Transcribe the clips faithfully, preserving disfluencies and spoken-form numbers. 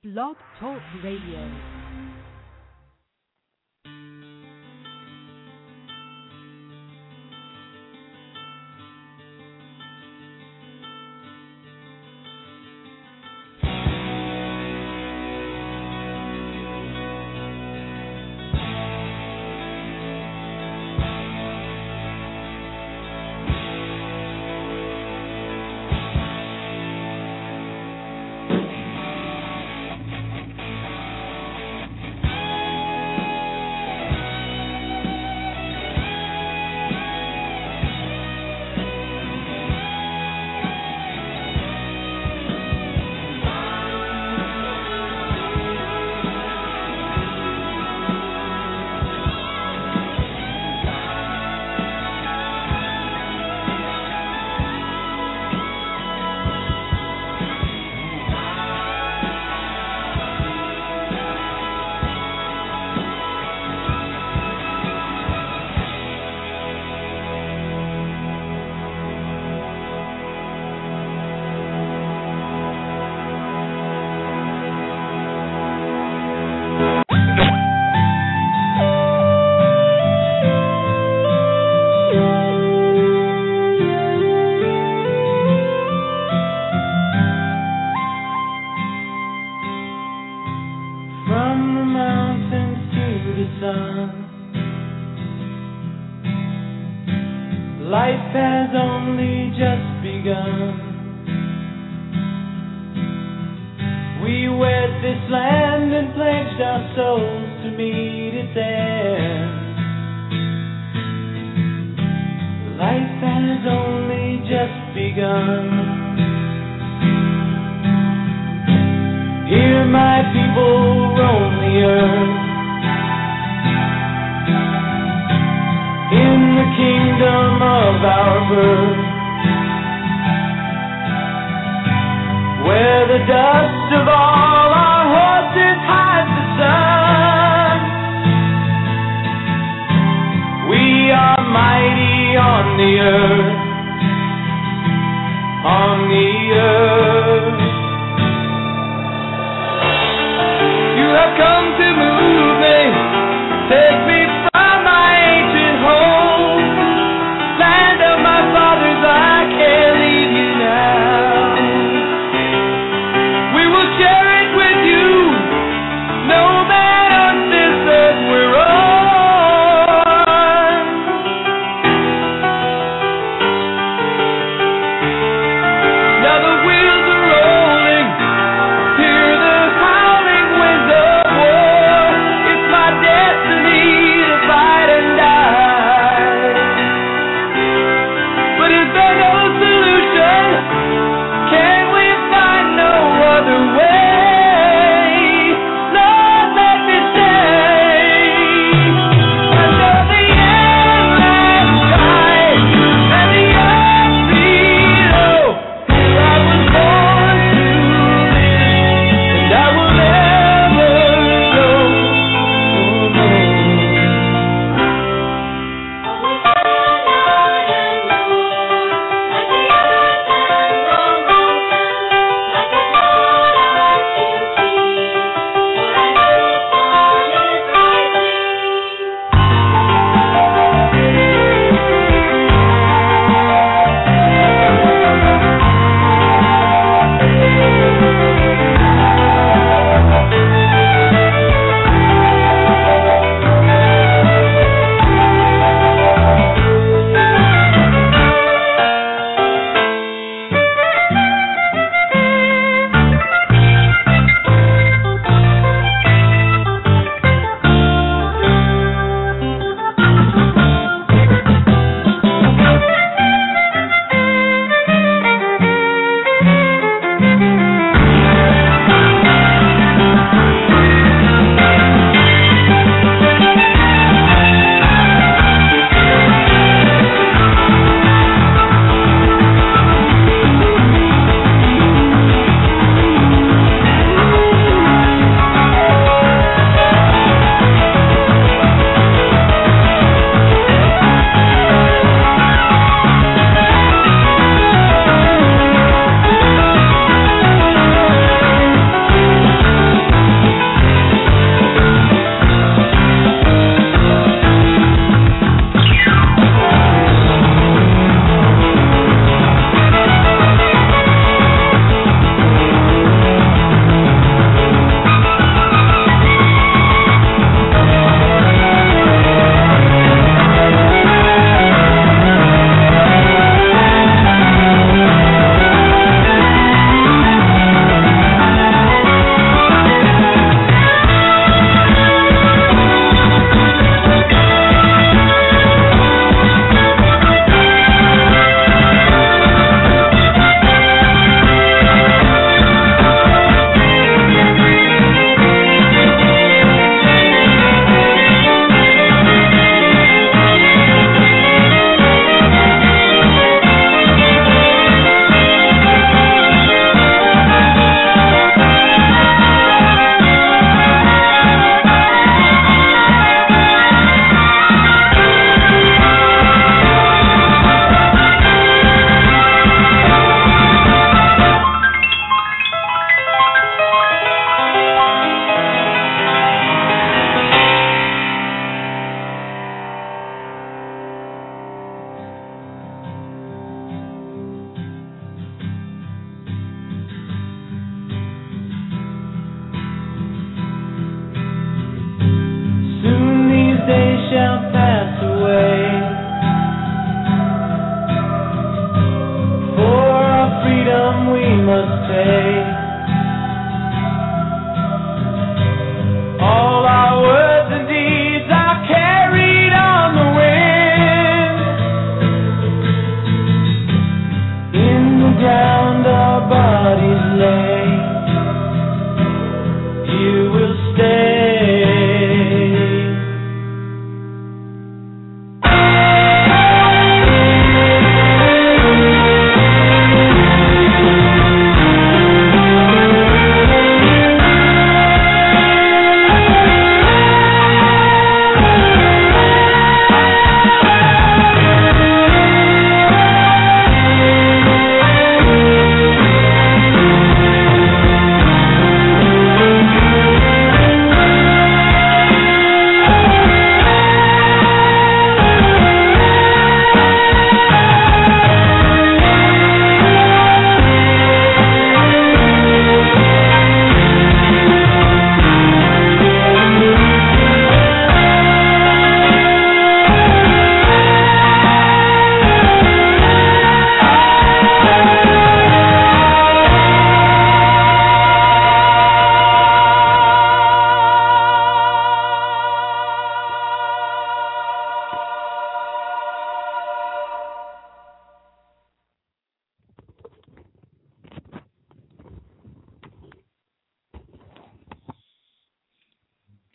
Blog Talk Radio.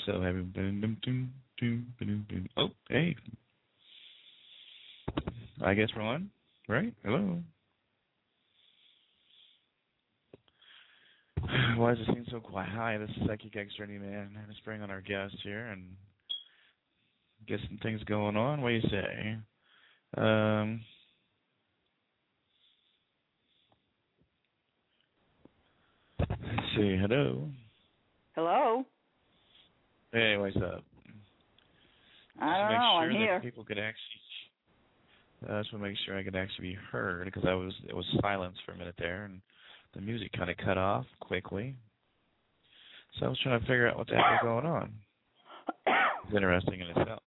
so heavy. Oh, hey. I guess we're on, right? Hello. Why does it seem so quiet? Hi, this is Psychic Extraordinary Man. Let's bring on our guest here and get some things going on. What do you say? Um, let's see. Hello. Hello. Hey, what's up? I don't know. I'm here. People could actually. I just want to make sure I could actually be heard because I was it was silence for a minute there, and the music kind of cut off quickly. So I was trying to figure out what the heck was going on. It's interesting in itself.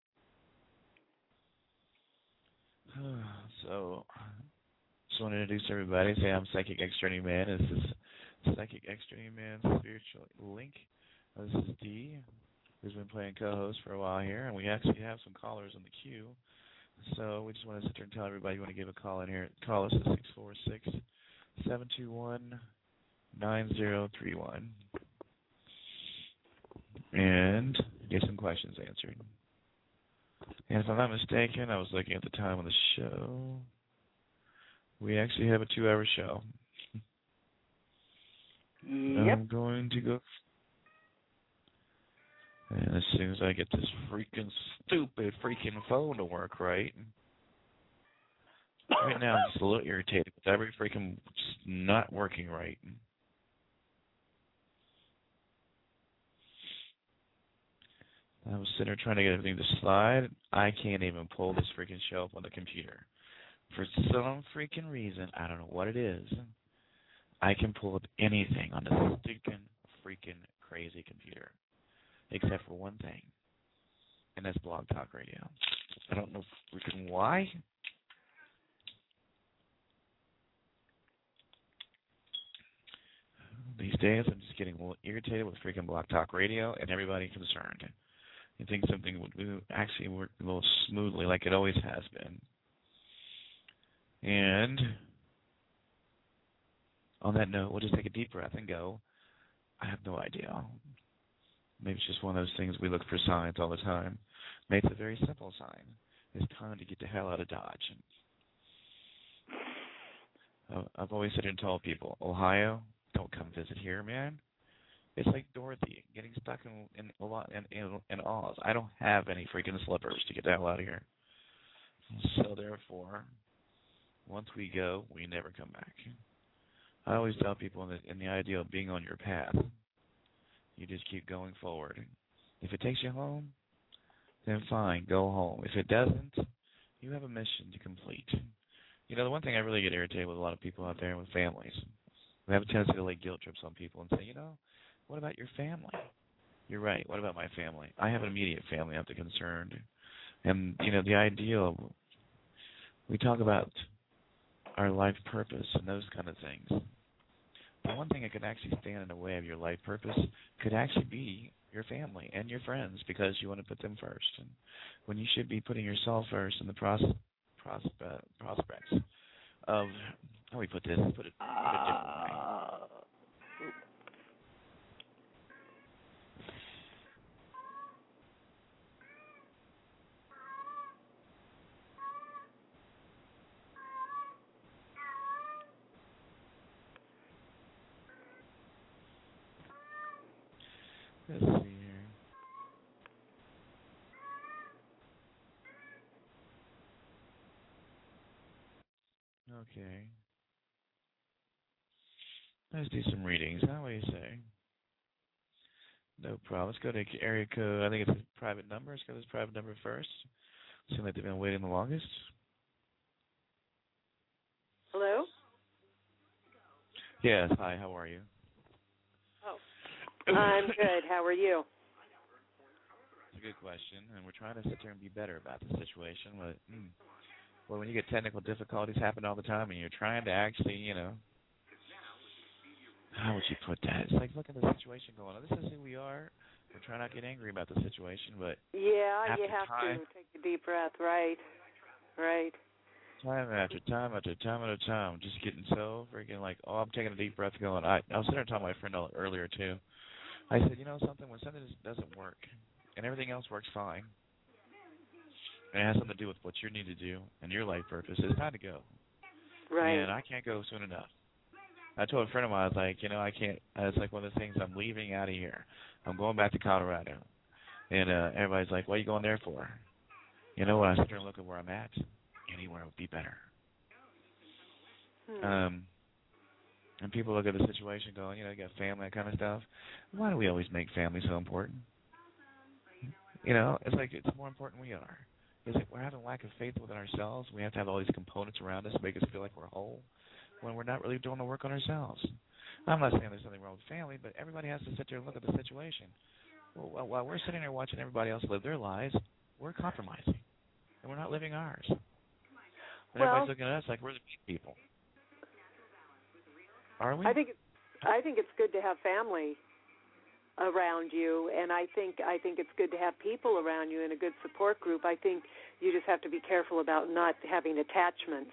So, just want to introduce everybody. Say I'm Psychic Extraordinary Man. This is Psychic Extraordinary Man Spiritual Link. This is Dee, who's been playing co-host for a while here, and we actually have some callers on the queue. So we just want to sit there and tell everybody you want to give a call in here. Call us at six four six, seven two one, nine zero three one and get some questions answered. And if I'm not mistaken, I was looking at the time of the show. We actually have a two-hour show. Yep. I'm going to go... And as soon as I get this freaking stupid freaking phone to work right. Right now I'm just a little irritated with every freaking just not working right. I was sitting there trying to get everything to slide. I can't even pull this freaking show up on the computer. For some freaking reason, I don't know what it is, I can pull up anything on this stinking freaking crazy computer. Except for one thing, and that's Blog Talk Radio. I don't know freaking why. These days, I'm just getting a little irritated with freaking Blog Talk Radio and everybody concerned. You think something would actually work a little smoothly like it always has been. And on that note, we'll just take a deep breath and go, I have no idea. Maybe it's just one of those things we look for signs all the time. Maybe it's a very simple sign. It's time to get the hell out of Dodge. I've always said and told people, Ohio, don't come visit here, man. It's like Dorothy getting stuck in in, in, in, in Oz. I don't have any freaking slippers to get the hell out of here. So therefore, once we go, we never come back. I always tell people in the, in the idea of being on your path, you just keep going forward. If it takes you home, then fine, go home. If it doesn't, you have a mission to complete. You know, the one thing I really get irritated with a lot of people out there and with families, we have a tendency to lay guilt trips on people and say, you know, what about your family? You're right, what about my family? I have an immediate family I'm concerned. And, you know, the ideal, we talk about our life purpose and those kind of things. The one thing that could actually stand in the way of your life purpose could actually be your family and your friends because you want to put them first. And when you should be putting yourself first in the process, prospe- prospects of, how do we put this? Put it, put it a different way. Let's see here. Okay. Let's do some readings. How do you say? No problem. Let's go to area code. I think it's a private number. Let's go to this private number first. Seems like they've been waiting the longest. Hello? Yes. Hi, how are you? Oh. I'm good. How are you? It's a good question, and we're trying to sit there and be better about the situation. But, mm, well, when you get technical difficulties happen all the time and you're trying to actually, you know, how would you put that? It's like, look at the situation going on. This is who we are. We're trying not to get angry about the situation, but yeah, after you have time, to take a deep breath, right? Right. Time after time after time after time, just getting so freaking like, oh, I'm taking a deep breath going. I, I was sitting there talking to my friend earlier, too. I said, you know something, when something doesn't work and everything else works fine, and it has something to do with what you need to do and your life purpose, it's time to go. Right. And I can't go soon enough. I told a friend of mine, I was like, you know, I can't, it's like one of those things, I'm leaving out of here. I'm going back to Colorado. And uh, everybody's like, what are you going there for? You know, when I sit there and look at where I'm at, anywhere would be better. Hmm. Um, and people look at the situation going, you know, you got family, that kind of stuff. Why do we always make family so important? You know, it's like it's more important we are. It's like we're having a lack of faith within ourselves. We have to have all these components around us to make us feel like we're whole when we're not really doing the work on ourselves. I'm not saying there's something wrong with family, but everybody has to sit there and look at the situation. Well, while we're sitting there watching everybody else live their lives, we're compromising, and we're not living ours. And well, everybody's looking at us like we're the people. Are we? I think I think it's good to have family around you, and I think I think it's good to have people around you in a good support group. I think you just have to be careful about not having attachments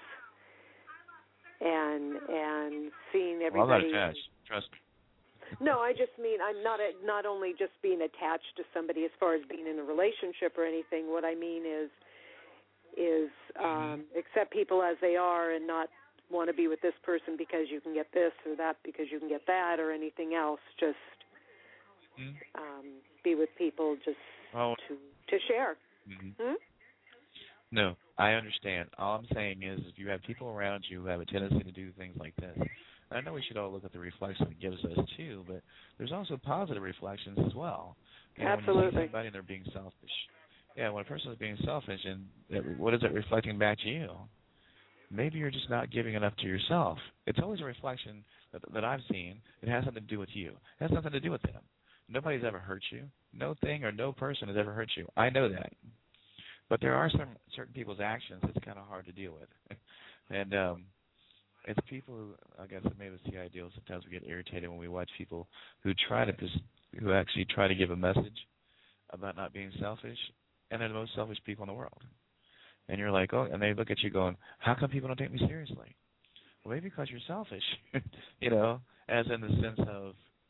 and and seeing everybody. Well, I'm not attached. Trust me. No, I just mean I'm not a, not only just being attached to somebody as far as being in a relationship or anything. What I mean is is um, accept people as they are and not want to be with this person because you can get this or that because you can get that or anything else. Just Mm-hmm. um, be with people just well, to to share. Mm-hmm. Hmm? No, I understand. All I'm saying is if you have people around you who have a tendency to do things like this, I know we should all look at the reflection it gives us too, but there's also positive reflections as well. You know, Absolutely. when you see somebody and they're being selfish. Yeah, when a person is being selfish, and it, what is it reflecting back to you? Maybe you're just not giving enough to yourself. It's always a reflection that, that I've seen. It has something to do with you. It has nothing to do with them. Nobody's ever hurt you. No thing or no person has ever hurt you. I know that. But there are some certain people's actions that's kind of hard to deal with. and um, it's people who, I guess maybe it's the ideal, sometimes we get irritated when we watch people who try to, just, who actually try to give a message about not being selfish, and they're the most selfish people in the world. And you're like, oh, and they look at you going, how come people don't take me seriously? Well, maybe because you're selfish, you know, as in the sense of,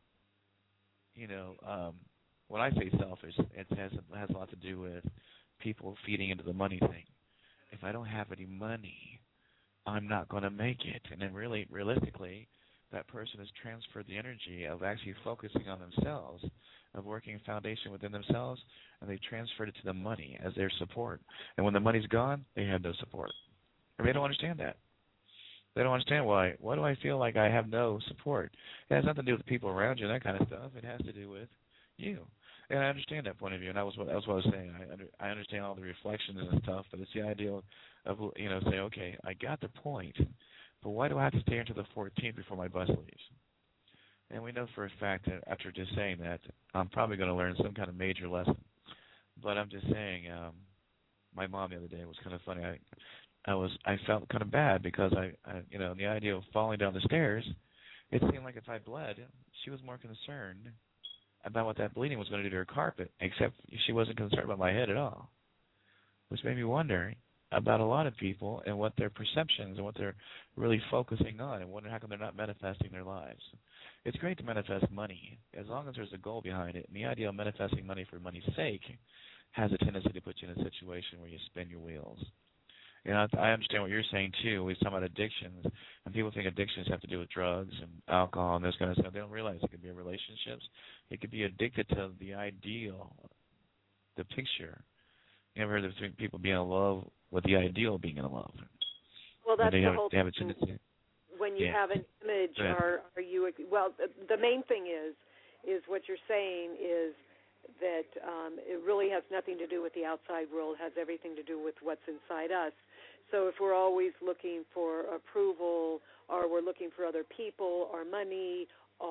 you know, um, when I say selfish, it has, it has a lot to do with people feeding into the money thing. If I don't have any money, I'm not going to make it. And then really, realistically, that person has transferred the energy of actually focusing on themselves, of working a foundation within themselves, and they transferred it to the money as their support. And when the money's gone, they have no support. And they don't understand that. They don't understand why. Why do I feel like I have no support? It has nothing to do with the people around you and that kind of stuff. It has to do with you. And I understand that point of view, and that was what, that was what I was saying. I, under, I understand all the reflections and stuff, but it's the idea of, of, you know, say, okay, I got the point, but why do I have to stay until the fourteenth before my bus leaves? And we know for a fact that after just saying that, I'm probably going to learn some kind of major lesson. But I'm just saying, um, my mom the other day was kind of funny. I, I was, I felt kind of bad because I, I, you know, the idea of falling down the stairs, it seemed like if I bled, she was more concerned about what that bleeding was going to do to her carpet, except she wasn't concerned about my head at all, which made me wonder about a lot of people and what their perceptions and what they're really focusing on, and wonder how come they're not manifesting their lives. It's great to manifest money as long as there's a goal behind it, and the idea of manifesting money for money's sake has a tendency to put you in a situation where you spin your wheels. You know, I understand what you're saying, too. We talk about addictions, and people think addictions have to do with drugs and alcohol and this kind of stuff. They don't realize it could be relationships. It could be addicted to the ideal, the picture. You ever heard of people being in love with the ideal of being in love? Well, that's they the have, whole they have a thing. tendency. When you yeah. have an image, Yeah. are are you? Well, the main thing is, is what you're saying is that um, it really has nothing to do with the outside world. It has everything to do with what's inside us. So if we're always looking for approval, or we're looking for other people, or money,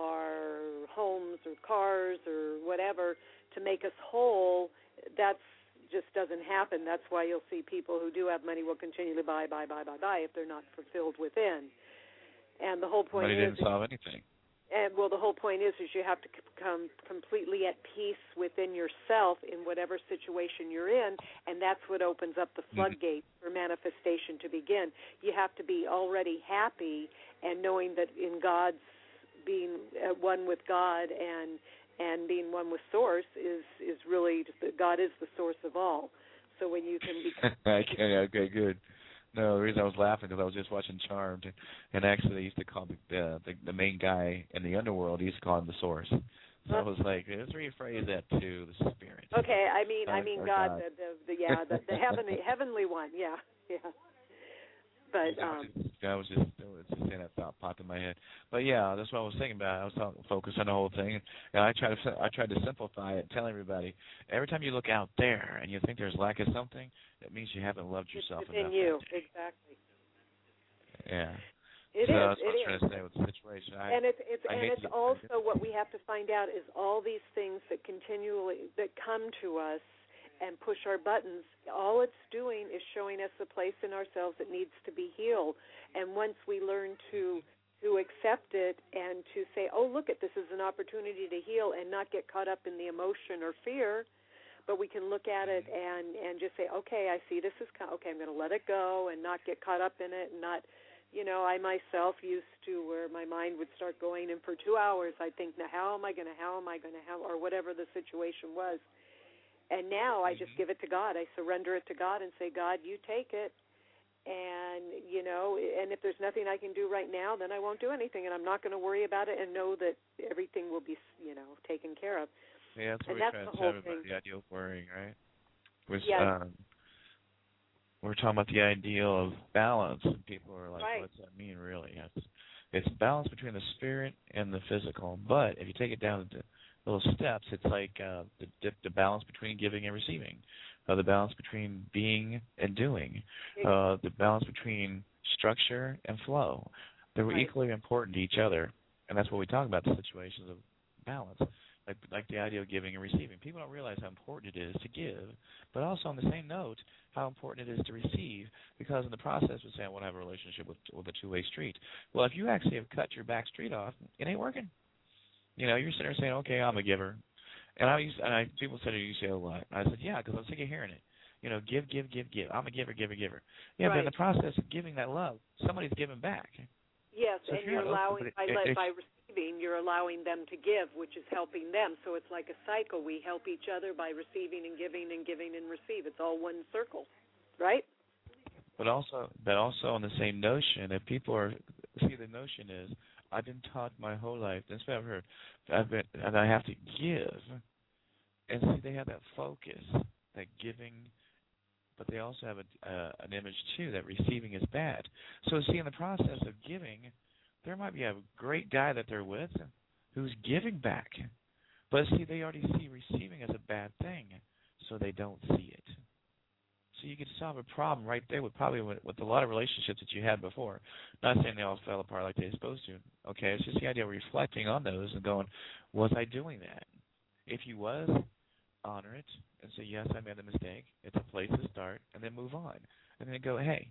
or homes, or cars, or whatever to make us whole, that's just doesn't happen. That's why you'll see people who do have money will continually buy, buy, buy, buy, buy if they're not fulfilled within. And the whole point Money is, didn't solve anything. And well, the whole point is, is you have to become completely at peace within yourself in whatever situation you're in, and that's what opens up the floodgates mm-hmm. for manifestation to begin. You have to be already happy and knowing that in God's being uh, one with God and and being one with Source is is really just that God is the source of all. So when you can become okay, okay, good. No, the reason I was laughing because I was just watching Charmed, and actually they used to call the, uh, the the main guy in the underworld. He used to call him the Source. So I was like, let's rephrase that to the Spirit. Okay, I mean, I mean God, God. The, the the yeah, the, the heavenly heavenly one, yeah, yeah. But um, I was just, I was just saying that thought popped in my head. But yeah, that's what I was thinking about. I was talking, focused on the whole thing, and I try to I tried to simplify it, tell everybody every time you look out there and you think there's lack of something, it means you haven't loved yourself it's within enough. you, exactly. Yeah. It so is. That's what it I'm is. trying to say with the situation. I, and it's it's I and hate it's to, also what we have to find out is all these things that continually that come to us and push our buttons. All it's doing is showing us a place in ourselves that needs to be healed. And once we learn to to accept it and to say, "Oh, look at this is an opportunity to heal," and not get caught up in the emotion or fear, but we can look at it and and just say, "Okay, I see this is okay. I'm going to let it go and not get caught up in it and not." You know, I myself used to where my mind would start going, and for two hours I'd think, now how am I going to, how am I going to, how, or whatever the situation was. And now I just give it to God. I surrender it to God and say, God, you take it. And, you know, and if there's nothing I can do right now, then I won't do anything, and I'm not going to worry about it and know that everything will be, you know, taken care of. Yeah, that's what and we're that's trying the to whole talk thing. about, the idea of worrying, right? With, yes. um, we're talking about the ideal of balance, and people are like, right. what's that mean, really? It's, it's balance between the spirit and the physical. But if you take it down to little steps, it's like uh, the, the balance between giving and receiving, uh, the balance between being and doing, uh, the balance between structure and flow. They're right. equally important to each other, and that's what we talk about, the situations of balance. Like, like the idea of giving and receiving. People don't realize how important it is to give, but also on the same note, how important it is to receive, because in the process we say, I want to have a relationship with, with a two-way street. Well, if you actually have cut your back street off, it ain't working. You know, you're sitting there saying, okay, I'm a giver. And I used, and I, people said, you say a lot. I said, yeah, because I'm sick of hearing it. You know, give, give, give, give. I'm a giver, giver, giver. Yeah, right. but in the process of giving that love, somebody's giving back. Yes, so and you're, you're allowing, by, it, by receiving, you're allowing them to give, which is helping them. So it's like a cycle. We help each other by receiving and giving and giving and receive. It's all one circle, right? But also, but also on the same notion, if people are, see, the notion is, I've been taught my whole life, that's what I've heard, I've been, and I have to give. And see, they have that focus, that giving, but they also have a, uh, an image, too, that receiving is bad. So, see, in the process of giving, there might be a great guy that they're with who's giving back. But, see, they already see receiving as a bad thing, so they don't see it. So you could solve a problem right there with probably with, with a lot of relationships that you had before. Not saying they all fell apart like they're supposed to. Okay, it's just the idea of reflecting on those and going, was I doing that? If you was, honor it and say, yes, I made a mistake. It's a place to start, and then move on. And then go, hey,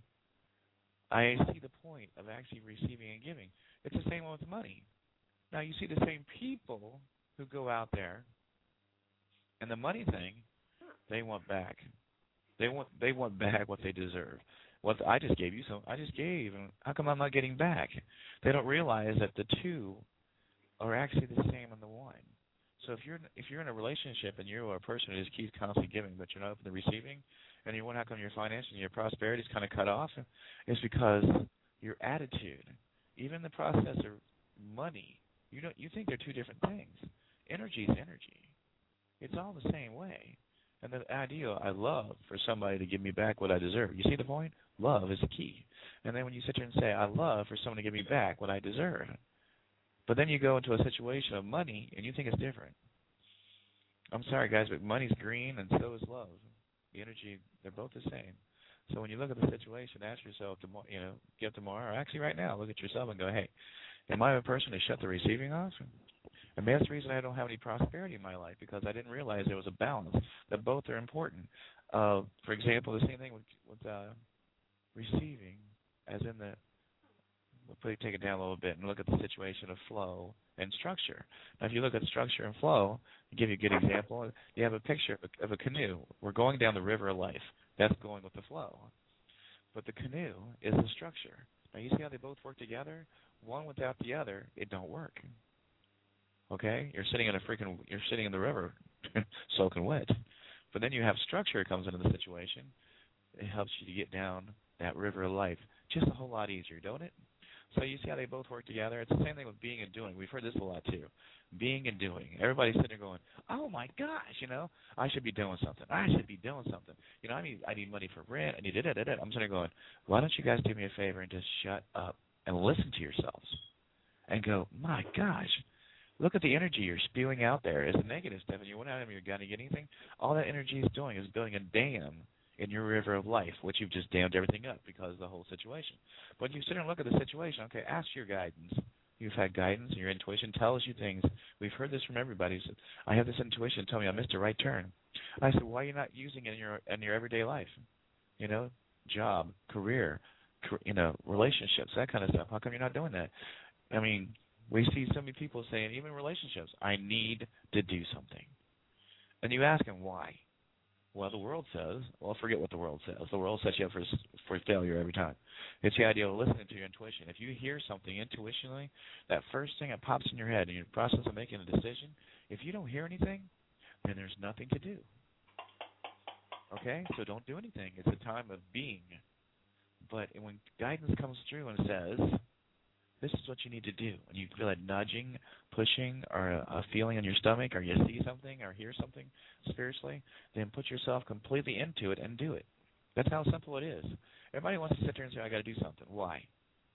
I see the point of actually receiving and giving. It's the same one with money. Now, you see the same people who go out there, and the money thing, they want back. They want they want back what they deserve. What I just gave you, so I just gave, and how come I'm not getting back? They don't realize that the two are actually the same in the one. So if you're if you're in a relationship and you're a person who just keeps constantly giving, but you're not open to receiving, and you wonder how come your finances and your prosperity is kind of cut off, it's because your attitude, even the process of money, you don't you think they're two different things. Energy is energy. It's all the same way. And the ideal, I love for somebody to give me back what I deserve. You see the point? Love is the key. And then when you sit there and say, I love for someone to give me back what I deserve, but then you go into a situation of money and you think it's different. I'm sorry, guys, but money's green and so is love. The energy, they're both the same. So when you look at the situation, ask yourself, tomorrow, you know, get up tomorrow, or actually right now, look at yourself and go, hey, am I a person to shut the receiving off? And that's the reason I don't have any prosperity in my life, because I didn't realize there was a balance, that both are important. Uh, for example, the same thing with, with uh, receiving, as in the, we'll put, take it down a little bit and look at the situation of flow and structure. Now, if you look at structure and flow, I'll give you a good example. You have a picture of a, of a canoe. We're going down the river of life. That's going with the flow. But the canoe is the structure. Now, you see how they both work together? One without the other, it don't work. Okay, you're sitting in a freaking, you're sitting in the river, soaking wet. But then you have structure comes into the situation. It helps you to get down that river of life just a whole lot easier, don't it? So you see how they both work together? It's the same thing with being and doing. We've heard this a lot too. Being and doing. Everybody's sitting there going, oh my gosh, you know, I should be doing something. I should be doing something. You know, I need I need money for rent. I need it. I'm sitting there going, why don't you guys do me a favor and just shut up and listen to yourselves and go, my gosh, look at the energy you're spewing out there. It's the negative stuff, and you went out and you're going to get anything. All that energy is doing is building a dam in your river of life, which you've just dammed everything up because of the whole situation. But you sit there and look at the situation, okay, ask your guidance. You've had guidance, and your intuition tells you things. We've heard this from everybody. Said, I have this intuition tell me I missed a right turn. I said, why are you not using it in your in your everyday life? You know, job, career, you know, relationships, that kind of stuff. How come you're not doing that? I mean, we see so many people saying, even relationships, I need to do something. And you ask them why. Well, the world says, well, forget what the world says. The world sets you up for for failure every time. It's the idea of listening to your intuition. If you hear something intuitionally, that first thing that pops in your head in your process of making a decision, if you don't hear anything, then there's nothing to do. Okay? So don't do anything. It's a time of being. But when guidance comes through and says, this is what you need to do, and you feel a nudging, pushing, or a, a feeling in your stomach, or you see something or hear something spiritually, then put yourself completely into it and do it. That's how simple it is. Everybody wants to sit there and say, I got to do something. Why?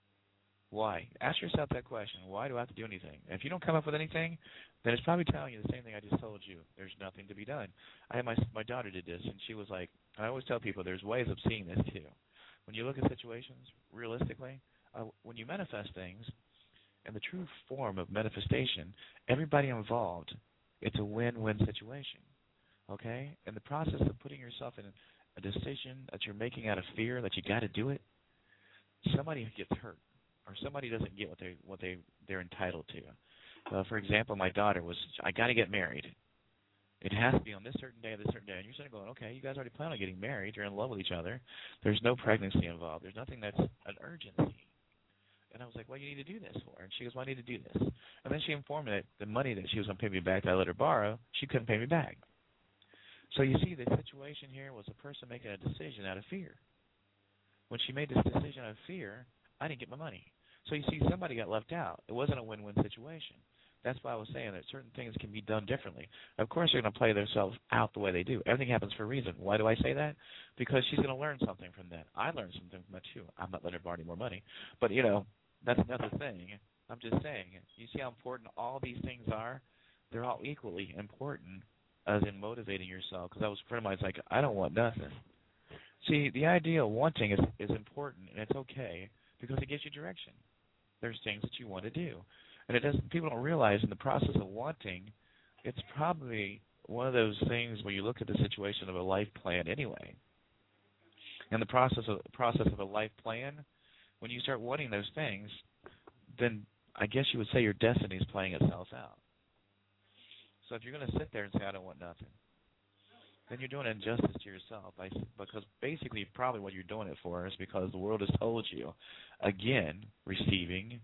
Why? Ask yourself that question. Why do I have to do anything? If you don't come up with anything, then it's probably telling you the same thing I just told you. There's nothing to be done. I had my my daughter did this, and she was like, I always tell people there's ways of seeing this too. When you look at situations realistically, Uh, when you manifest things, in the true form of manifestation, everybody involved, it's a win-win situation, okay? In the process of putting yourself in a decision that you're making out of fear that you got to do it, somebody gets hurt, or somebody doesn't get what they what they they're entitled to. Uh, for example, my daughter was, I got to get married. It has to be on this certain day, this certain day. And you're sitting there going, okay, you guys already plan on getting married. You're in love with each other. There's no pregnancy involved. There's nothing that's an urgency. And I was like, what do you need to do this for? And she goes, well, I need to do this. And then she informed me that the money that she was going to pay me back that I let her borrow, she couldn't pay me back. So you see, the situation here was a person making a decision out of fear. When she made this decision out of fear, I didn't get my money. So you see, somebody got left out. It wasn't a win-win situation. That's why I was saying that certain things can be done differently. Of course, they're going to play themselves out the way they do. Everything happens for a reason. Why do I say that? Because she's going to learn something from that. I learned something from that, too. I'm not letting her borrow any more money. But, you know, that's another thing. I'm just saying, you see how important all these things are? They're all equally important as in motivating yourself. Because I was a friend of mine's like, I don't want nothing. See, the idea of wanting is, is important, and it's okay, because it gives you direction. There's things that you want to do. And it doesn't. People don't realize in the process of wanting, it's probably one of those things where you look at the situation of a life plan anyway. In the process of process of a life plan, when you start wanting those things, then I guess you would say your destiny is playing itself out. So if you're going to sit there and say, I don't want nothing, then you're doing injustice to yourself. Because basically probably what you're doing it for is because the world has told you, again, receiving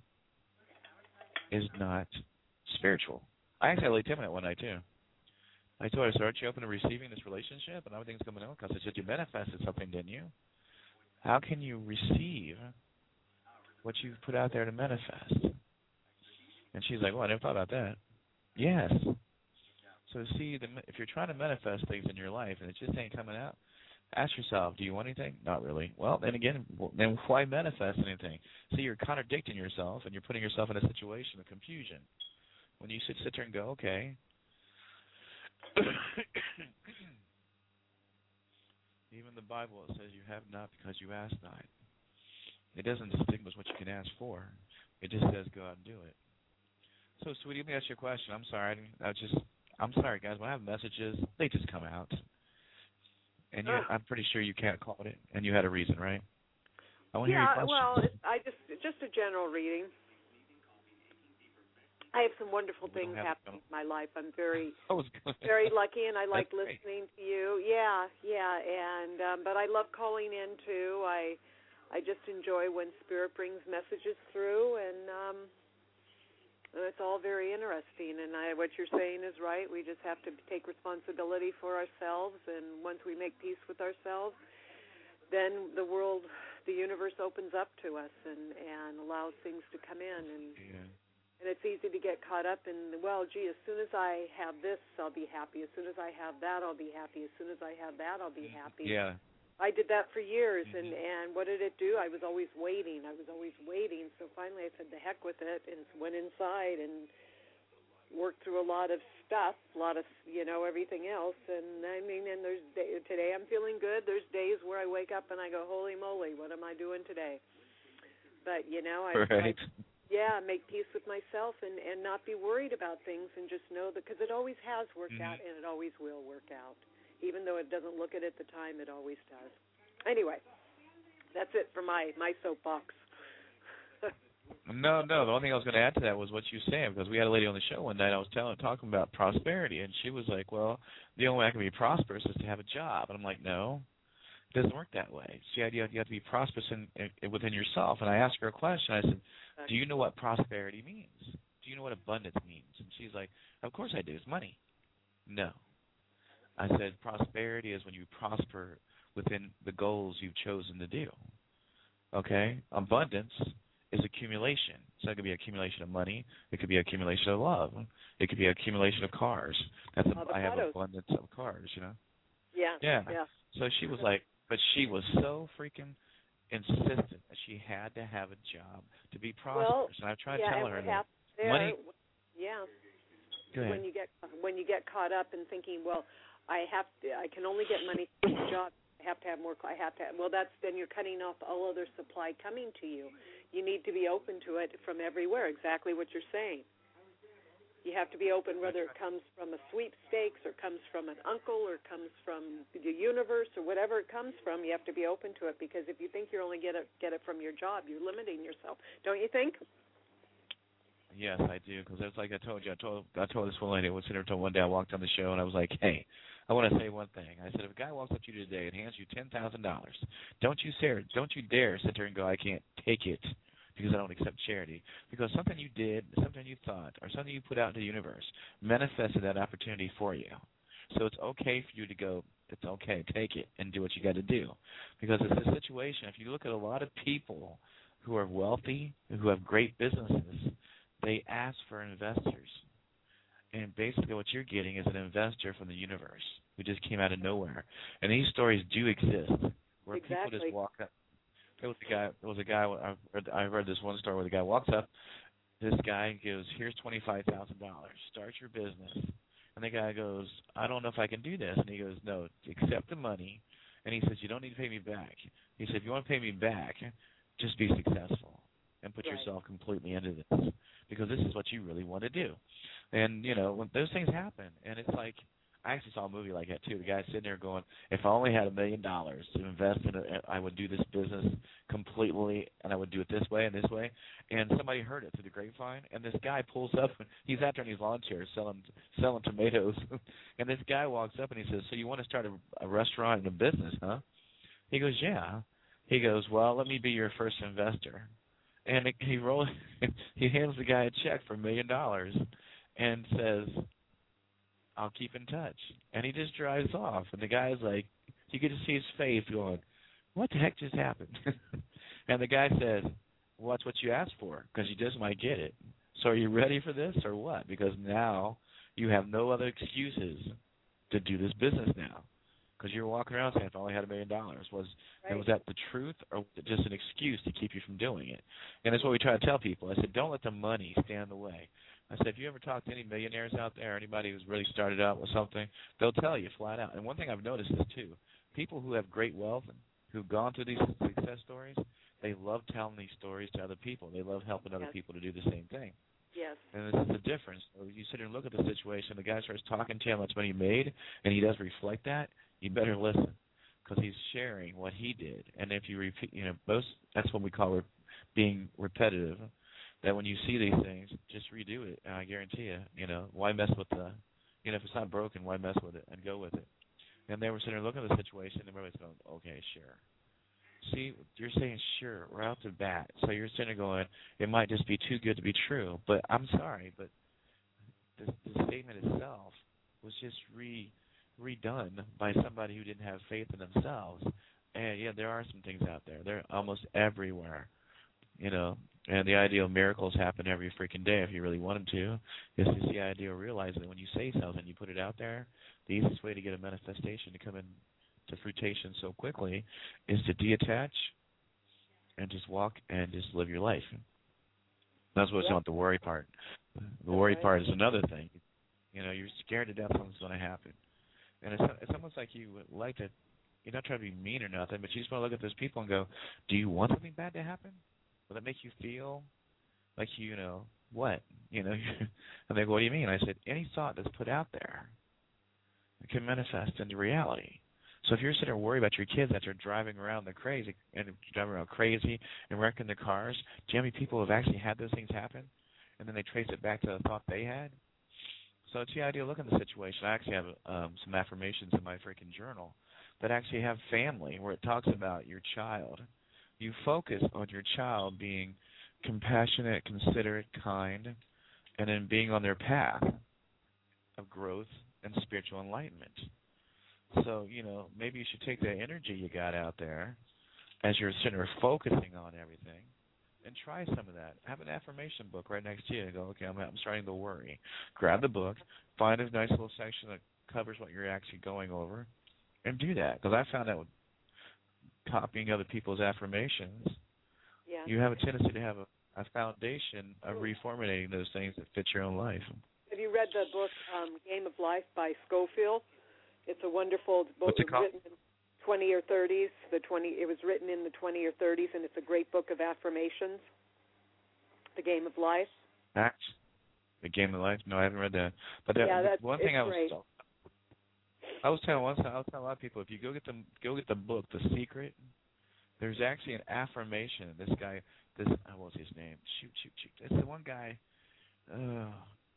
is not spiritual. I actually laid Tim in it one night, too. I told her, so aren't you open to receiving this relationship and everything's coming out? Because it's just you manifested something, didn't you? How can you receive what you've put out there to manifest? And she's like, well, I never thought about that. Yes. So see, the, if you're trying to manifest things in your life and it just ain't coming out, ask yourself, do you want anything? Not really. Well, then again, then why manifest anything? See, you're contradicting yourself and you're putting yourself in a situation of confusion. When you sit, sit there and go, okay, even the Bible, it says you have not because you ask not. It doesn't distinguish what you can ask for. It just says go out and do it. So, sweetie, let me ask you a question. I'm sorry. I, didn't, I was just, I'm sorry, guys. When I have messages, they just come out. And you, I'm pretty sure you can't call it, and you had a reason, right? I want to yeah, hear your well, questions. I just just a general reading. I have some wonderful We things happening in my life. I'm very, very lucky, and I like That's listening great. to you. Yeah, yeah, and um, but I love calling in too. I I just enjoy when Spirit brings messages through, and um, It's all very interesting, and I, what you're saying is right. We just have to take responsibility for ourselves, and once we make peace with ourselves, then the world, the universe opens up to us and, and allows things to come in. And Yeah. and it's easy to get caught up in, well, gee, as soon as I have this, I'll be happy. As soon as I have that, I'll be happy. As soon as I have that, I'll be happy. Yeah. I did that for years, Mm-hmm. and, and what did it do? I was always waiting. I was always waiting. So finally I said, the heck with it, and went inside and worked through a lot of stuff, a lot of, you know, everything else. And, I mean, and there's day, today I'm feeling good. There's days where I wake up and I go, holy moly, what am I doing today? But, you know, I, right. I yeah, make peace with myself and, and not be worried about things and just know that, because it always has worked Mm-hmm. out and it always will work out. Even though it doesn't look it at the time, it always does. Anyway, that's it for my, my soapbox. No, no. The only thing I was going to add to that was what you were saying, because we had a lady on the show one night. I was telling, talking about prosperity, and she was like, "Well, the only way I can be prosperous is to have a job." And I'm like, "No, it doesn't work that way. It's the idea you have to be prosperous in, in, within yourself." And I asked her a question. I said, "Do you know what prosperity means? Do you know what abundance means?" And she's like, "Of course I do. It's money." No. I said, prosperity is when you prosper within the goals you've chosen to do. Okay? Abundance is accumulation. So it could be accumulation of money. It could be accumulation of love. It could be accumulation of cars. That's a, I have abundance of cars, you know? Yeah. Yeah. Yeah. So she was like, but she was so freaking insistent that she had to have a job to be prosperous. Well, and I tried yeah, to tell her that there, money. Yeah. Go ahead. When you get when you get caught up in thinking, well, I have to, I can only get money from a job. I have to have more. I have to. Have, well, that's then you're cutting off all other supply coming to you. You need to be open to it from everywhere. Exactly what you're saying. You have to be open, whether it comes from a sweepstakes or comes from an uncle or comes from the universe or whatever it comes from. You have to be open to it, because if you think you're only get it get it from your job, you're limiting yourself. Don't you think? Yes, I do, because it's like I told you. I told I told this one lady, I was sitting there one day, I walked on the show, and I was like, hey, I want to say one thing. I said, if a guy walks up to you today and hands you ten thousand dollars, don't you dare, don't you dare sit there and go, I can't take it because I don't accept charity. Because something you did, something you thought, or something you put out into the universe manifested that opportunity for you. So it's okay for you to go, it's okay, take it and do what you got to do. Because it's a situation, if you look at a lot of people who are wealthy, who have great businesses, they ask for investors. And basically what you're getting is an investor from the universe who just came out of nowhere. And these stories do exist, where Exactly. people just walk up. There was a guy. There was a guy. I read, I read this one story where the guy walks up. This guy goes, "Here's twenty-five thousand dollars. Start your business." And the guy goes, "I don't know if I can do this." And he goes, "No, accept the money." And he says, "You don't need to pay me back." He said, "If you want to pay me back, just be successful and put Right. yourself completely into this, because this is what you really want to do." And you know, when those things happen, and it's like, I actually saw a movie like that too. The guy's sitting there going, if I only had a million dollars to invest in it, I would do this business completely, and I would do it this way and this way. And somebody heard it through the grapevine, and this guy pulls up. He's out there in his lawn chair selling selling tomatoes. And this guy walks up and he says, "So you want to start a, a restaurant and a business, huh?" He goes, "Yeah." He goes, "Well, let me be your first investor." And he rolls, he hands the guy a check for a million dollars and says, "I'll keep in touch." And he just drives off. And the guy's like, you get to see his face going, what the heck just happened? And the guy says, well, that's what you asked for, because you just might get it. So are you ready for this or what? Because now you have no other excuses to do this business now. Because you're walking around saying, if I only had a million dollars. Was Right. and was that the truth, or was it just an excuse to keep you from doing it? And that's what we try to tell people. I said, don't let the money stand in the way. I said, if you ever talk to any millionaires out there, anybody who's really started out with something, they'll tell you flat out. And one thing I've noticed is, too, people who have great wealth and who've gone through these success stories, they love telling these stories to other people. They love helping other Yes. people to do the same thing. Yes. And this is the difference. So you sit here and look at the situation, the guy starts talking to you how much money he made, and he does reflect that, you better listen, because he's sharing what he did. And if you repeat, you know, most, that's what we call re- being repetitive, that when you see these things, just redo it, and I guarantee you, you know, why mess with the, you know, if it's not broken, why mess with it and go with it? And they were sitting there looking at the situation, and everybody's going, okay, sure. See, you're saying sure right off the bat. So you're sitting there going, it might just be too good to be true. But I'm sorry, but the, the statement itself was just re redone by somebody who didn't have faith in themselves. And yeah, there are some things out there. They're almost everywhere, you know. And the idea of miracles happen every freaking day if you really want them to. It's just the idea of realizing that when you say something, you put it out there, the easiest way to get a manifestation to come in to fruition so quickly is to detach and just walk and just live your life. That's what's yep. not the worry part. The That's worry right. part is another thing. You know, you're scared to death something's going to happen. And it's, it's almost like you would like to, you're not trying to be mean or nothing, but you just want to look at those people and go, do you want something bad to happen? Will that make you feel like you, you know, what? You know, and they go, what do you mean? I said, any thought that's put out there can manifest into reality. So if you're sitting there worried about your kids that are driving around, they're crazy, and driving around crazy and wrecking their cars, do you know how many people have actually had those things happen? And then they trace it back to the thought they had? So it's the idea of looking at the situation. I actually have um, some affirmations in my freaking journal that actually have family, where it talks about your child. You focus on your child being compassionate, considerate, kind, and then being on their path of growth and spiritual enlightenment. So, you know, maybe you should take the energy you got out there as you're sitting there focusing on everything and try some of that. Have an affirmation book right next to you and go, okay, I'm, I'm starting to worry. Grab the book, find a nice little section that covers what you're actually going over, and do that. Because I found that with copying other people's affirmations, yeah. you have a tendency to have a, a foundation of reformulating those things that fit your own life. Have you read the book um, Game of Life by Schofield? It's a wonderful book. What's it called? Written in twenty or thirties. The twenty. It was written in the twenty or thirties, and it's a great book of affirmations. The Game of Life. Act. The Game of Life. No, I haven't read that. But that, yeah, that's, one thing it's I was, great. I was telling once. I was telling a lot of people, if you go get them, go get the book, The Secret. There's actually an affirmation. This guy. This. What was his name? Shoot, shoot, shoot. It's the one guy. Uh,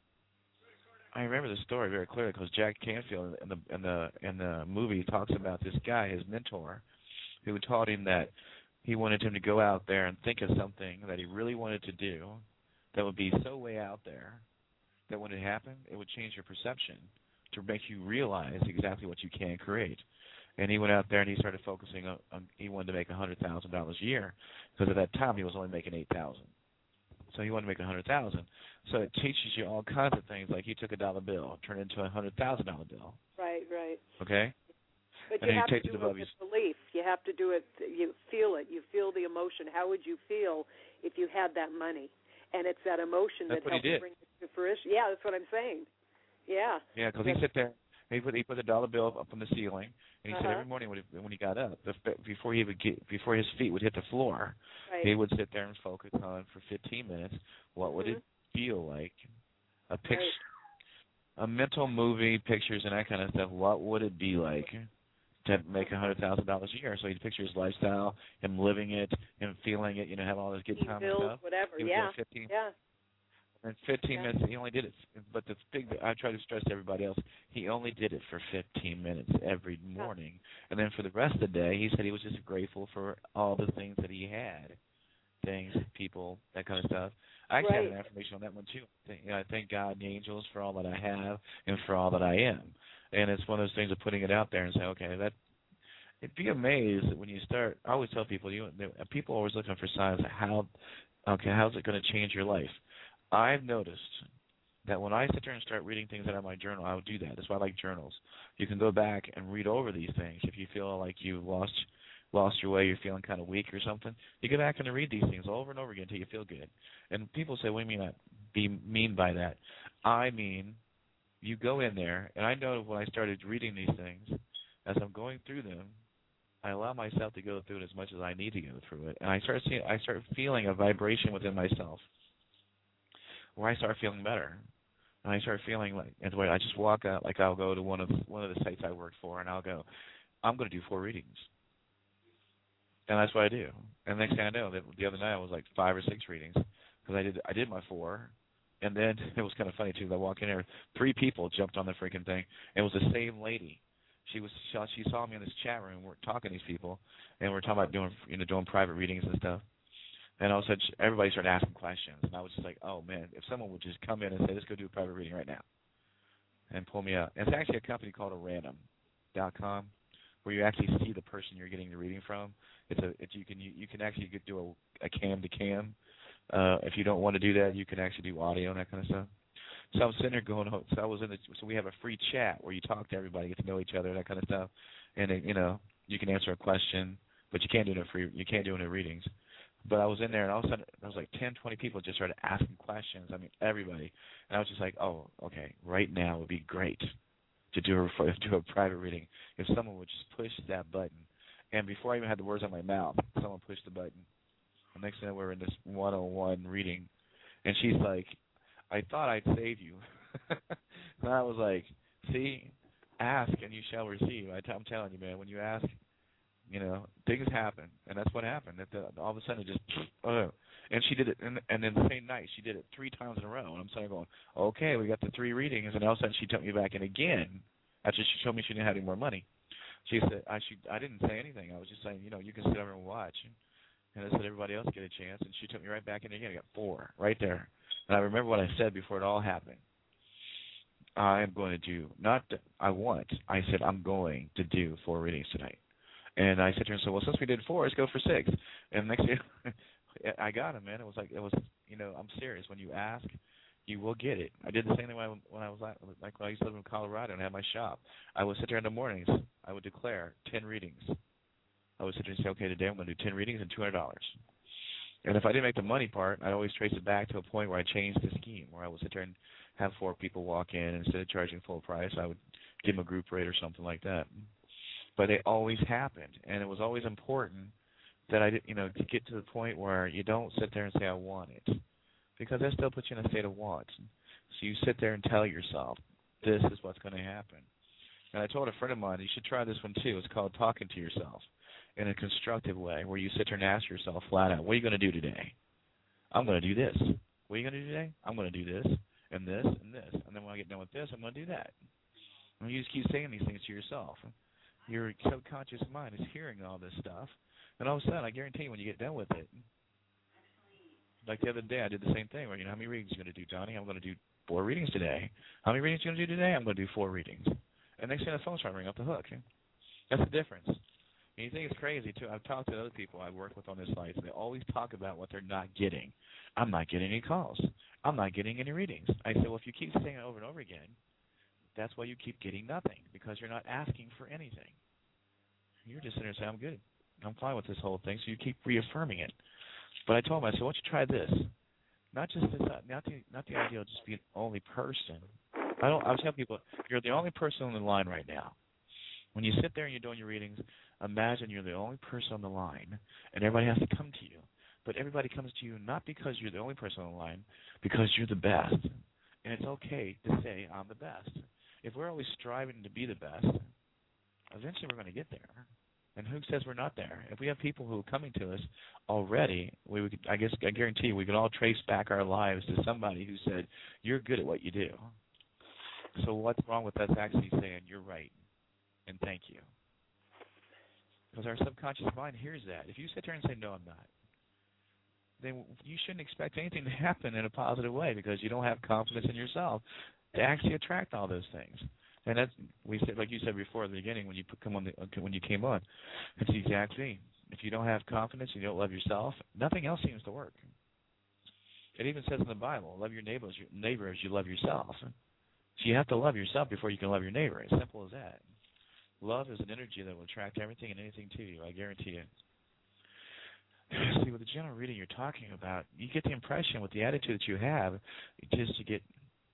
I remember the story very clearly because Jack Canfield in the in the in the movie talks about this guy, his mentor, who taught him that he wanted him to go out there and think of something that he really wanted to do that would be so way out there that when it happened, it would change your perception to make you realize exactly what you can create. And he went out there and he started focusing on, on he wanted to make one hundred thousand dollars a year because at that time he was only making eight thousand dollars. So he wanted to make one hundred thousand dollars. So it teaches you all kinds of things, like he took a dollar bill, turned it into a one hundred thousand dollars bill. Right, right. Okay? But and you have to take do it it with belief. You have to do it, you feel it. You feel the emotion. How would you feel if you had that money? And it's that emotion that's that what helps he did. bring it to fruition. Yeah, that's what I'm saying. Yeah. Yeah, because he sit there, he put he put a dollar bill up on the ceiling, and he uh-huh. said every morning when he, when he got up, the, before he would get before his feet would hit the floor, right. he would sit there and focus on for fifteen minutes. What would mm-hmm. it feel like? A picture, right. a mental movie, pictures, and that kind of stuff. What would it be like to make a hundred thousand dollars a year? So he'd picture his lifestyle, him living it, him feeling it. You know, have all this good time bills, and stuff. Whatever. He would yeah. go fifteen. Yeah. In fifteen yeah. minutes, he only did it. But the big, I try to stress to everybody else, he only did it for fifteen minutes every morning. Yeah. And then for the rest of the day, he said he was just grateful for all the things that he had, things, people, that kind of stuff. I actually right. have an affirmation on that one too. You know, I thank God and the angels for all that I have and for all that I am. And it's one of those things of putting it out there and saying, okay, that. It'd be amazed when you start. I always tell people, you people are always looking for signs of how, okay, how's it going to change your life? I've noticed that when I sit there and start reading things out of my journal, I would do that. That's why I like journals. You can go back and read over these things. If you feel like you've lost lost your way, you're feeling kind of weak or something, you go back and read these things over and over again until you feel good. And people say, what do you mean, be mean by that? I mean, you go in there, and I know when I started reading these things, as I'm going through them, I allow myself to go through it as much as I need to go through it. And I start seeing, I start feeling a vibration within myself, where I start feeling better, and I start feeling like, and the way I just walk out, like I'll go to one of one of the sites I work for, and I'll go, I'm going to do four readings, and that's what I do. And the next thing I know, that the other night I was like five or six readings because I did I did my four, and then it was kind of funny too. I walk in there, three people jumped on the freaking thing. It was the same lady. She was she, she saw me in this chat room. We're talking to these people, and we're talking about doing you know doing private readings and stuff. And all of a sudden, everybody started asking questions, and I was just like, oh man, if someone would just come in and say, let's go do a private reading right now, and pull me up. And it's actually a company called a random dot com, where you actually see the person you're getting the reading from. It's a it's, you can you, you can actually do a, a cam to cam. Uh, if you don't want to do that, you can actually do audio and that kind of stuff. So I'm sitting there going, oh, so I was in the, so we have a free chat where you talk to everybody, get to know each other, that kind of stuff, and it, you know you can answer a question, but you can't do it in free, you can't do it in readings. But I was in there, and all of a sudden, there was like ten, twenty people just started asking questions. I mean, everybody, and I was just like, oh, okay, right now would be great to do a do a private reading if someone would just push that button. And before I even had the words on my mouth, someone pushed the button. The next thing we're in this one-on-one reading, and she's like, I thought I'd save you. And I was like, see, ask and you shall receive. I t- I'm telling you, man, when you ask, you know, things happen. And that's what happened. That the, all of a sudden it just, oh. And she did it, and, and then the same night she did it three times in a row. And I'm sitting there going, okay, we got the three readings. And all of a sudden she took me back in again after she showed me she didn't have any more money. She said, I should, I didn't say anything. I was just saying, you know, you can sit over and watch. And I said, everybody else get a chance. And she took me right back in again. I got four right there. And I remember what I said before it all happened. I am going to do, not I want, I said I'm going to do four readings tonight. And I said to her and said, well, since we did four, let's go for six. And next year, I got him, man. It was like, it was, you know, I'm serious. When you ask, you will get it. I did the same thing when I, when I was like, like when I used to live in Colorado and had my shop. I would sit there in the mornings. I would declare ten readings. I would sit there and say, okay, today I'm going to do ten readings and two hundred dollars. And if I didn't make the money part, I'd always trace it back to a point where I changed the scheme, where I would sit there and have four people walk in. And instead of charging full price, I would give them a group rate or something like that. But they always happened, and it was always important that I, did, you know, to get to the point where you don't sit there and say, I want it, because that still puts you in a state of want. So you sit there and tell yourself, this is what's going to happen. And I told a friend of mine, you should try this one too. It's called talking to yourself in a constructive way, where you sit there and ask yourself flat out, what are you going to do today? I'm going to do this. What are you going to do today? I'm going to do this and this and this. And then when I get done with this, I'm going to do that. And you just keep saying these things to yourself. Your subconscious mind is hearing all this stuff. And all of a sudden, I guarantee you, when you get done with it, like the other day, I did the same thing where, you know, how many readings are you going to do, Johnny? I'm going to do four readings today. How many readings are you going to do today? I'm going to do four readings. And next thing, the phone's trying to ring up the hook. That's the difference. And you think it's crazy, too. I've talked to other people I've worked with on this site, and they always talk about what they're not getting. I'm not getting any calls. I'm not getting any readings. I say, well, if you keep saying it over and over again, that's why you keep getting nothing, because you're not asking for anything. You're just sitting there saying, I'm good. I'm fine with this whole thing, so you keep reaffirming it. But I told him, I said, why don't you try this? Not just this, not the, not the idea of just being the only person. I don't. I tell people, you're the only person on the line right now. When you sit there and you're doing your readings, imagine you're the only person on the line, and everybody has to come to you. But everybody comes to you not because you're the only person on the line, because you're the best. And it's okay to say, I'm the best. If we're always striving to be the best, eventually we're going to get there. And who says we're not there? If we have people who are coming to us already, we would, I guess I guarantee we can all trace back our lives to somebody who said, you're good at what you do. So what's wrong with us actually saying, you're right, and thank you? Because our subconscious mind hears that. If you sit there and say, no, I'm not, then you shouldn't expect anything to happen in a positive way, because you don't have confidence in yourself to actually attract all those things. And that's, we said, like you said before at the beginning when you put, come on the, when you came on, it's the exact thing. If you don't have confidence, you don't love yourself, nothing else seems to work. It even says in the Bible, love your neighbor as, your neighbor as you love yourself. So you have to love yourself before you can love your neighbor. As simple as that. Love is an energy that will attract everything and anything to you, I guarantee it. See, with the general reading you're talking about, you get the impression with the attitude that you have, just to get...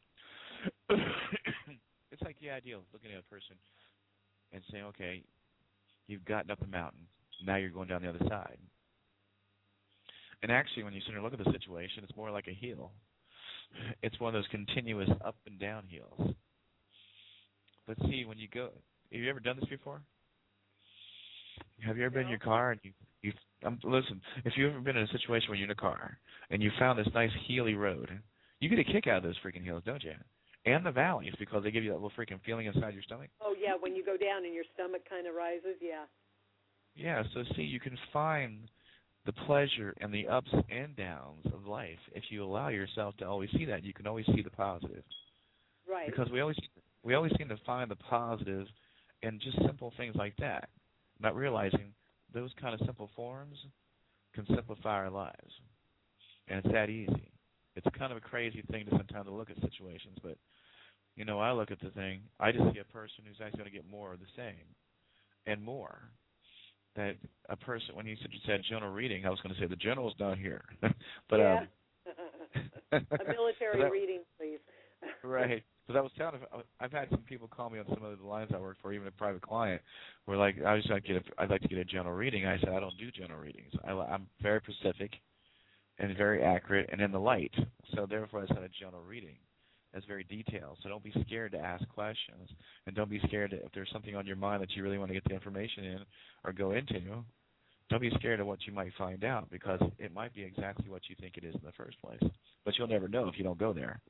It's like the idea of looking at a person and saying, okay, you've gotten up the mountain. Now you're going down the other side. And actually, when you sit and look at the situation, it's more like a hill. It's one of those continuous up and down hills. But see, when you go, have you ever done this before? Have you ever been in your car and you, you um, listen, if you've ever been in a situation where you're in a car and you found this nice hilly road, you get a kick out of those freaking hills, don't you? and the valleys, because they give you that little freaking feeling inside your stomach. Oh, yeah, when you go down and your stomach kind of rises, yeah. Yeah, so see, you can find the pleasure and the ups and downs of life if you allow yourself to always see that. You can always see the positive. Right. Because we always we always seem to find the positive in just simple things like that, not realizing those kind of simple forms can simplify our lives. And it's that easy. It's kind of a crazy thing to sometimes look at situations, but, you know, I look at the thing, I just see a person who's actually going to get more of the same and more. That a person, when you said, you said general reading, I was going to say the general's down here. but yeah. um, A military that, reading, please. Right. Because I was telling, I've had some people call me on some of the lines I work for, even a private client, where like I was like, get a, I'd like to get a general reading. I said I don't do general readings. I, I'm very specific and very accurate and in the light. So therefore, I said a general reading. That's very detailed. So don't be scared to ask questions, and don't be scared to, if there's something on your mind that you really want to get the information in or go into. Don't be scared of what you might find out, because it might be exactly what you think it is in the first place. But you'll never know if you don't go there.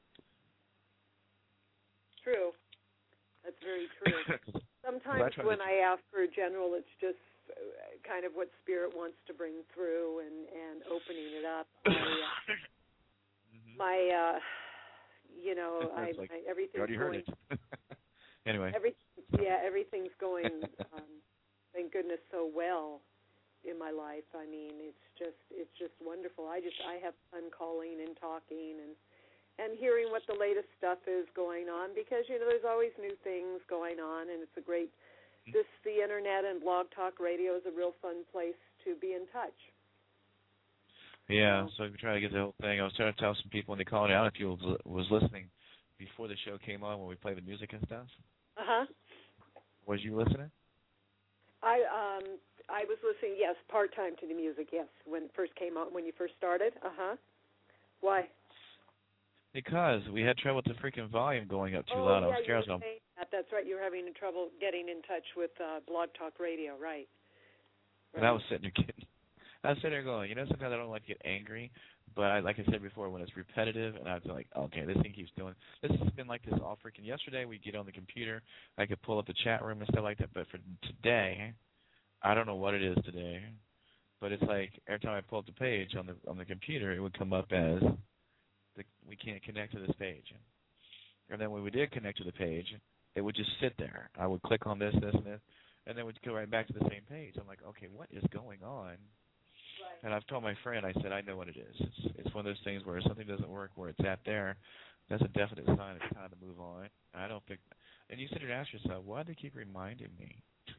True. That's very true. Sometimes when I ask for a general, it's just kind of what Spirit wants to bring through and, and opening it up. I, uh, mm-hmm. My, uh, you know, I, like, I everything's you already going. Heard it. Anyway. Every, yeah, everything's going. Um, thank goodness so well in my life. I mean, it's just it's just wonderful. I just I have fun calling and talking and. And hearing what the latest stuff is going on, because, you know, there's always new things going on, and it's a great, this, the Internet and Blog Talk Radio is a real fun place to be in touch. Yeah, so we try to get the whole thing. I was trying to tell some people when they called it out, if you was listening before the show came on when we played the music and stuff. Uh-huh. Was you listening? I um I was listening, yes, part-time to the music, yes, when it first came out, when you first started. Uh-huh. Why? Because we had trouble with the freaking volume going up too oh, loud. Yeah, I was scared. You were saying that. That's right. You were having trouble getting in touch with uh, Blog Talk Radio, right? right? And I was sitting there getting, I was sitting there going, you know, sometimes I don't like to get angry, but I, like I said before, when it's repetitive, and I was like, okay, this thing keeps doing. This has been like this all freaking yesterday. We get on the computer, I could pull up the chat room and stuff like that, but for today, I don't know what it is today, but it's like every time I pull up the page on the on the computer, it would come up as. The, we can't connect to this page. And then when we did connect to the page, it would just sit there. I would click on this, this, and this, and then we'd go right back to the same page. I'm like, okay, what is going on? Right. And I've told my friend, I said, I know what it is. It's, it's one of those things where if something doesn't work where it's at there, that's a definite sign it's time to move on. I don't think, and you sit there and ask yourself, why do they keep reminding me?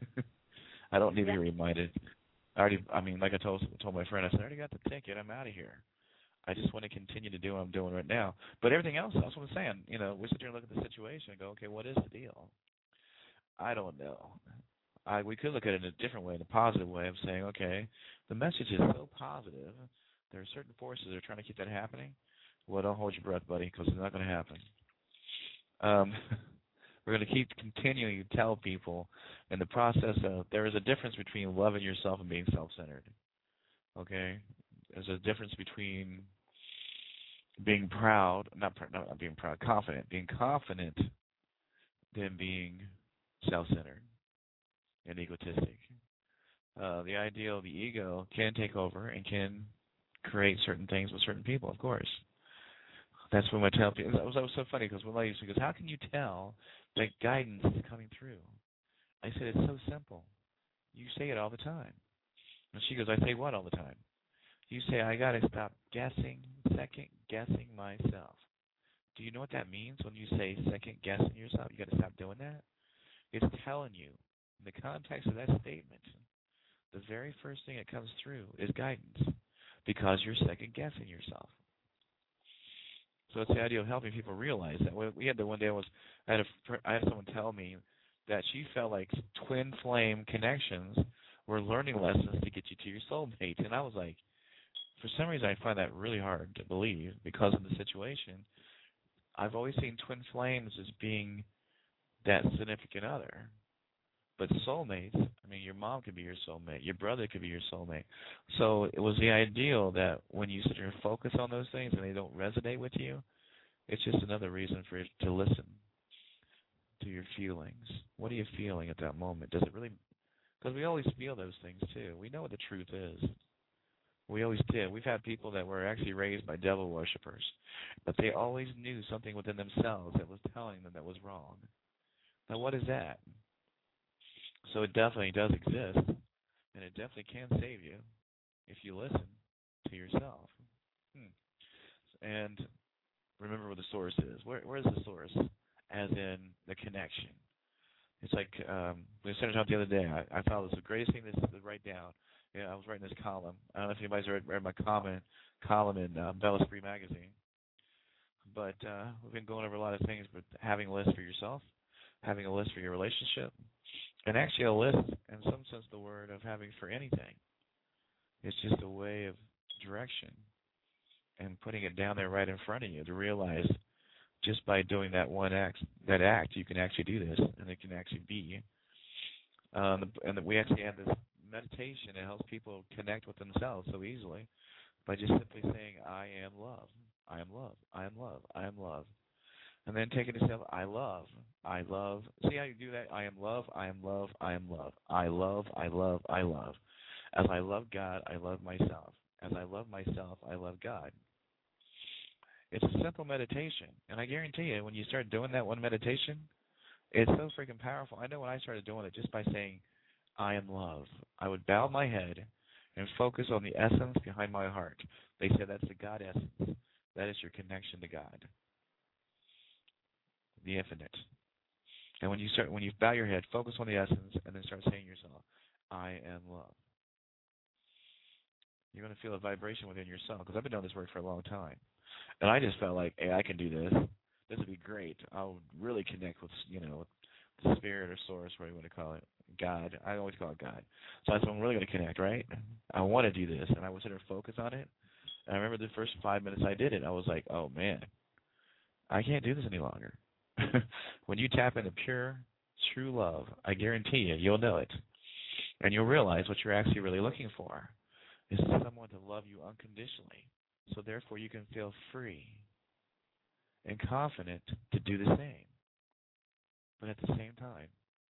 I don't need to yeah. be reminded. I already, I mean, like I told told my friend, I said, I already got the ticket. I'm out of here. I just want to continue to do what I'm doing right now. But everything else, that's what I'm saying. You know, we sit there and look at the situation and go, okay, what is the deal? I don't know. I, we could look at it in a different way, in a positive way of saying, okay, the message is so positive. There are certain forces that are trying to keep that happening. Well, don't hold your breath, buddy, because it's not going to happen. Um, we're going to keep continuing to tell people in the process of there is a difference between loving yourself and being self-centered. Okay? There's a difference between being proud, not, not being proud, confident, being confident than being self-centered and egotistic. Uh, the ideal, the ego, can take over and can create certain things with certain people, of course. That's when I tell people, that was, that was so funny, because when lady goes, how can you tell that guidance is coming through? I said, it's so simple. You say it all the time. And she goes, I say what all the time? You say, I got to stop guessing, second-guessing myself. Do you know what that means when you say second-guessing yourself? You got to stop doing that? It's telling you, in the context of that statement, the very first thing that comes through is guidance, because you're second-guessing yourself. So it's the idea of helping people realize that. We had the one day I was, I had, a, I had someone tell me that she felt like twin flame connections were learning lessons to get you to your soulmate. And I was like, for some reason, I find that really hard to believe because of the situation. I've always seen twin flames as being that significant other. But soulmates, I mean, your mom could be your soulmate. Your brother could be your soulmate. So it was the ideal that when you sit there and focus on those things and they don't resonate with you, It's just another reason for you to listen to your feelings. What are you feeling at that moment? Does it really? Because we always feel those things too. We know what the truth is. We always did. We've had people that were actually raised by devil worshippers, but they always knew something within themselves that was telling them that was wrong. Now, what is that? So it definitely does exist, and it definitely can save you if you listen to yourself. Hmm. And remember what the source is. Where, where's the source? As in the connection. It's like um, we sent it out the other day. I, I thought it was the greatest thing to, to write down. Yeah, I was writing this column. I don't know if anybody's read, read my comment, column in uh, Bell Esprit magazine. But uh, we've been going over a lot of things, but having a list for yourself, having a list for your relationship, and actually a list, in some sense, the word of having for anything. It's just a way of direction and putting it down there right in front of you to realize just by doing that one act, that act, you can actually do this, and it can actually be. Um, and we actually have this meditation that helps people connect with themselves so easily by just simply saying, I am love, I am love, I am love, I am love. And then taking a step, I love, I love. See how you do that? I am love, I am love, I am love. I love, I love, I love. As I love God, I love myself. As I love myself, I love God. It's a simple meditation, and I guarantee you, when you start doing that one meditation, it's so freaking powerful. I know when I started doing it just by saying, I am love, I would bow my head and focus on the essence behind my heart. They said that's the God essence. That is your connection to God, the infinite. And when you start, when you bow your head, focus on the essence, and then start saying to yourself, I am love. You're going to feel a vibration within yourself, because I've been doing this work for a long time. And I just felt like, hey, I can do this. This would be great. I'll really connect with, you know, the spirit or source, whatever you want to call it, God. I always call it God. So I said, I'm really going to connect, right? I want to do this. And I was sitting there focus on it. And I remember the first five minutes I did it, I was like, oh, man, I can't do this any longer. When you tap into pure, true love, I guarantee you, you'll know it. And you'll realize what you're actually really looking for is someone to love you unconditionally. So therefore you can feel free and confident to do the same, but at the same time.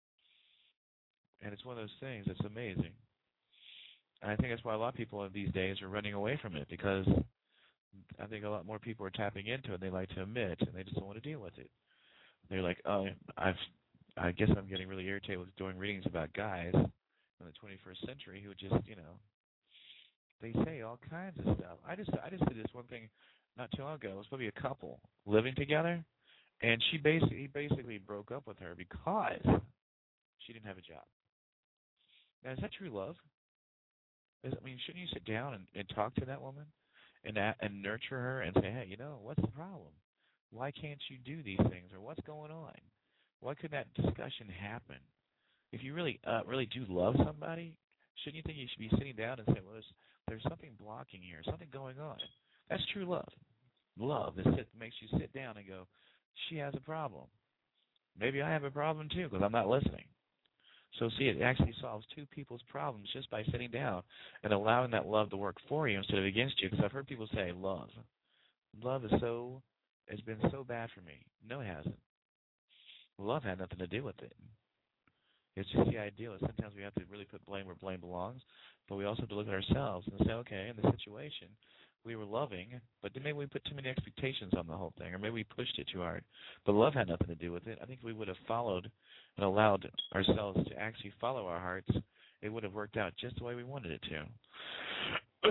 And it's one of those things that's amazing. And I think that's why a lot of people these days are running away from it, because I think a lot more people are tapping into it than they like to admit, and they just don't want to deal with it. They're like, oh, I've, I guess I'm getting really irritated with doing readings about guys in the twenty-first century who just, you know, they say all kinds of stuff. I just I just did this one thing not too long ago. It was probably a couple living together, and she basically he basically broke up with her because she didn't have a job. Now, is that true love? Is, I mean, shouldn't you sit down and, and talk to that woman and and nurture her and say, hey, you know, what's the problem? Why can't you do these things, or what's going on? Why could that discussion happen? If you really uh, really do love somebody, shouldn't you think you should be sitting down and say, well, there's, there's something blocking here, something going on? That's true love. Love that sit, makes you sit down and go, she has a problem. Maybe I have a problem too, because I'm not listening. So see, it actually solves two people's problems just by sitting down and allowing that love to work for you instead of against you. Because I've heard people say, love. Love is so, has been so bad for me. No, it hasn't. Love had nothing to do with it. It's just the idea that sometimes we have to really put blame where blame belongs, but we also have to look at ourselves and say, okay, in this situation, we were loving, but then maybe we put too many expectations on the whole thing, or maybe we pushed it too hard. But love had nothing to do with it. I think if we would have followed and allowed ourselves to actually follow our hearts, it would have worked out just the way we wanted it to.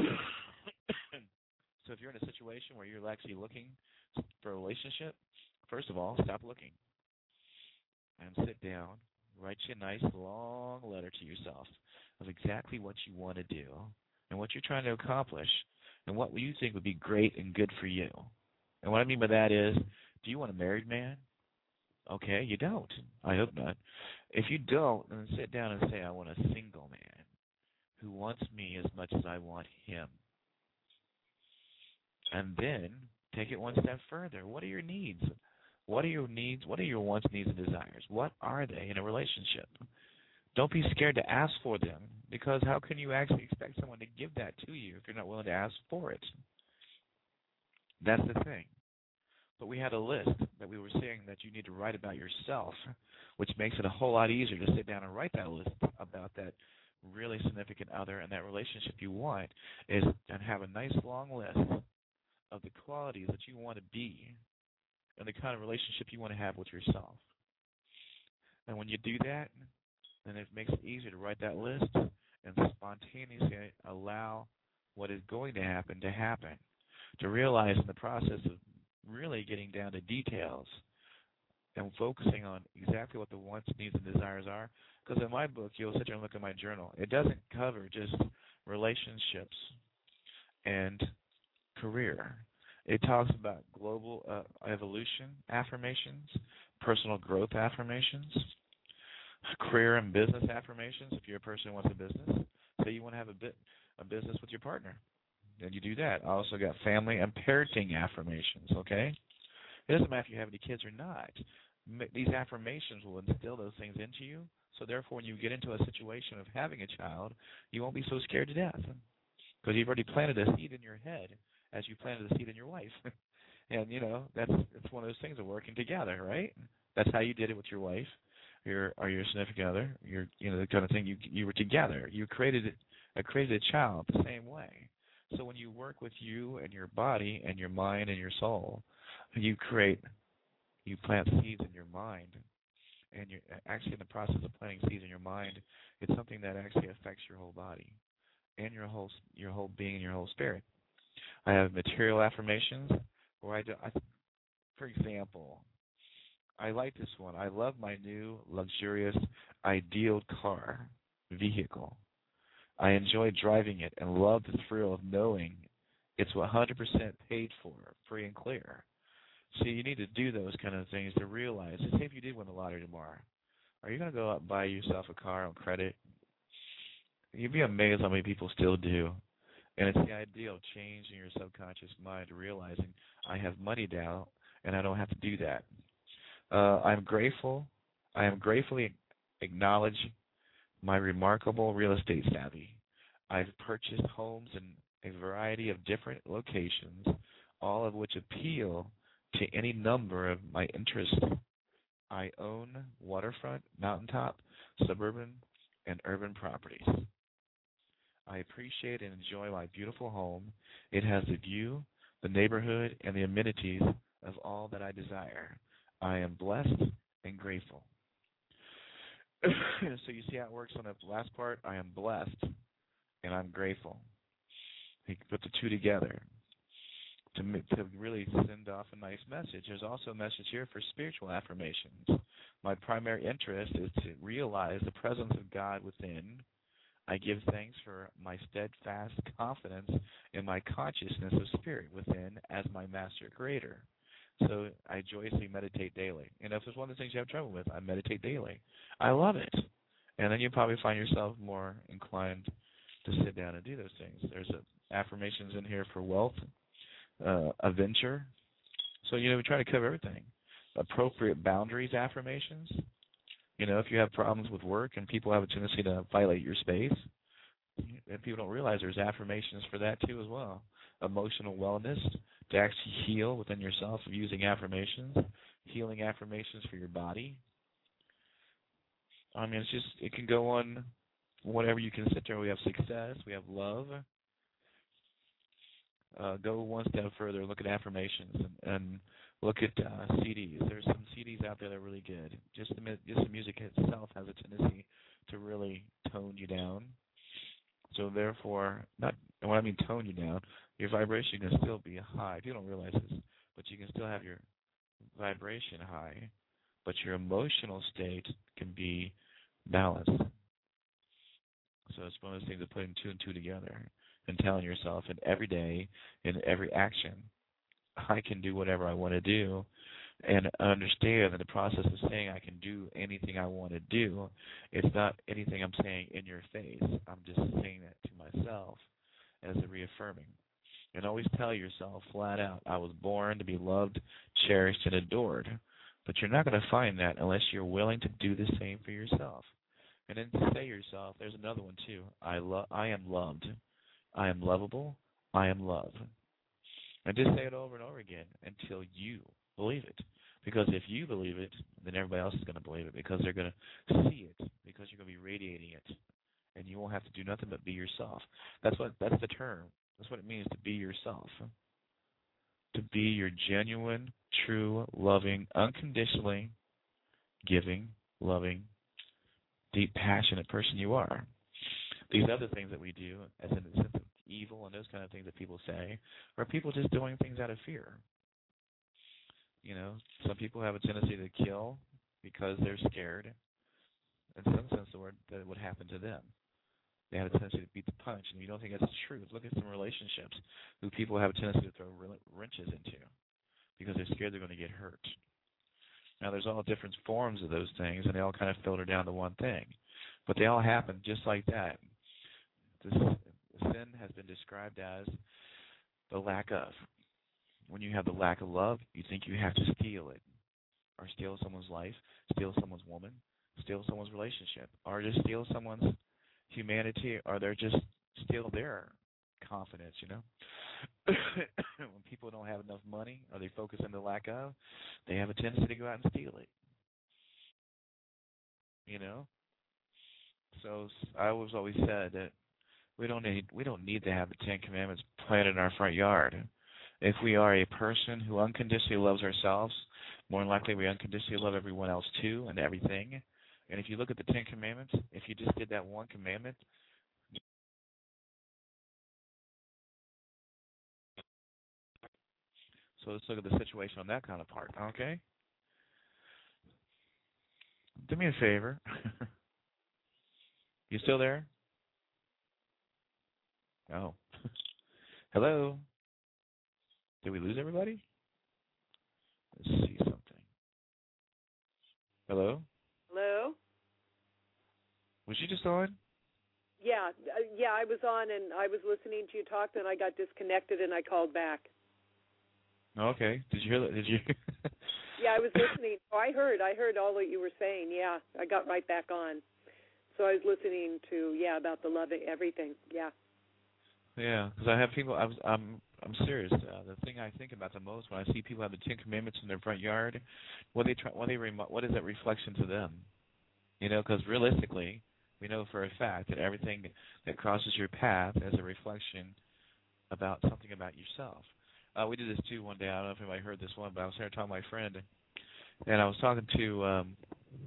So if you're in a situation where you're actually looking for a relationship, first of all, stop looking and sit down. Write you a nice long letter to yourself of exactly what you want to do and what you're trying to accomplish and what you think would be great and good for you. And what I mean by that is, do you want a married man? Okay, you don't. I hope not. If you don't, then sit down and say, I want a single man who wants me as much as I want him. And then take it one step further. What are your needs? What are your needs? What are your wants, needs, and desires? What are they in a relationship? Don't be scared to ask for them, because how can you actually expect someone to give that to you if you're not willing to ask for it? That's the thing. But we had a list that we were saying that you need to write about yourself, which makes it a whole lot easier to sit down and write that list about that really significant other and that relationship you want, is and have a nice long list of the qualities that you want to be and the kind of relationship you want to have with yourself. And when you do that, then it makes it easier to write that list and spontaneously allow what is going to happen to happen, to realize in the process of really getting down to details and focusing on exactly what the wants, needs, and desires are. Because in my book, you'll sit there and look at my journal. It doesn't cover just relationships and career. It talks about global uh, evolution affirmations, personal growth affirmations, career and business affirmations. If you're a person who wants a business, say you want to have a bit a business with your partner, then you do that. I also got family and parenting affirmations, okay? It doesn't matter if you have any kids or not. These affirmations will instill those things into you, so therefore when you get into a situation of having a child, you won't be so scared to death because you've already planted a seed in your head as you planted a seed in your wife. And, you know, that's it's one of those things of working together, right? That's how you did it with your wife, your or your significant other. Your, you know, the kind of thing you you were together. You created uh, created a child the same way. So when you work with you and your body and your mind and your soul, you create, you plant seeds in your mind, and you're actually in the process of planting seeds in your mind. It's something that actually affects your whole body and your whole your whole being and your whole spirit. I have material affirmations where I do, I, for example, I like this one. I love my new luxurious ideal car vehicle. I enjoy driving it and love the thrill of knowing it's one hundred percent paid for, free and clear. So you need to do those kind of things to realize, say if you did win the lottery tomorrow, are you going to go out and buy yourself a car on credit? You'd be amazed how many people still do. And it's the idea of changing your subconscious mind to realizing I have money now and I don't have to do that. Uh, I'm grateful. I am gratefully acknowledge my remarkable real estate savvy. I've purchased homes in a variety of different locations, all of which appeal to any number of my interests. I own waterfront, mountaintop, suburban, and urban properties. I appreciate and enjoy my beautiful home. It has the view, the neighborhood, and the amenities of all that I desire. I am blessed and grateful. So you see how it works on the last part? I am blessed and I'm grateful. You can put the two together to, to really send off a nice message. There's also a message here for spiritual affirmations. My primary interest is to realize the presence of God within. I give thanks for my steadfast confidence in my consciousness of spirit within as my master creator. So I joyously meditate daily. And if it's one of the things you have trouble with, I meditate daily. I love it. And then you probably find yourself more inclined to sit down and do those things. There's a, affirmations in here for wealth, uh, adventure. So, you know, we try to cover everything. Appropriate boundaries affirmations. You know, if you have problems with work and people have a tendency to violate your space, and people don't realize there's affirmations for that too as well. Emotional wellness, to actually heal within yourself using affirmations, healing affirmations for your body. I mean, it's just, it can go on whatever you can sit there. We have success, we have love. Uh, go one step further, look at affirmations and, and look at uh, C Ds. There's some C Ds out there that are really good. Just the, just the music itself has a tendency to really tone you down. So therefore, not and when I mean tone you down, your vibration can still be high. People don't realize this, but you can still have your vibration high, but your emotional state can be balanced. So it's one of those things of putting two and two together and telling yourself in every day, in every action, I can do whatever I want to do, and understand that the process of saying I can do anything I want to do, it's not anything I'm saying in your face. I'm just saying that to myself as a reaffirming. And always tell yourself flat out, I was born to be loved, cherished, and adored. But you're not going to find that unless you're willing to do the same for yourself. And then say to yourself, there's another one too, I, lo- I am loved. I am lovable. I am love. And just say it over and over again until you Believe it. Because if you believe it, then everybody else is going to believe it because they're going to see it, because you're going to be radiating it. And you won't have to do nothing but be yourself. That's what that's the term. That's what it means to be yourself. To be your genuine, true, loving, unconditionally giving, loving, deep, passionate person you are. These other things that we do, as in the sense of evil and those kind of things that people say, are people just doing things out of fear. You know, some people have a tendency to kill because they're scared, in some sense, the word that it would happen to them. They have a tendency to beat the punch, and you don't think that's the truth. Look at some relationships who people have a tendency to throw wrenches into because they're scared they're going to get hurt. Now, there's all different forms of those things, and they all kind of filter down to one thing. But they all happen just like that. This sin has been described as the lack of. When you have the lack of love, you think you have to steal it, or steal someone's life, steal someone's woman, steal someone's relationship, or just steal someone's humanity, or they're just steal their confidence, you know. When people don't have enough money, or they focus on the lack of, they have a tendency to go out and steal it, you know. So I was always said that we don't need we don't need to have the Ten Commandments planted in our front yard. If we are a person who unconditionally loves ourselves, more than likely we unconditionally love everyone else too and everything. And if you look at the Ten Commandments, if you just did that one commandment, so let's look at the situation on that kind of part, okay? Do me a favor. You still there? Oh. Hello? Did we lose everybody? Let's see something. Hello? Hello? Was you just on? Yeah, uh, yeah, I was on and I was listening to you talk, then I got disconnected and I called back. Okay. Did you hear that? Did you? Yeah, I was listening. Oh, I heard. I heard all that you were saying. Yeah, I got right back on. So I was listening to, yeah, about the loving everything. Yeah. Yeah, because I have people. I was, I'm. I'm serious. Uh, the thing I think about the most when I see people have the Ten Commandments in their front yard, what they try, what they, what is that reflection to them? You know, because realistically, we know for a fact that everything that crosses your path is a reflection about something about yourself. Uh, we did this too one day. I don't know if anybody heard this one, but I was here talking to my friend, and I was talking to um,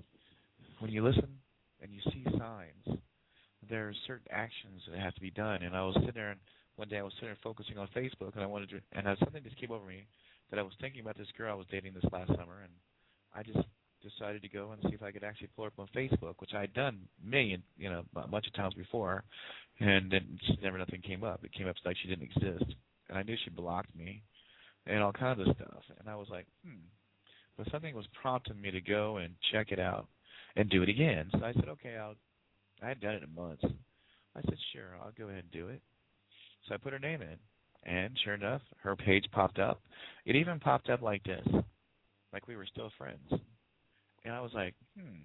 when you listen and you see signs, there are certain actions that have to be done. And I was sitting there, and one day I was sitting there focusing on Facebook, and I wanted to, and something just came over me that I was thinking about this girl I was dating this last summer, and I just decided to go and see if I could actually pull her up on Facebook, which I had done million, you know, a bunch of times before, and then just never nothing came up. It came up like she didn't exist, and I knew she blocked me, and all kinds of stuff. And I was like, hmm. But something was prompting me to go and check it out and do it again. So I said, okay, I'll. I hadn't done it in months. I said, sure, I'll go ahead and do it. So I put her name in, and sure enough, her page popped up. It even popped up like this, like we were still friends. And I was like, hmm.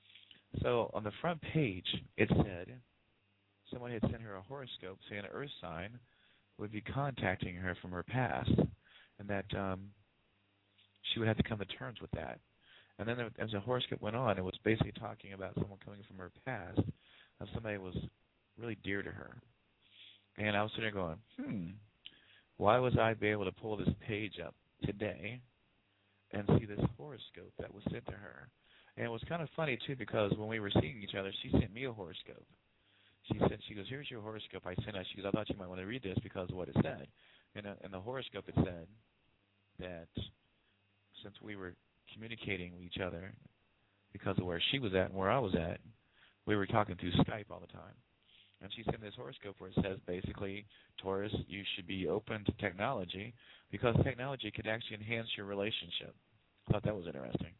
So on the front page, it said someone had sent her a horoscope saying an earth sign would be contacting her from her past, and that um, she would have to come to terms with that. And then as the horoscope went on, it was basically talking about someone coming from her past, of somebody who was really dear to her. And I was sitting there going, hmm, why was I be able to pull this page up today and see this horoscope that was sent to her? And it was kind of funny, too, because when we were seeing each other, she sent me a horoscope. She said, she goes, here's your horoscope I sent her. She goes, I thought you might want to read this because of what it said. And uh, in the horoscope it said that since we were communicating with each other because of where she was at and where I was at, we were talking through Skype all the time. And she sent this horoscope where it says basically, Taurus, you should be open to technology because technology could actually enhance your relationship. I thought that was interesting.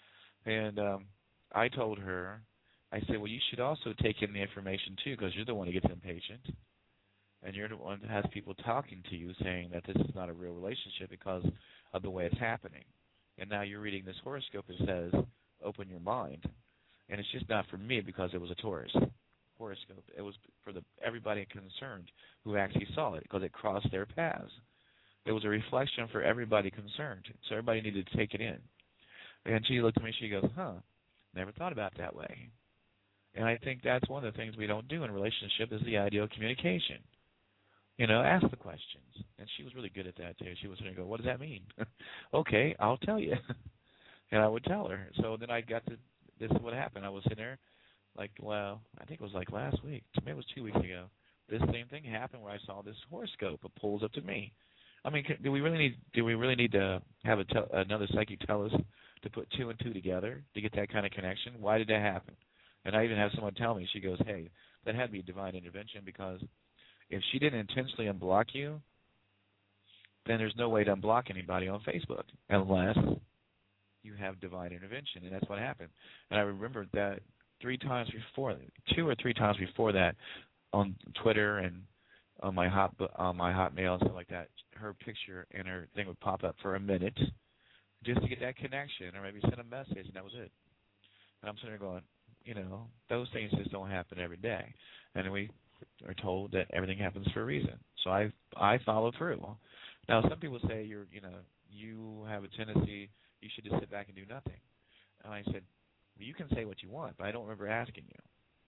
And um, I told her, I said, well, you should also take in the information too because you're the one who gets impatient. And you're the one that has people talking to you saying that this is not a real relationship because of the way it's happening. And now you're reading this horoscope that says, open your mind. And it's just not for me because it was a Taurus horoscope. It was for the everybody concerned who actually saw it because it crossed their paths. It was a reflection for everybody concerned, so everybody needed to take it in. And she looked at me, she goes, huh, never thought about it that way. And I think that's one of the things we don't do in a relationship is the idea of communication. You know, ask the questions. And she was really good at that, too. She was going to go, what does that mean? Okay, I'll tell you. And I would tell her. So then I got to, this is what happened. I was sitting there, like, well, I think it was like last week. Maybe it was two weeks ago. This same thing happened where I saw this horoscope. It pulls up to me. I mean, do we really need do we really need to have a te- another psychic tell us to put two and two together to get that kind of connection? Why did that happen? And I even have someone tell me, she goes, hey, that had to be divine intervention because if she didn't intentionally unblock you, then there's no way to unblock anybody on Facebook unless you have divine intervention, and that's what happened. And I remember that three times before, two or three times before that, on Twitter and on my hot on my Hotmail and stuff like that, her picture and her thing would pop up for a minute just to get that connection, or maybe send a message, and that was it. And I'm sitting there going, you know, those things just don't happen every day, and we are told that everything happens for a reason. So I I follow through. Now some people say you're you know you have a tendency you should just sit back and do nothing, and I said, well, you can say what you want, but I don't remember asking you.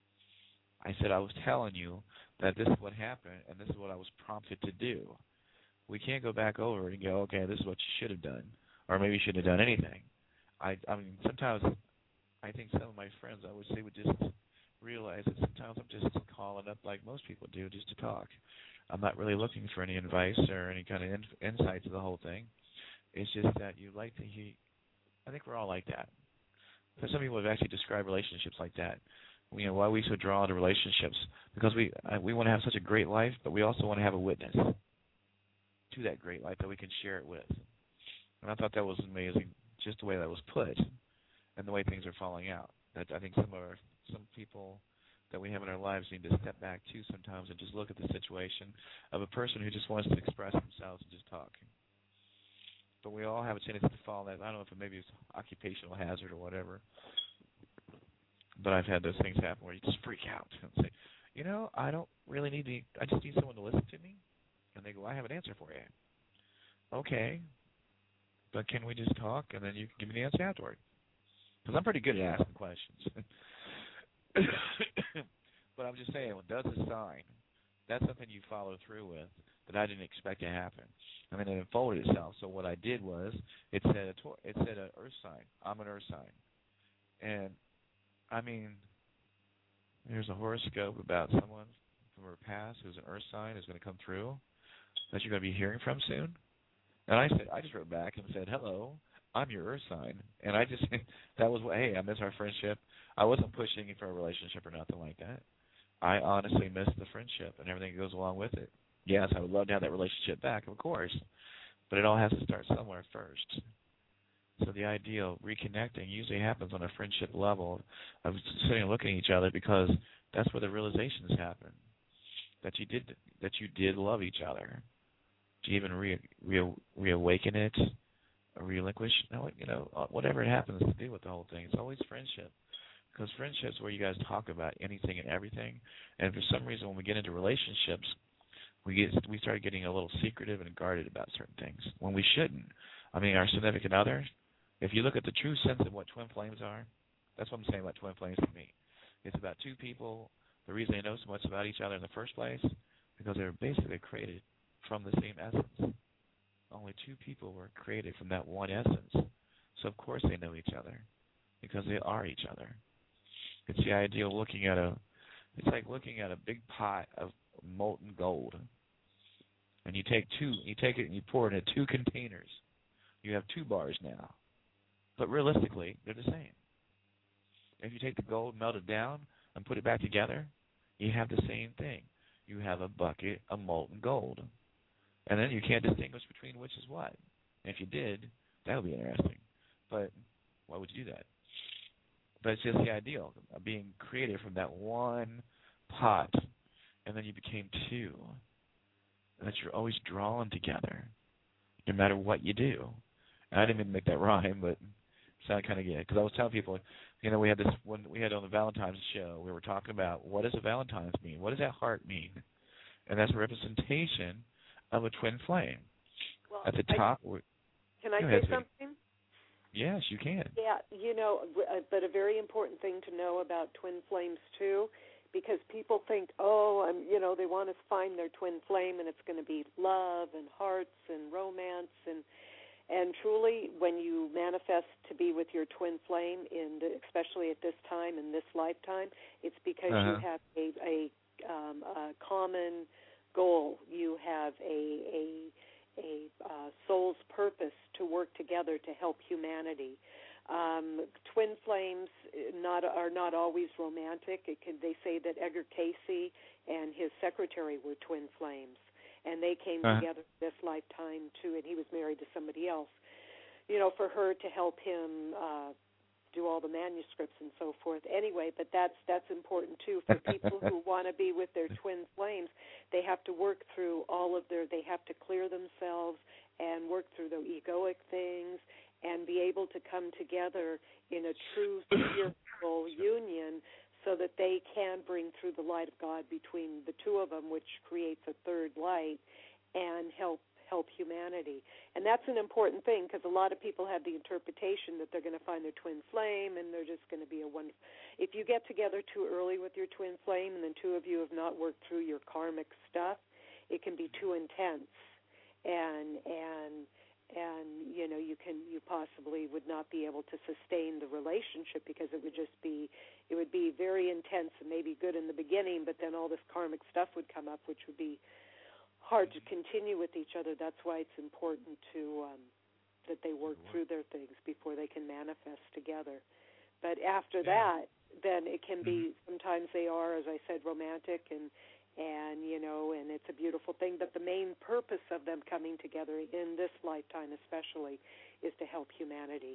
I said I was telling you that this is what happened and this is what I was prompted to do. We can't go back over and go, okay, this is what you should have done, or maybe you shouldn't have done anything. I, I mean, sometimes I think some of my friends, I wish they would just realize that sometimes I'm just calling up like most people do just to talk. I'm not really looking for any advice or any kind of in, insight to the whole thing. It's just that you like to hear. I think we're all like that. But some people have actually described relationships like that. You know, why we so drawn to relationships, because we uh, we want to have such a great life, but we also want to have a witness to that great life that we can share it with. And I thought that was amazing, just the way that was put, and the way things are falling out. That I think some of our, some people that we have in our lives need to step back too sometimes and just look at the situation of a person who just wants to express themselves and just talk. But we all have a tendency to fall in that. I don't know if it maybe it's occupational hazard or whatever. But I've had those things happen where you just freak out and say, you know, I don't really need to, I just need someone to listen to me. And they go, I have an answer for you. Okay, but can we just talk and then you can give me the answer afterward? Because I'm pretty good at asking questions. But I'm just saying, when does a sign, that's something you follow through with that I didn't expect to happen. I mean, it unfolded itself. So what I did was, it said a, it said an earth sign. I'm an earth sign. And I mean, there's a horoscope about someone from her past who's an earth sign who's going to come through that you're going to be hearing from soon. And I said, I just wrote back and said, hello, I'm your earth sign. And I just, that was, hey, I miss our friendship. I wasn't pushing for a relationship or nothing like that. I honestly miss the friendship and everything that goes along with it. Yes, I would love to have that relationship back, of course, but it all has to start somewhere first. So the idea of reconnecting usually happens on a friendship level of sitting and looking at each other, because that's where the realizations happen, that you did that you did love each other. Do you even re, re, reawaken it, or relinquish? You know, whatever it happens to do with the whole thing, it's always friendship, because friendship's where you guys talk about anything and everything. And for some reason, when we get into relationships, we get we start getting a little secretive and guarded about certain things when we shouldn't. I mean, our significant other. If you look at the true sense of what twin flames are, that's what I'm saying about twin flames to me. It's about two people. The reason they know so much about each other in the first place, because they were basically created from the same essence. Only two people were created from that one essence. So, of course, they know each other, because they are each other. It's the idea of looking at a, it's like looking at a big pot of molten gold. And you take two, you take it and you pour it into two containers. You have two bars now. But realistically, they're the same. If you take the gold, melt it down, and put it back together, you have the same thing. You have a bucket of molten gold. And then you can't distinguish between which is what. And if you did, that would be interesting. But why would you do that? But it's just the ideal of being created from that one pot, and then you became two. And that you're always drawn together, no matter what you do. And I didn't even make that rhyme, but sound kind of good, because I was telling people, you know, we had this when we had on the Valentine's show, we were talking about what does a Valentine's mean? What does that heart mean? And that's a representation of a twin flame. Well, Well, at the I, top. We're, can I go say ahead, sweetie. something? Yes, you can. Yeah, you know, but a very important thing to know about twin flames too, because people think, oh, I'm, you know, they want to find their twin flame, and it's going to be love and hearts and romance, and and truly, when you manifest to be with your twin flame, in the, especially at this time in this lifetime, it's because Uh-huh. you have a a, um, a common goal. You have a a a uh, soul's purpose to work together to help humanity. Um, twin flames not are not always romantic. It can, they say that Edgar Cayce and his secretary were twin flames, and they came Uh-huh. together this lifetime too. And he was married to somebody else. You know, for her to help him uh, do all the manuscripts and so forth. Anyway, but that's that's important too for people who want to be with their twin flames. They have to work through all of their. They have to clear themselves and work through the egoic things and be able to come together in a true spiritual union so that they can bring through the light of God between the two of them, which creates a third light, and help help humanity. And that's an important thing, because a lot of people have the interpretation that they're going to find their twin flame and they're just going to be a wonderful. If you get together too early with your twin flame and then two of you have not worked through your karmic stuff, it can be too intense. And and and you know, you can you possibly would not be able to sustain the relationship, because it would just be it would be very intense and maybe good in the beginning, but then all this karmic stuff would come up, which would be hard to continue with each other. That's why it's important to um, that they work through their things before they can manifest together. But after that, then it can be, sometimes they are, as I said, romantic and and you know, and it's a beautiful thing. But the main purpose of them coming together in this lifetime, especially, is to help humanity.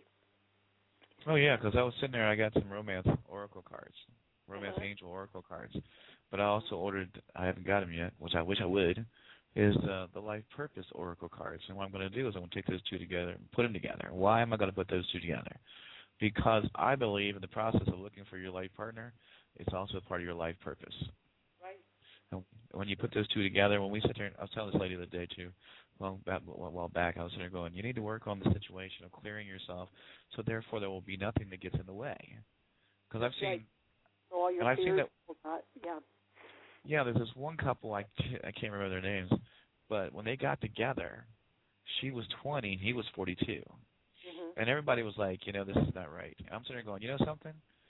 Oh yeah, because I was sitting there, I got some romance oracle cards, romance Uh-huh. angel oracle cards, but I also ordered. I haven't got them yet, which I wish I would. Is uh, the life purpose oracle cards, and what I'm going to do is I'm going to take those two together and put them together. Why am I going to put those two together? Because I believe in the process of looking for your life partner, it's also part of your life purpose. Right. And when you put those two together, when we sit there, I was telling this lady the other day too, well, back, a while back, I was sitting there going, you need to work on the situation of clearing yourself, so therefore there will be nothing that gets in the way. Because I've seen, Right. So all your and I've seen fears that. will not, yeah. Yeah, there's this one couple, I can't, I can't remember their names, but when they got together, she was twenty and he was forty-two. Mm-hmm. And everybody was like, you know, this is not right. I'm sitting there going, you know something?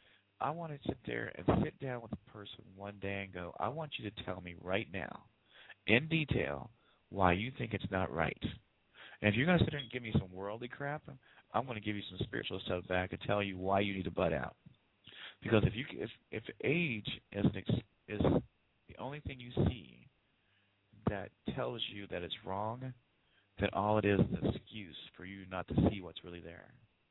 I want to sit there and sit down with a person one day and go, I want you to tell me right now, in detail, why you think it's not right. And if you're going to sit there and give me some worldly crap, I'm going to give you some spiritual stuff back and tell you why you need to butt out. Because if you if if age is an ex, is the only thing you see that tells you that it's wrong, then all it is is an excuse for you not to see what's really there.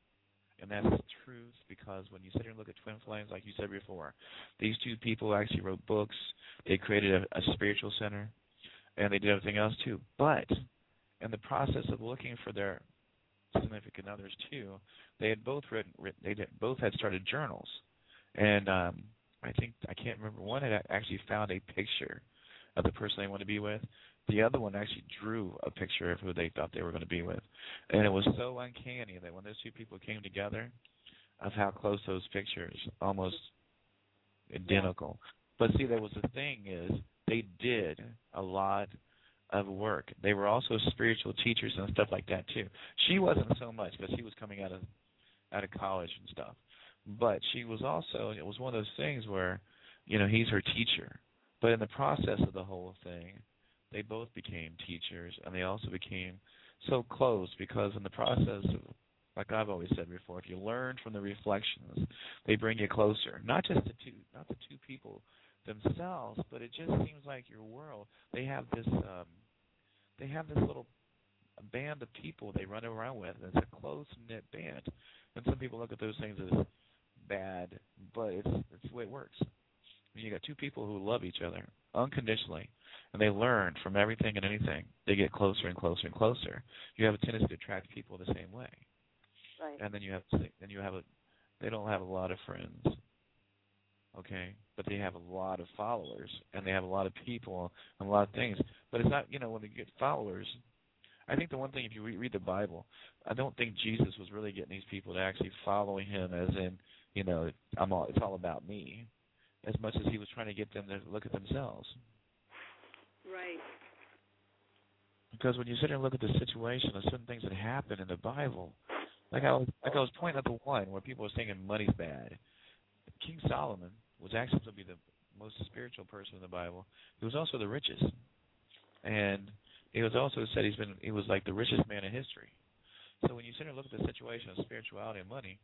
And that's the truth, because when you sit here and look at twin flames, like you said before, these two people actually wrote books, they created a, a spiritual center, and they did everything else too. But in the process of looking for their significant others too, they had both written, written they did, both had started journals. And um, I think, I can't remember, one had actually found a picture of the person they wanted to be with. The other one actually drew a picture of who they thought they were going to be with. And it was so uncanny that when those two people came together, of how close those pictures, almost identical. But see, there was the thing is, they did a lot of work. They were also spiritual teachers and stuff like that too. She wasn't so much, because she was coming out of out of college and stuff. But she was also, it was one of those things where, you know, he's her teacher. But in the process of the whole thing, they both became teachers, and they also became so close, because in the process of, like I've always said before, if you learn from the reflections, they bring you closer. Not just the two, not the two people themselves, but it just seems like your world. They have this, um, they have this little band of people they run around with. And it's a close knit band, and some people look at those things as bad, but it's it's the way it works. When you got two people who love each other unconditionally, and they learn from everything and anything, they get closer and closer and closer. You have a tendency to attract people the same way. Right. And then you have then you have a they don't have a lot of friends, okay, but they have a lot of followers, and they have a lot of people and a lot of things. But it's not, you know, when they get followers, I think the one thing, if you re- read the Bible, I don't think Jesus was really getting these people to actually follow him, as in, you know, I'm all, it's all about me, as much as he was trying to get them to look at themselves. Right. Because when you sit there and look at the situation of certain things that happen in the Bible, like I was, like I was pointing out the one where people were saying money's bad. King Solomon was actually to be the most spiritual person in the Bible. He was also the richest, and he was also said he's been he was like the richest man in history. So when you sit there and look at the situation of spirituality and money,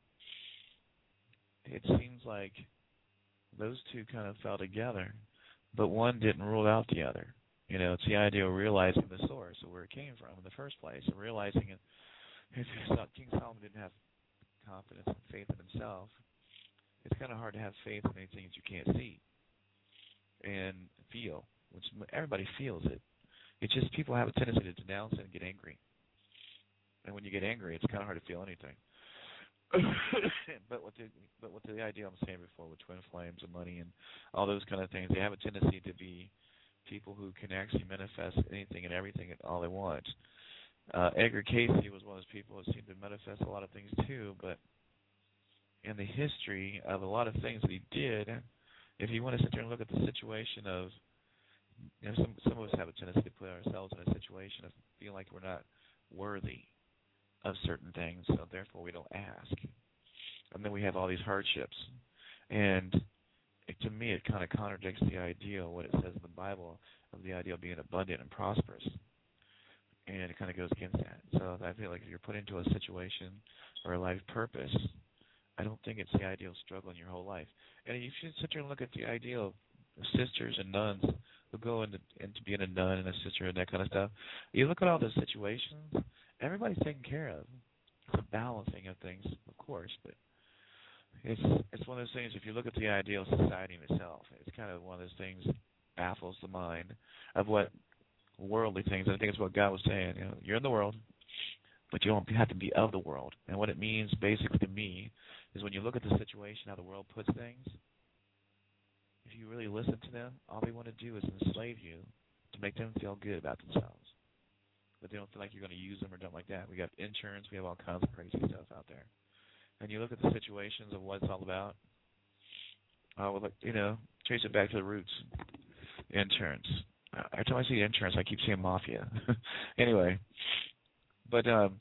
it seems like those two kind of fell together, but one didn't rule out the other. You know, it's the idea of realizing the source of where it came from in the first place, and realizing it. If King Solomon didn't have confidence and faith in himself, it's kind of hard to have faith in anything that you can't see and feel, which everybody feels it. It's just people have a tendency to denounce it and get angry. And when you get angry, it's kind of hard to feel anything. but with the but with the idea I'm saying before, with twin flames and money and all those kind of things, they have a tendency to be people who can actually manifest anything and everything and all they want. Uh, Edgar Casey was one of those people who seemed to manifest a lot of things too, but in the history of a lot of things that he did, if you want to sit there and look at the situation of, you know, some some of us have a tendency to put ourselves in a situation of feeling like we're not worthy of certain things, so therefore we don't ask. And then we have all these hardships. And it, to me, it kind of contradicts the idea of what it says in the Bible of the idea of being abundant and prosperous. And it kind of goes against that. So I feel like if you're put into a situation or a life purpose, I don't think it's the idea of struggling your whole life. And if you sit there and look at the idea of sisters and nuns who go into, into being a nun and a sister and that kind of stuff, you look at all those situations, everybody's taken care of. It's a balancing of things, of course, but it's it's one of those things, if you look at the idea of society in itself, it's kind of one of those things that baffles the mind of what worldly things. I think it's what God was saying. You know, you're in the world, but you don't have to be of the world. And what it means, basically, to me, is when you look at the situation, how the world puts things, if you really listen to them, all they want to do is enslave you to make them feel good about themselves. But they don't feel like you're going to use them or something like that. We got insurance. We have all kinds of crazy stuff out there. And you look at the situations of what it's all about, I would like, you know, trace it back to the roots. Insurance. Every time I see insurance, I keep seeing mafia. Anyway, but um,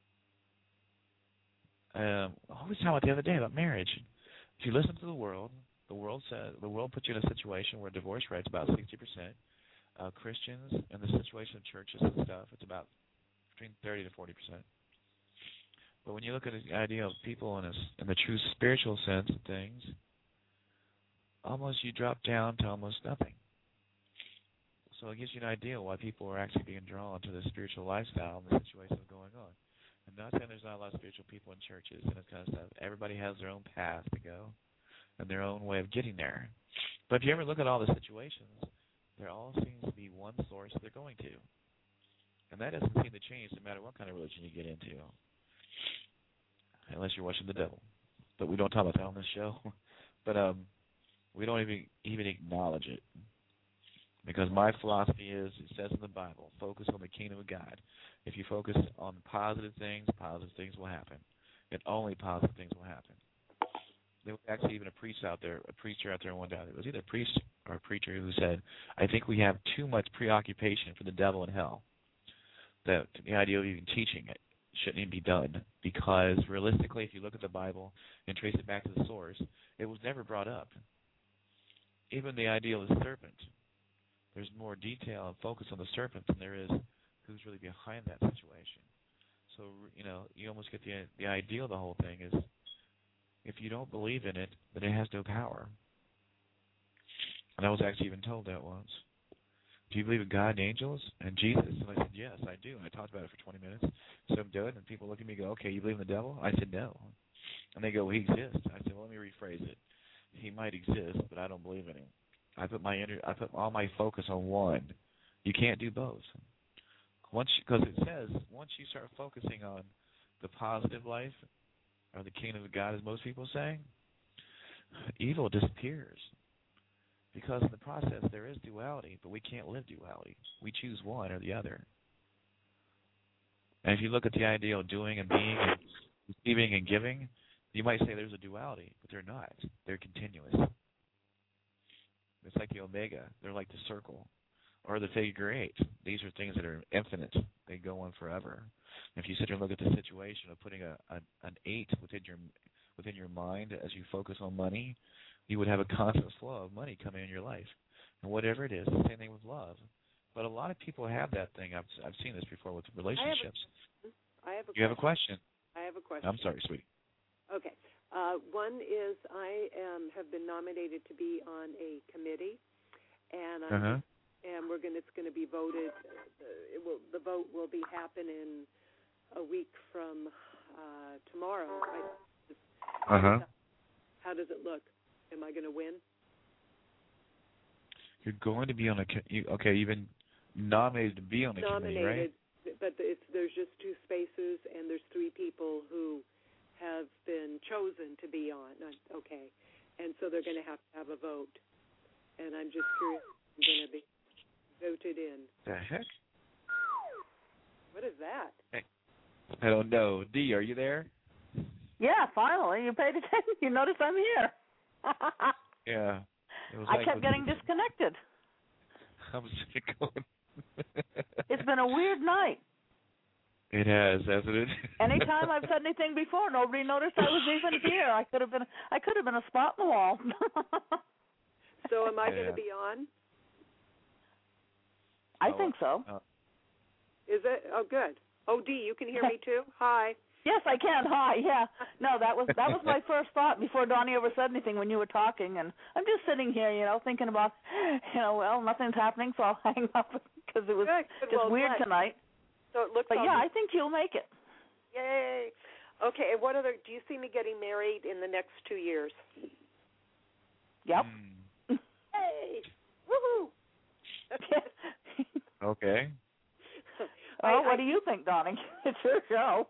um, I was talking about the other day about marriage. If you listen to the world, the world says the world puts you in a situation where divorce rate's about sixty percent. Uh, Christians and the situation of churches and stuff, it's about between thirty to forty percent. But when you look at the idea of people in, a, in the true spiritual sense of things, almost you drop down to almost nothing. So it gives you an idea why people are actually being drawn to the spiritual lifestyle and the situations going on. I'm not saying there's not a lot of spiritual people in churches and this kind of stuff. Everybody has their own path to go and their own way of getting there. But if you ever look at all the situations, there all seems to be one source they're going to. And that doesn't seem to change no matter what kind of religion you get into, unless you're watching the devil. But we don't talk about that on this show. But um, we don't even even acknowledge it. Because my philosophy is, it says in the Bible, focus on the kingdom of God. If you focus on positive things, positive things will happen. And only positive things will happen. There was actually even a priest out there, a preacher out there one day. It was either a priest or a preacher who said, I think we have too much preoccupation for the devil and hell. That the idea of even teaching it shouldn't even be done. Because realistically, if you look at the Bible and trace it back to the source, it was never brought up. Even the idea of the serpent. There's more detail and focus on the serpent than there is who's really behind that situation. So, you know, you almost get the the idea of the whole thing is if you don't believe in it, then it has no power. And I was actually even told that once. Do you believe in God and angels and Jesus? And I said, yes, I do. And I talked about it for twenty minutes. So I'm doing it, and people look at me and go, okay, you believe in the devil? I said, no. And they go, well, he exists. I said, well, let me rephrase it. He might exist, but I don't believe in him. I put my I put all my focus on one. You can't do both. Once, because it says once you start focusing on the positive life or the kingdom of God, as most people say, evil disappears. Because in the process there is duality, but we can't live duality. We choose one or the other. And if you look at the idea of doing and being and receiving and giving, you might say there's a duality, but they're not. They're continuous. It's like the omega. They're like the circle or the figure eight. These are things that are infinite. They go on forever. If you sit here and look at the situation of putting a, a an eight within your within your mind as you focus on money, you would have a constant flow of money coming in your life. And whatever it is, the same thing with love. But a lot of people have that thing. I've I've seen this before with relationships. I have a, I have a you have a question? I have a question. I'm sorry, sweetie. Okay. Uh, one is I um, have been nominated to be on a committee, and I'm, uh-huh. and we're going. It's going to be voted. Uh, it will, the vote will be happening a week from uh, tomorrow. I, uh huh. How does it look? Am I going to win? You're going to be on a you, okay. You've been nominated to be on a nominated, committee, right? But it's, there's just two spaces, and there's three people who have been chosen to be on. Okay, and so they're going to have to have a vote, and I'm just curious if I'm going to be voted in. The heck? What is that? Hey, I don't know. Dee, are you there? Yeah, finally. You paid attention. You noticed I'm here. Yeah. It was I like kept getting disconnected. I was going. It's been a weird night. It has, hasn't it? Anytime I've said anything before, nobody noticed I was even here. I could have been. I could have been a spot in the wall. So, am I yeah. going to be on? I oh, think so. Uh, Is it? Oh, good. Oh, Dee, you can hear me too. Hi. Yes, I can. Hi. Yeah. No, that was that was my first thought before Donnie ever said anything when you were talking, and I'm just sitting here, you know, thinking about, you know, well, nothing's happening, so I'll hang up because it was good, good. just well, weird glad. tonight. So it looks. But yeah, I think you'll make it. Yay. Okay. And what other? Do you see me getting married in the next two years? Yep. Mm. Hey. Woohoo. Okay. Oh, I, what I, do you think, Donnie? It's your show.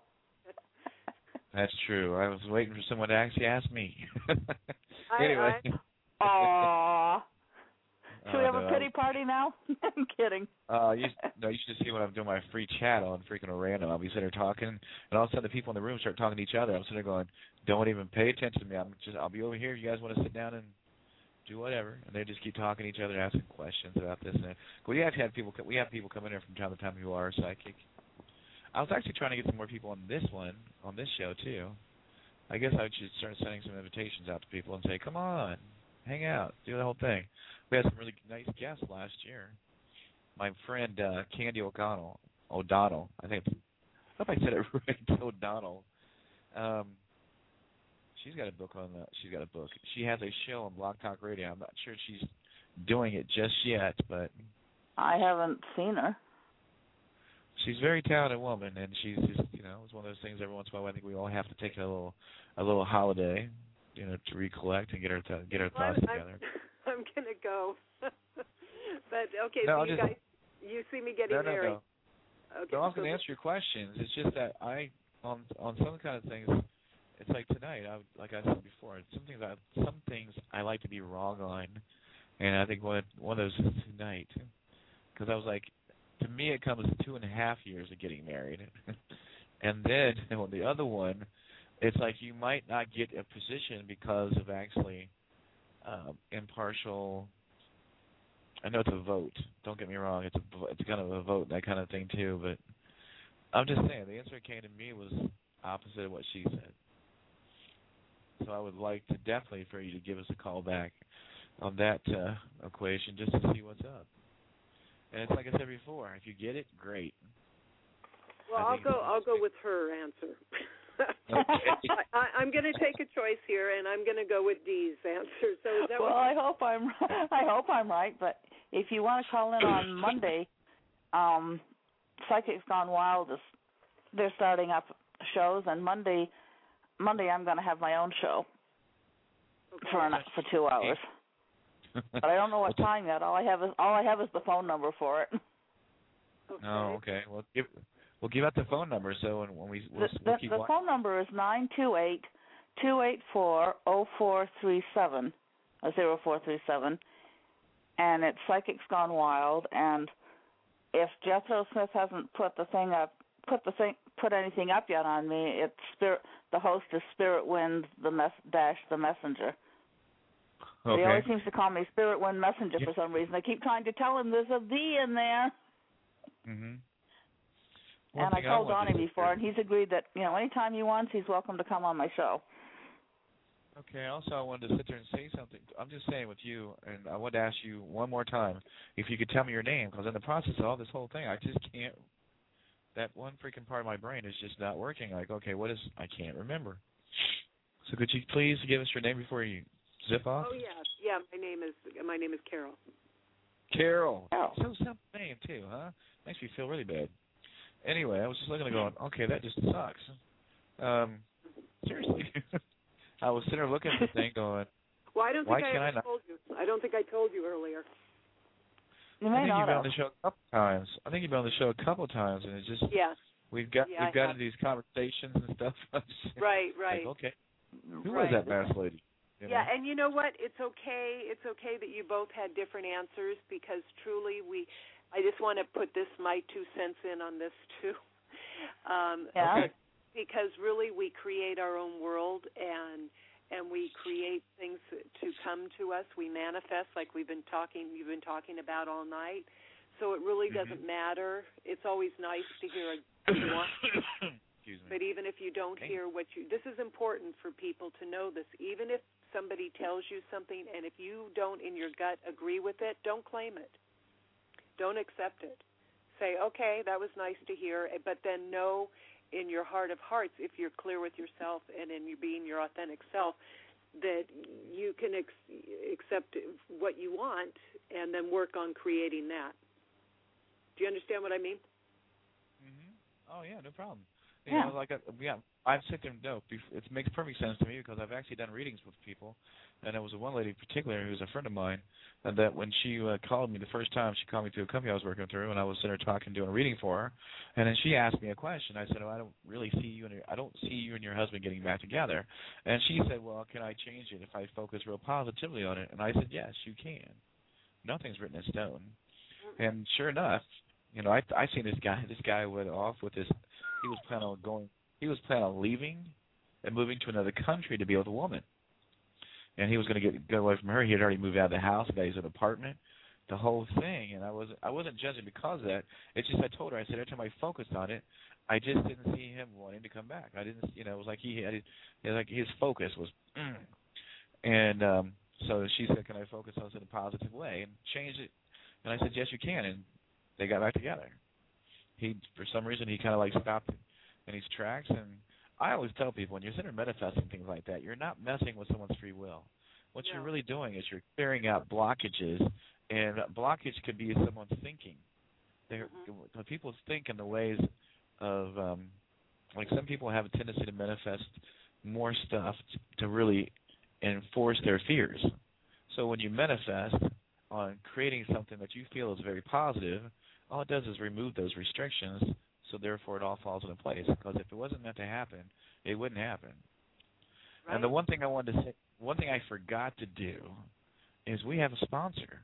That's true. I was waiting for someone to actually ask me. I, anyway. I, Aww. Should we have uh, no, a pity party now? I'm kidding. Uh, you, no, you should see when I'm doing my free chat on freaking random. I'll be sitting there talking, and all of a sudden the people in the room start talking to each other. I'm sitting there going, "Don't even pay attention to me. I'm just, I'll be over here. You guys want to sit down and do whatever?" And they just keep talking to each other, asking questions about this and that. We have had people, we have people come in here from time to time who are psychic. I was actually trying to get some more people on this one, on this show too. I guess I should start sending some invitations out to people and say, "Come on, hang out, do the whole thing." We had some really nice guests last year. My friend uh, Candy O'Connell, O'Donnell, I think. I hope I said it right, O'Donnell. Um, she's got a book on the. She's got a book. She has a show on Blog Talk Radio. I'm not sure she's doing it just yet, but I haven't seen her. She's a very talented woman, and she's just, you know, it's one of those things. Every once in a while, I think we all have to take a little, a little holiday, you know, to recollect and get our th- get our thoughts I'm, together. I'm, I'm gonna go. But okay, no, so you just, guys, you see me getting no, no, married. No, Okay, no. I was so going to answer your questions. It's just that I, on on some kind of things, it's like tonight. I like I said before, some things I some things I like to be wrong on, and I think one one of those is tonight, because I was like, to me it comes to two and a half years of getting married, and then on the other one, it's like you might not get a position because of actually um, impartial. I know it's a vote. Don't get me wrong. It's a it's kind of a vote, that kind of thing too. But I'm just saying the answer that came to me was opposite of what she said. So I would like to definitely for you to give us a call back on that uh, equation just to see what's up. And it's like I said before, if you get it, great. Well, I'll go. I'll go with her answer. Okay. I, I'm going to take a choice here, and I'm going to go with Dee's answer. So is that well, what I hope I'm. I hope I'm right. But if you want to call in on Monday, um, Psychics Gone Wild is they're starting up shows, and Monday, Monday I'm going to have my own show okay. for an, for two hours. But I don't know what time yet. All I have is all I have is the phone number for it. Okay. Oh, okay. Well, give we'll give out the phone number so when, when we we'll, the we'll the, keep the phone number is nine two eight two eight four zero four three seven, uh, zero four three seven, and it's Psychics Gone Wild. And if Jethro Smith hasn't put the thing up put the thing put anything up yet on me. It's spirit. The host is Spirit Wind the mess dash the messenger. Okay. He always seems to call me Spirit Wind Messenger Yeah. for some reason. I keep trying to tell him there's a V in there. Mhm. And I told Donnie before, and he's agreed that, you know, anytime he wants, he's welcome to come on my show. Okay, also I wanted to sit there and say something. I'm just saying with you, and I wanted to ask you one more time if you could tell me your name, because in the process of all this whole thing, I just can't, that one freaking part of my brain is just not working. Like, okay, what is, I can't remember. So could you please give us your name before you zip off? Oh, yeah. Yeah, my name is, my name is Carol. Carol. Carol. So simple name, too, huh? Makes me feel really bad. Anyway, I was just looking and going, okay, that just sucks. Um, seriously. I was sitting there looking at the thing going, well, I don't why think I can't ever I not? told you. I don't think I told you earlier. You I may think not you've been have. on the show a couple times. I think you've been on the show a couple times, and it's just Yeah. we've got Yeah, we've I got have. into these conversations and stuff. Right, right. Like, okay, who right. was that masked lady? You yeah, know? and you know what? It's okay. It's okay that you both had different answers, because truly, we. I just want to put this my two cents in on this too. Um, Yeah. Okay. Because really, we create our own world, and and we create things to come to us. We manifest, like we've been talking. You've been talking about all night. So it really Mm-hmm. doesn't matter. It's always nice to hear a one. Excuse me. But even if you don't hear what you, this is important for people to know this. Even if somebody tells you something, and if you don't in your gut agree with it, don't claim it. Don't accept it. Say, okay, that was nice to hear, but then know in your heart of hearts, if you're clear with yourself and in you being your authentic self, that you can ex- accept what you want and then work on creating that. Do you understand what I mean? Mm-hmm. Oh yeah, no problem. You Yeah. know, like I, yeah, I've sit there and no, it makes perfect sense to me because I've actually done readings with people, and there was one lady in particular who was a friend of mine, and that when she uh, called me the first time, she called me through a company I was working through, and I was sitting there talking, doing a reading for her, and then she asked me a question. I said, "Oh, I don't really see you and your, I don't see you and your husband getting back together," and she said, "Well, can I change it if I focus real positively on it?" And I said, "Yes, you can. Nothing's written in stone." And sure enough, you know, I I seen this guy. This guy went off with this. He was planning on going. He was planning on leaving and moving to another country to be with a woman. And he was going to get go away from her. He had already moved out of the house. Got his own apartment, the whole thing. And I wasn't I wasn't judging because of that. It's just I told her. I said every time I focused on it, I just didn't see him wanting to come back. I didn't. You know, it was like he had. It was like his focus was. Mm. And um, so she said, "Can I focus on this in a positive way and change it?" And I said, "Yes, you can." And they got back together. He, for some reason, he kind of like stopped in his tracks. And I always tell people, when you're sitting there manifesting things like that, you're not messing with someone's free will. What No. you're really doing is you're clearing out blockages, and blockage could be someone's thinking. They're, mm-hmm. People think in the ways of, um, like some people have a tendency to manifest more stuff to really enforce their fears. So when you manifest on creating something that you feel is very positive, all it does is remove those restrictions, so therefore it all falls into place. Because if it wasn't meant to happen, it wouldn't happen. Right. And the one thing I wanted to say, one thing I forgot to do, is we have a sponsor,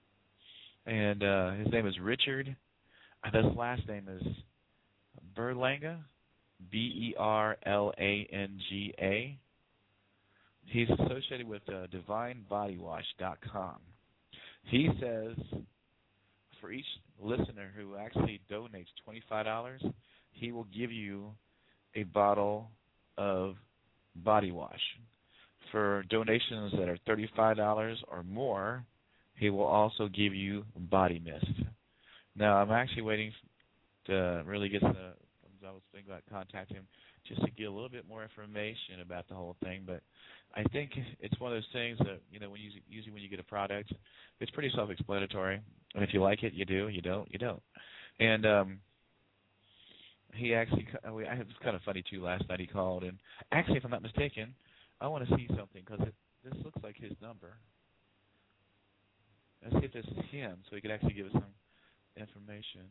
and uh, his name is Richard. His last name is Berlanga, B E R L A N G A. He's associated with uh, divine body wash dot com. He says for each listener who actually donates twenty-five dollars, he will give you a bottle of body wash. For donations that are thirty-five dollars or more, he will also give you body mist. Now, I'm actually waiting to really get the, I was thinking about contacting him just to get a little bit more information about the whole thing, but I think it's one of those things that, you know, when you, usually when you get a product, it's pretty self-explanatory. And if you like it, you do. You don't, you don't. And um, he actually, I it was kind of funny, too, last night he called. And actually, if I'm not mistaken, I want to see something because this looks like his number. Let's see if this is him so he could actually give us some information.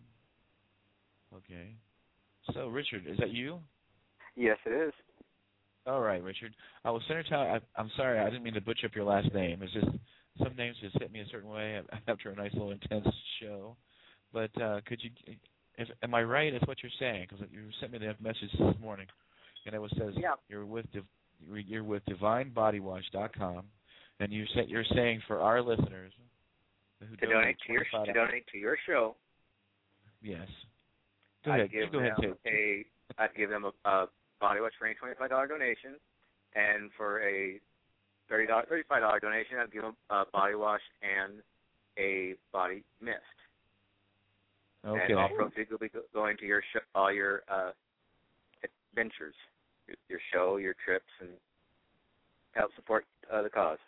Okay. So, Richard, is that you? Yes, it is. All right, Richard. I was center town. I'm sorry, I didn't mean to butcher up your last name. It's just some names just hit me a certain way after a nice little intense show. But uh, could you if, am I right? That's what you're saying because you sent me that message this morning, and it was says yeah. you're with Div- you're with divine body wash dot com, and you said you're saying for our listeners who to donate to your to donate to your show. Yes. Go I'd ahead. give go them ahead. a I'd give them a, a body wash for any twenty-five dollar donation, and for a thirty dollar thirty-five dollar donation, I'd give them a body wash and a body mist. Okay. And all proceeds will be going to your sh- all your uh, adventures, your, your show, your trips, and help support uh, the cause.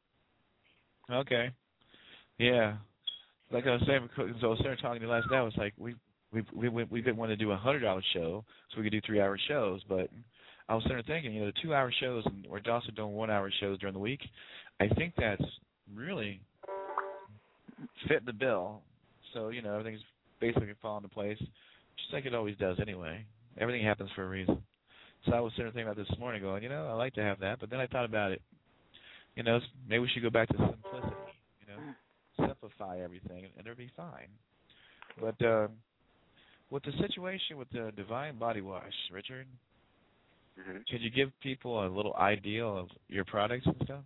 Okay. Yeah. Like I was saying, because I was there talking to you last night, I was like, we we we we we've been wanting to do a hundred dollar show, so we could do three hour shows. But I was there thinking, you know, the two hour shows, and we're also doing one hour shows during the week. I think that's really fit the bill. So you know, everything's basically falling into place, just like it always does anyway. Everything happens for a reason. So I was sitting thinking about this morning, going, you know, I like to have that, but then I thought about it. You know, maybe we should go back to simplicity. You know, simplify everything, and it'll be fine. But uh, with the situation with the Divine Body Wash, Richard, mm-hmm. could you give people a little idea of your products and stuff?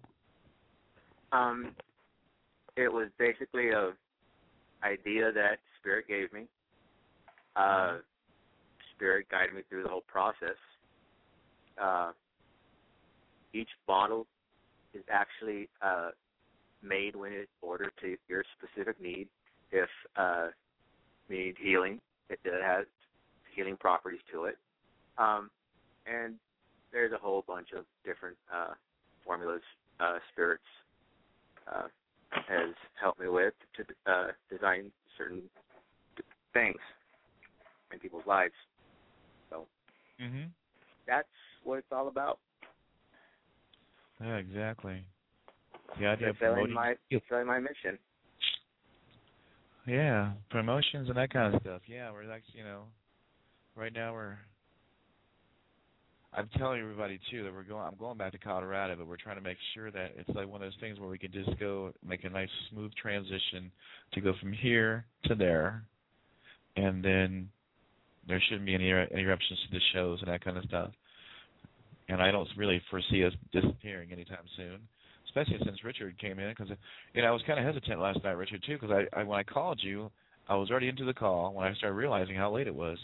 Um, it was basically a idea that Spirit gave me. Uh, Spirit guided me through the whole process. Uh, each bottle is actually uh, made when it's ordered to your specific need. If uh, you need healing, it, it has healing properties to it. Um, and there's a whole bunch of different uh, formulas uh, Spirits uh, has helped me with to uh, design certain things in people's lives. So mm-hmm. that's what it's all about. Yeah, exactly. The idea of fulfilling promoting my, fulfilling my mission. Yeah, promotions and that kind of stuff. Yeah, we're like, you know, right now we're. I'm telling everybody too that we're going. I'm going back to Colorado, but we're trying to make sure that it's like one of those things where we can just go make a nice smooth transition to go from here to there, and then there shouldn't be any interruptions to the shows and that kind of stuff. And I don't really foresee us disappearing anytime soon, especially since Richard came in. Because you know I was kind of hesitant last night, Richard, too, because I, I when I called you, I was already into the call when I started realizing how late it was.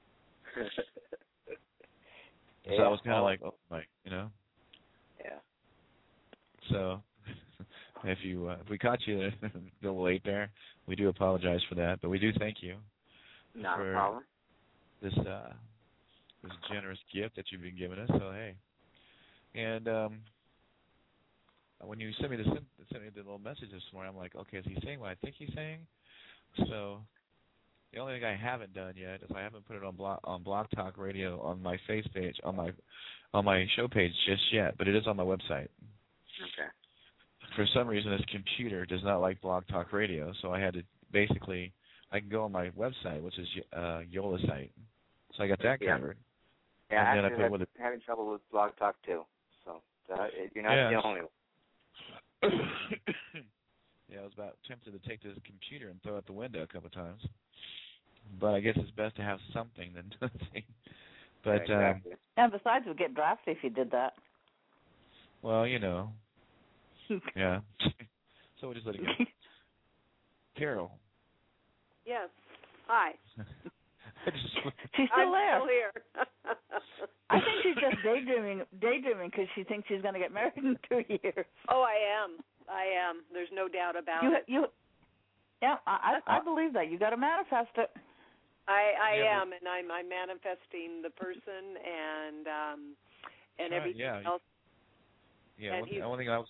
Yeah. So I was kind of like, oh, like, you know. Yeah. So if you uh, if we caught you a little late there, we do apologize for that, but we do thank you. Not for a problem. This uh, this generous gift that you've been giving us. So hey, and um, when you sent me the sent me the little message this morning, I'm like, okay, is he saying what I think he's saying? So. The only thing I haven't done yet is I haven't put it on Blog, on Blog Talk Radio on my face page, on my on my show page just yet, but it is on my website. Okay. For some reason, this computer does not like Blog Talk Radio, so I had to basically, I can go on my website, which is uh, Yola site. So I got that yeah. covered. Yeah, and I then actually I put with it. having trouble with Blog Talk too, so uh, you're not yeah. the only one. Yeah, I was about tempted to take this computer and throw it out the window a couple of times. But I guess it's best to have something than nothing. But yeah, exactly. um, And besides, it would get drafty if you did that. well, you know, yeah. So we'll just let it go. Carol. Yes. Hi. She's still I'm there. still here. I think she's just daydreaming, daydreaming because she thinks she's going to get married in two years. Oh, I am. I am. There's no doubt about you, it. You, yeah, I, I, I believe that. You got to manifest it. I, I yeah, am, and I'm, I'm manifesting the person and um, and right, everything yeah. else. Yeah, and one thing, one thing I was.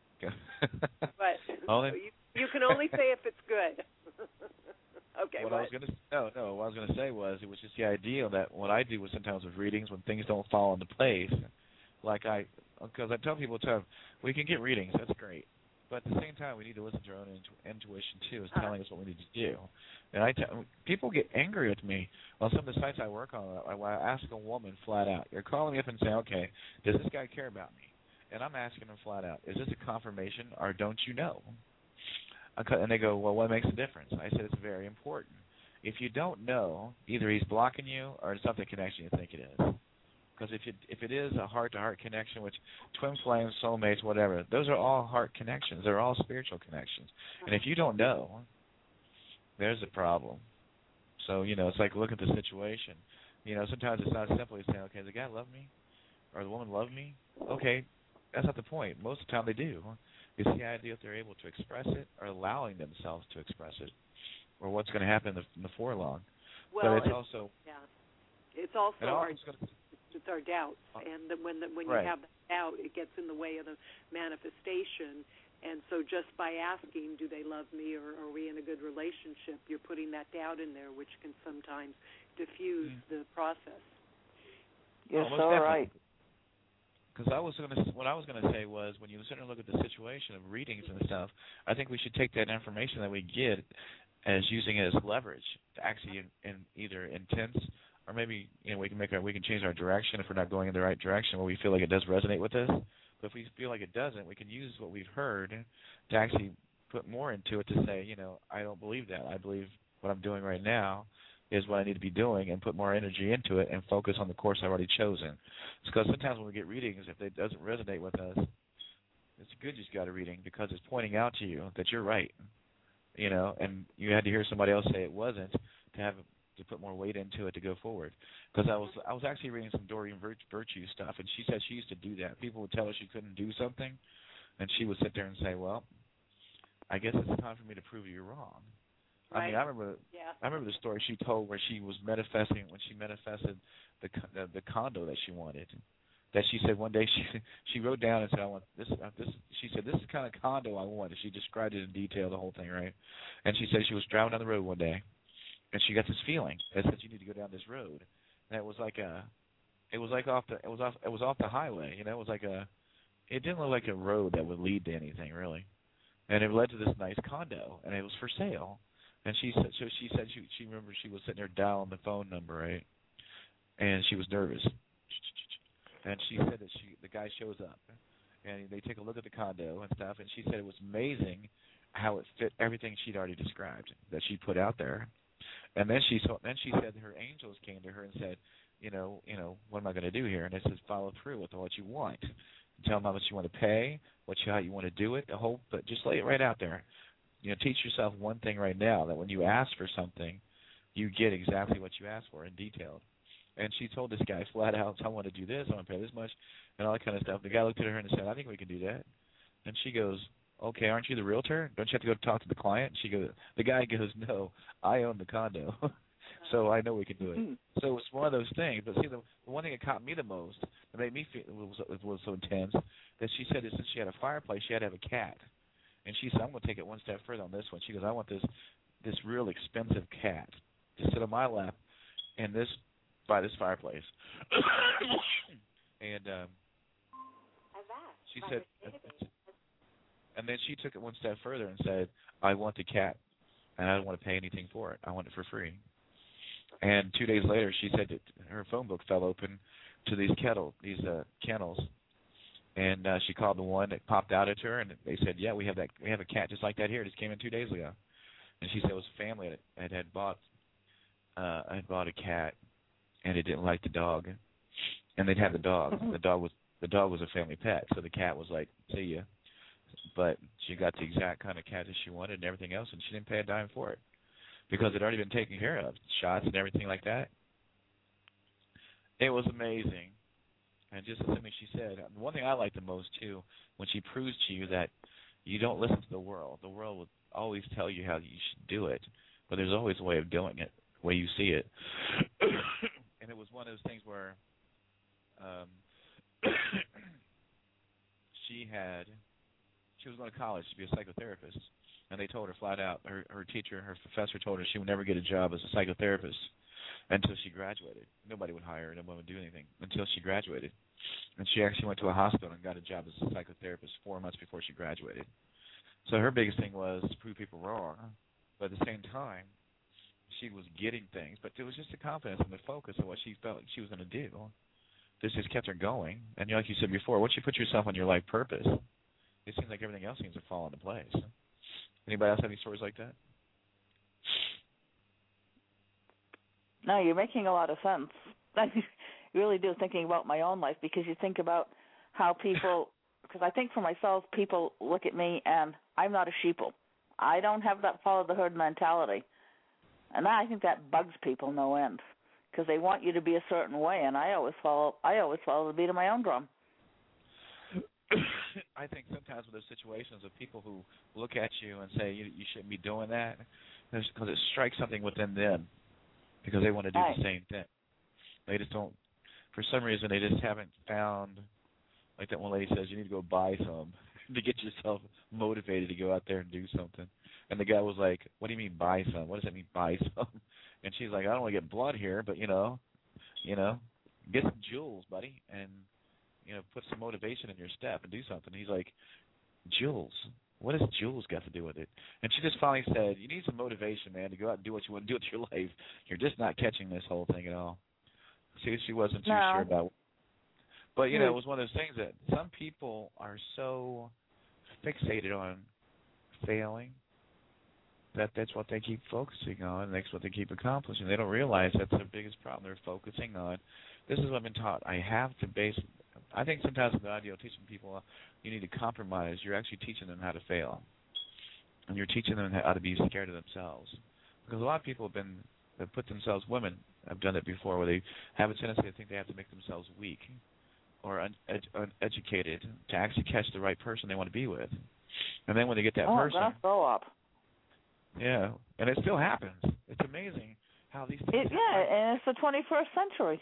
But only, you, you can only say if it's good. Okay. What, what? I was gonna no no what I was gonna say was it was just the idea that what I do with sometimes with readings when things don't fall into place, like I because I tell people time we can get readings, that's great, but at the same time we need to listen to our own intu- intuition too, is telling us what we need to do. And I tell people get angry with me on some of the sites I work on. I, I ask a woman flat out, you're calling me up and saying, okay, does this guy care about me? And I'm asking them flat out, is this a confirmation or don't you know? And they go, well, what makes a difference? I said, it's very important. if you don't know, either he's blocking you or it's not the connection you think it is. Because if it if it is a heart-to-heart connection, which twin flames, soulmates, whatever, those are all heart connections. They're all spiritual connections. And if you don't know, there's a problem. So, you know, it's like look at the situation. You know, sometimes it's not simply saying, okay, the guy love me or the woman love me. Okay, that's not the point. Most of the time they do. It's the idea if they're able to express it or allowing themselves to express it or what's going to happen in the, in the forelong. Well, but it's, it's also... Yeah. It's also our, gonna, it's our doubts. And the, when the, when right. you have that doubt, it gets in the way of the manifestation. And so just by asking, do they love me or are we in a good relationship, you're putting that doubt in there, which can sometimes diffuse mm. the process. You're oh, so right. Because I was going to, what I was going to say was, when you sit and look at the situation of readings and stuff, I think we should take that information that we get as using it as leverage to actually in, in either intense or maybe you know we can make our we can change our direction if we're not going in the right direction where we feel like it does resonate with us. But if we feel like it doesn't, we can use what we've heard to actually put more into it to say, you know, I don't believe that. I believe what I'm doing right now is what I need to be doing, and put more energy into it and focus on the course I've already chosen. It's because sometimes when we get readings, if it doesn't resonate with us, it's good you just got a reading because it's pointing out to you that you're right, you know, and you had to hear somebody else say it wasn't to have to put more weight into it to go forward. Because I was I was actually reading some Doreen Virtue stuff, and she said she used to do that. People would tell her she couldn't do something, and she would sit there and say, well, I guess it's time for me to prove you wrong. Right. I mean, I remember yeah. I remember the story she told where she was manifesting, when she manifested the the, the condo that she wanted. That she said one day she she wrote down and said, I want this uh, this she said this is the kind of condo I want. And she described it in detail, the whole thing, right? And she said she was driving down the road one day, and she got this feeling that said you need to go down this road. And it was like a it was like off the it was off it was off the highway, you know, it was like a it didn't look like a road that would lead to anything really. And it led to this nice condo, and it was for sale. And she said so she said she she remembered she was sitting there dialing the phone number, right? And she was nervous. And she said that she the guy shows up, and they take a look at the condo and stuff, and she said it was amazing how it fit everything she'd already described that she put out there. And then she saw, then she said her angels came to her and said, you know, you know, what am I going to do here? And it says follow through with what you want. Tell them how much you want to pay, what you how you want to do it. The whole, but just lay it right out there. You know, teach yourself one thing right now, that when you ask for something, you get exactly what you ask for in detail. And she told this guy flat out, I want to do this, I want to pay this much, and all that kind of stuff. The guy looked at her and said, I think we can do that. And she goes, okay, aren't you the realtor? Don't you have to go talk to the client? She goes, the guy goes, no, I own the condo, so I know we can do it. So it's one of those things. But see, the, the one thing that caught me the most, that made me feel it was, it was so intense, that she said that since she had a fireplace, she had to have a cat. And she said, I'm going to take it one step further on this one. She goes, I want this this real expensive cat to sit on my lap and this by this fireplace. and um, she said, and then she took it one step further and said, I want the cat, and I don't want to pay anything for it. I want it for free. And two days later, she said that her phone book fell open to these kettle, these uh, kennels, and uh, she called the one that popped out at her, and they said, yeah, we have that, we have a cat just like that here. It just came in two days ago. And she said it was a family that had, had bought, uh, had bought a cat, and it didn't like the dog, and they'd have the dog. The dog was the dog was a family pet, so the cat was like, see ya. But she got the exact kind of cat that she wanted and everything else, and she didn't pay a dime for it because it had already been taken care of, shots and everything like that. It was amazing. And just as something she said, the one thing I like the most, too, when she proves to you that you don't listen to the world. The world will always tell you how you should do it, but there's always a way of doing it, the way you see it. And it was one of those things where um, she had, she was going to college to be a psychotherapist, and they told her flat out, her, her teacher, her professor told her she would never get a job as a psychotherapist until she graduated. Nobody would hire her, no one would do anything until she graduated. And she actually went to a hospital and got a job as a psychotherapist four months before she graduated. So her biggest thing was to prove people wrong, but at the same time, she was getting things, but it was just the confidence and the focus of what she felt like she was going to do. This just kept her going. And like you said before, once you put yourself on your life purpose, it seems like everything else seems to fall into place. Anybody else have any stories like that? No, you're making a lot of sense. I really do, thinking about my own life, because you think about how people, because I think for myself, people look at me and I'm not a sheeple. I don't have that follow the herd mentality. And I think that bugs people no end, because they want you to be a certain way, and I always follow I always follow the beat of my own drum. I think sometimes with those situations of people who look at you and say you, you shouldn't be doing that, because it strikes something within them, because they want to do right. the same thing. They just don't, for some reason, they just haven't found, like that one lady says, you need to go buy some to get yourself motivated to go out there and do something. And the guy was like, what do you mean buy some? What does that mean buy some? And she's like, I don't want to get blood here, but, you know, you know, get some jewels, buddy, and, you know, put some motivation in your step and do something. He's like, jewels? What has jewels got to do with it? And she just finally said, you need some motivation, man, to go out and do what you want to do with your life. You're just not catching this whole thing at all. See, she wasn't too no. sure about it. But, you know, it was one of those things that some people are so fixated on failing that that's what they keep focusing on, and that's what they keep accomplishing. They don't realize that's their biggest problem. They're focusing on, this is what I've been taught. I have to base, I think sometimes with the idea of teaching people you need to compromise, you're actually teaching them how to fail. And you're teaching them how to be scared of themselves. Because a lot of people have been, have put themselves, women have done it before, where they have a tendency to think they have to make themselves weak or un- ed- uneducated to actually catch the right person they want to be with. And then when they get that oh, person... that's grow up. Yeah, and it still happens. It's amazing how these things it, Yeah, happen. and it's the twenty-first century.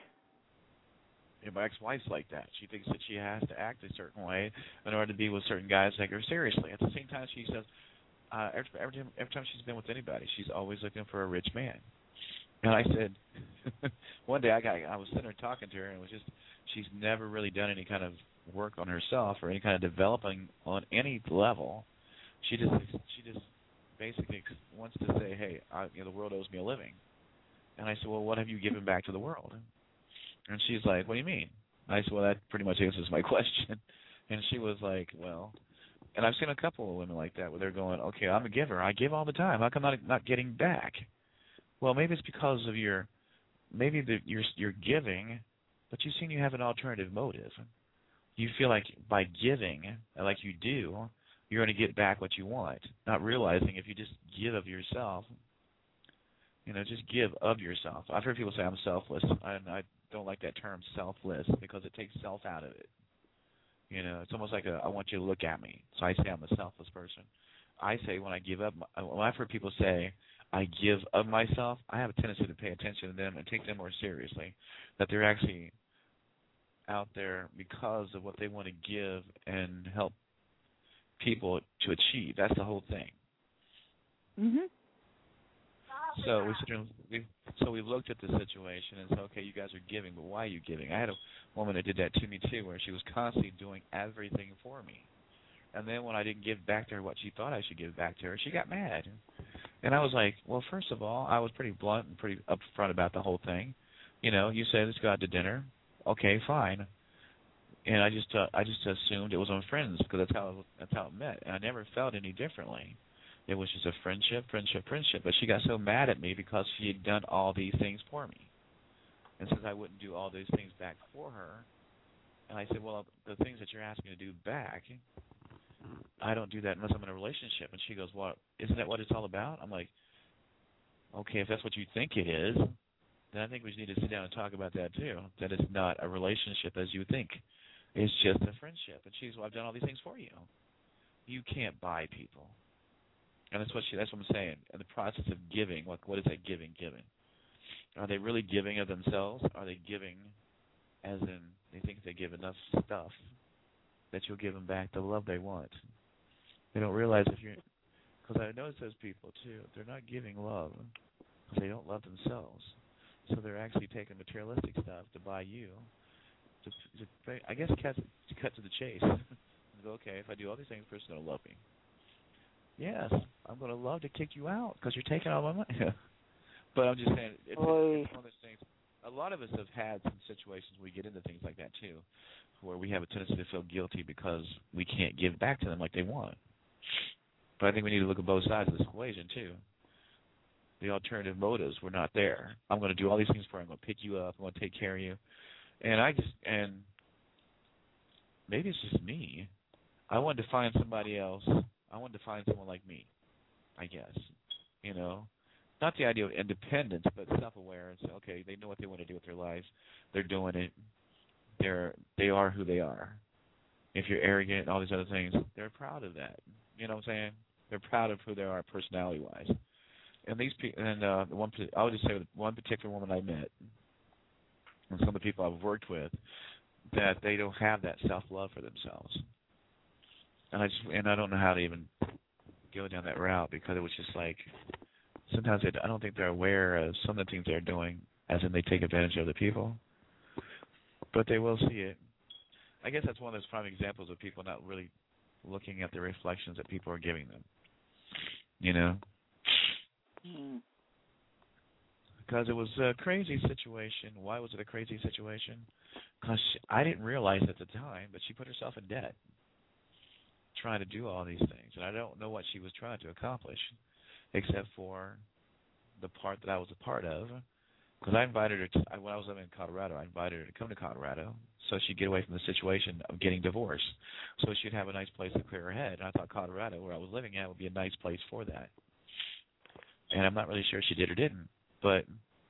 Yeah, my ex-wife's like that. She thinks that she has to act a certain way in order to be with certain guys that take her seriously. At the same time, she says uh, every, every, time, every time she's been with anybody, she's always looking for a rich man. And I said, one day I got, I was sitting there talking to her, and it was just, she's never really done any kind of work on herself or any kind of developing on any level. She just, she just basically wants to say, hey, I, you know, the world owes me a living. And I said, well, what have you given back to the world? And she's like, what do you mean? I said, well, that pretty much answers my question. And she was like, well, and I've seen a couple of women like that where they're going, okay, I'm a giver. I give all the time. How come I'm not, not getting back? Well, maybe it's because of your, maybe the, you're, you're giving, but you've seen you have an alternative motive. You feel like by giving, like you do, you're going to get back what you want, not realizing if you just give of yourself, you know, just give of yourself. I've heard people say I'm selfless. I, I don't like that term selfless because it takes self out of it. You know, it's almost like a, I want you to look at me. So I say I'm a selfless person. I say when I give up, when I've heard people say I give of myself, I have a tendency to pay attention to them and take them more seriously, that they're actually out there because of what they want to give and help people to achieve. That's the whole thing. Mhm. So we sit here and we so we looked at the situation and said, okay, you guys are giving, but why are you giving? I had a woman that did that to me too, where she was constantly doing everything for me, and then when I didn't give back to her what she thought I should give back to her, she got mad. And I was like, well, first of all, I was pretty blunt and pretty upfront about the whole thing. You know, you said let's go out to dinner. Okay, fine. And I just uh, I just assumed it was on friends because that's how it, that's how it met, and I never felt any differently. It was just a friendship, friendship, friendship. But she got so mad at me because she had done all these things for me, and since I wouldn't do all those things back for her, and I said, well, the things that you're asking me to do back, I don't do that unless I'm in a relationship. And she goes, well, isn't that what it's all about? I'm like, okay, if that's what you think it is, then I think we need to sit down and talk about that too. That it's not a relationship as you think. It's just a friendship. And she's, well, I've done all these things for you. You can't buy people. And that's what she, that's what I'm saying. In the process of giving, what what is that giving, giving? Are they really giving of themselves? Are they giving as in they think if they give enough stuff that you'll give them back the love they want? They don't realize if you're, because I notice those people too, they're not giving love because they don't love themselves. So they're actually taking materialistic stuff to buy you. To, to I guess cut to cut to the chase. And go, okay, if I do all these things, the person's going to love me. Yes, I'm going to love to kick you out because you're taking all my money. But I'm just saying, it's, it's one of those things. A lot of us have had some situations where we get into things like that too, where we have a tendency to feel guilty because we can't give back to them like they want. But I think we need to look at both sides of this equation too. the alternative motives were not there. I'm going to do all these things for you. I'm going to pick you up. I'm going to take care of you. And I just, and maybe it's just me. I wanted to find somebody else. I wanted to find someone like me, I guess. You know, not the idea of independence, but self-awareness. Okay, they know what they want to do with their lives. They're doing it. They're, they are who they are. If you're arrogant and all these other things, they're proud of that. You know what I'm saying? They're proud of who they are personality-wise. And these people, and uh, one, I would just say one particular woman I met, and some of the people I've worked with, that they don't have that self-love for themselves. And I just, and I don't know how to even go down that route, because it was just like, sometimes they, I don't think they're aware of some of the things they're doing, as in they take advantage of the people. But they will see it. I guess that's one of those prime examples of people not really looking at the reflections that people are giving them. You know? Mm. Because it was a crazy situation. Why was it a crazy situation? Because I didn't realize at the time, but she put herself in debt trying to do all these things. And I don't know what she was trying to accomplish, except for the part that I was a part of. Because I invited her, to, when I was living in Colorado, I invited her to come to Colorado so she'd get away from the situation of getting divorced, so she'd have a nice place to clear her head. And I thought Colorado, where I was living at, would be a nice place for that. And I'm not really sure she did or didn't, but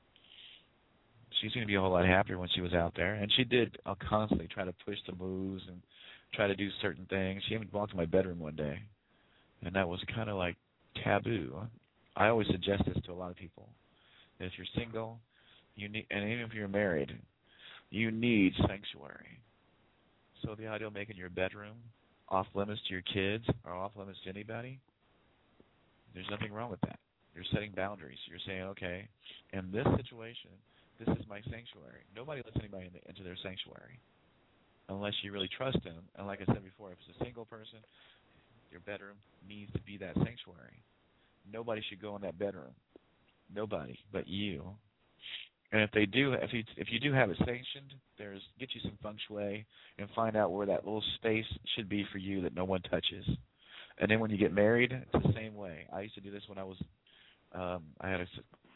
she seemed to be a whole lot happier when she was out there. And she did uh, constantly try to push the moves and try to do certain things. She even walked in my bedroom one day, and that was kind of like taboo. I always suggest this to a lot of people. That if you're single, you need, and even if you're married, you need sanctuary. So the idea of making your bedroom off limits to your kids or off limits to anybody, there's nothing wrong with that. You're setting boundaries. You're saying, okay, in this situation, this is my sanctuary. Nobody lets anybody in the, into their sanctuary unless you really trust them. And like I said before, if it's a single person, your bedroom needs to be that sanctuary. Nobody should go in that bedroom. Nobody but you. And if they do, if you if you do have it sanctioned, there's get you some feng shui and find out where that little space should be for you that no one touches. And then when you get married, it's the same way. I used to do this when I was, um, I had a,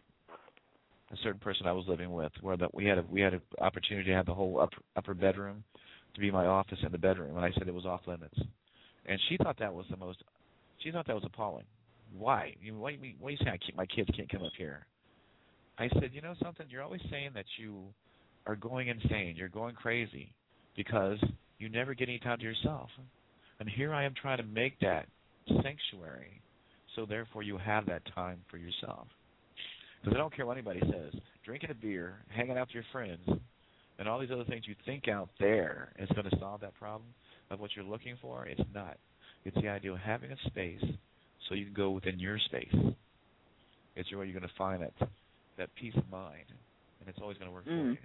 a certain person I was living with, where that we had a we had an opportunity to have the whole upper, upper bedroom to be my office in the bedroom, and I said it was off limits. And she thought that was the most, she thought that was appalling. Why? You, why, why do you say I can't, my kids can't come up here? I said, you know something, you're always saying that you are going insane, you're going crazy, because you never get any time to yourself. And here I am trying to make that sanctuary, so therefore you have that time for yourself. Because I don't care what anybody says, drinking a beer, hanging out with your friends, and all these other things you think out there is going to solve that problem of what you're looking for, it's not. It's the idea of having a space so you can go within your space. It's where you're going to find that that peace of mind, and it's always going to work mm.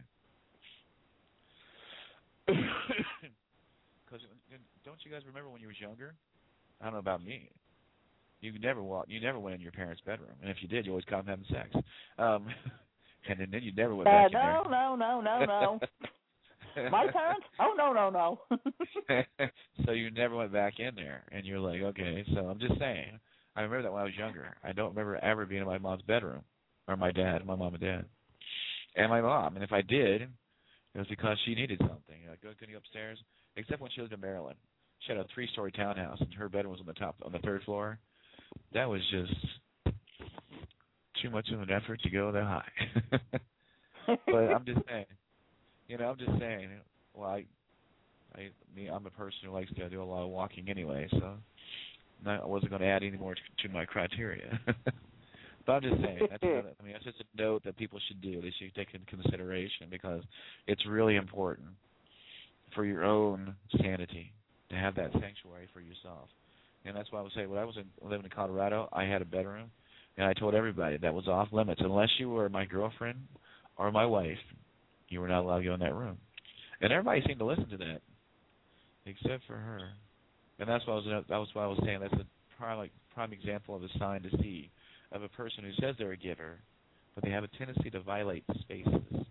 for you. Because don't you guys remember when you was younger? I don't know about me. You never walked. You never went in your parents' bedroom, and if you did, you always caught them having sex. Um, and then, then you never went back uh, in no, there. No, no, no, no, no. My parents? Oh, no, no, no. So you never went back in there, and you're like, okay. So I'm just saying. I remember that when I was younger. I don't remember ever being in my mom's bedroom, or my dad, my mom and dad, and my mom. And if I did, it was because she needed something. Like, go, can you upstairs? Except when she lived in Maryland. She had a three-story townhouse, and her bedroom was on the top, on the third floor. That was just too much of an effort to go that high. But I'm just saying, you know, I'm just saying. Well, I, I, me, I'm a person who likes to do a lot of walking anyway, so not, I wasn't going to add any more to, to my criteria. But I'm just saying, that's another, I mean, that's just a note that people should do. They should take into consideration, because it's really important for your own sanity to have that sanctuary for yourself. And that's why I would say, when I was in, living in Colorado, I had a bedroom, and I told everybody that was off limits. Unless you were my girlfriend or my wife, you were not allowed to go in that room. And everybody seemed to listen to that, except for her. And that's why I was, that was why I was saying that's a prime, like, prime example of a sign to see of a person who says they're a giver, but they have a tendency to violate the spaces.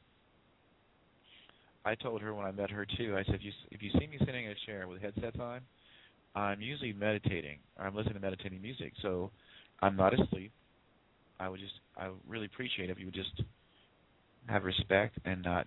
I told her when I met her, too, I said, if you, if you see me sitting in a chair with headsets on, I'm usually meditating, or I'm listening to meditating music, so I'm not asleep. I would just, I would really appreciate if you would just have respect and not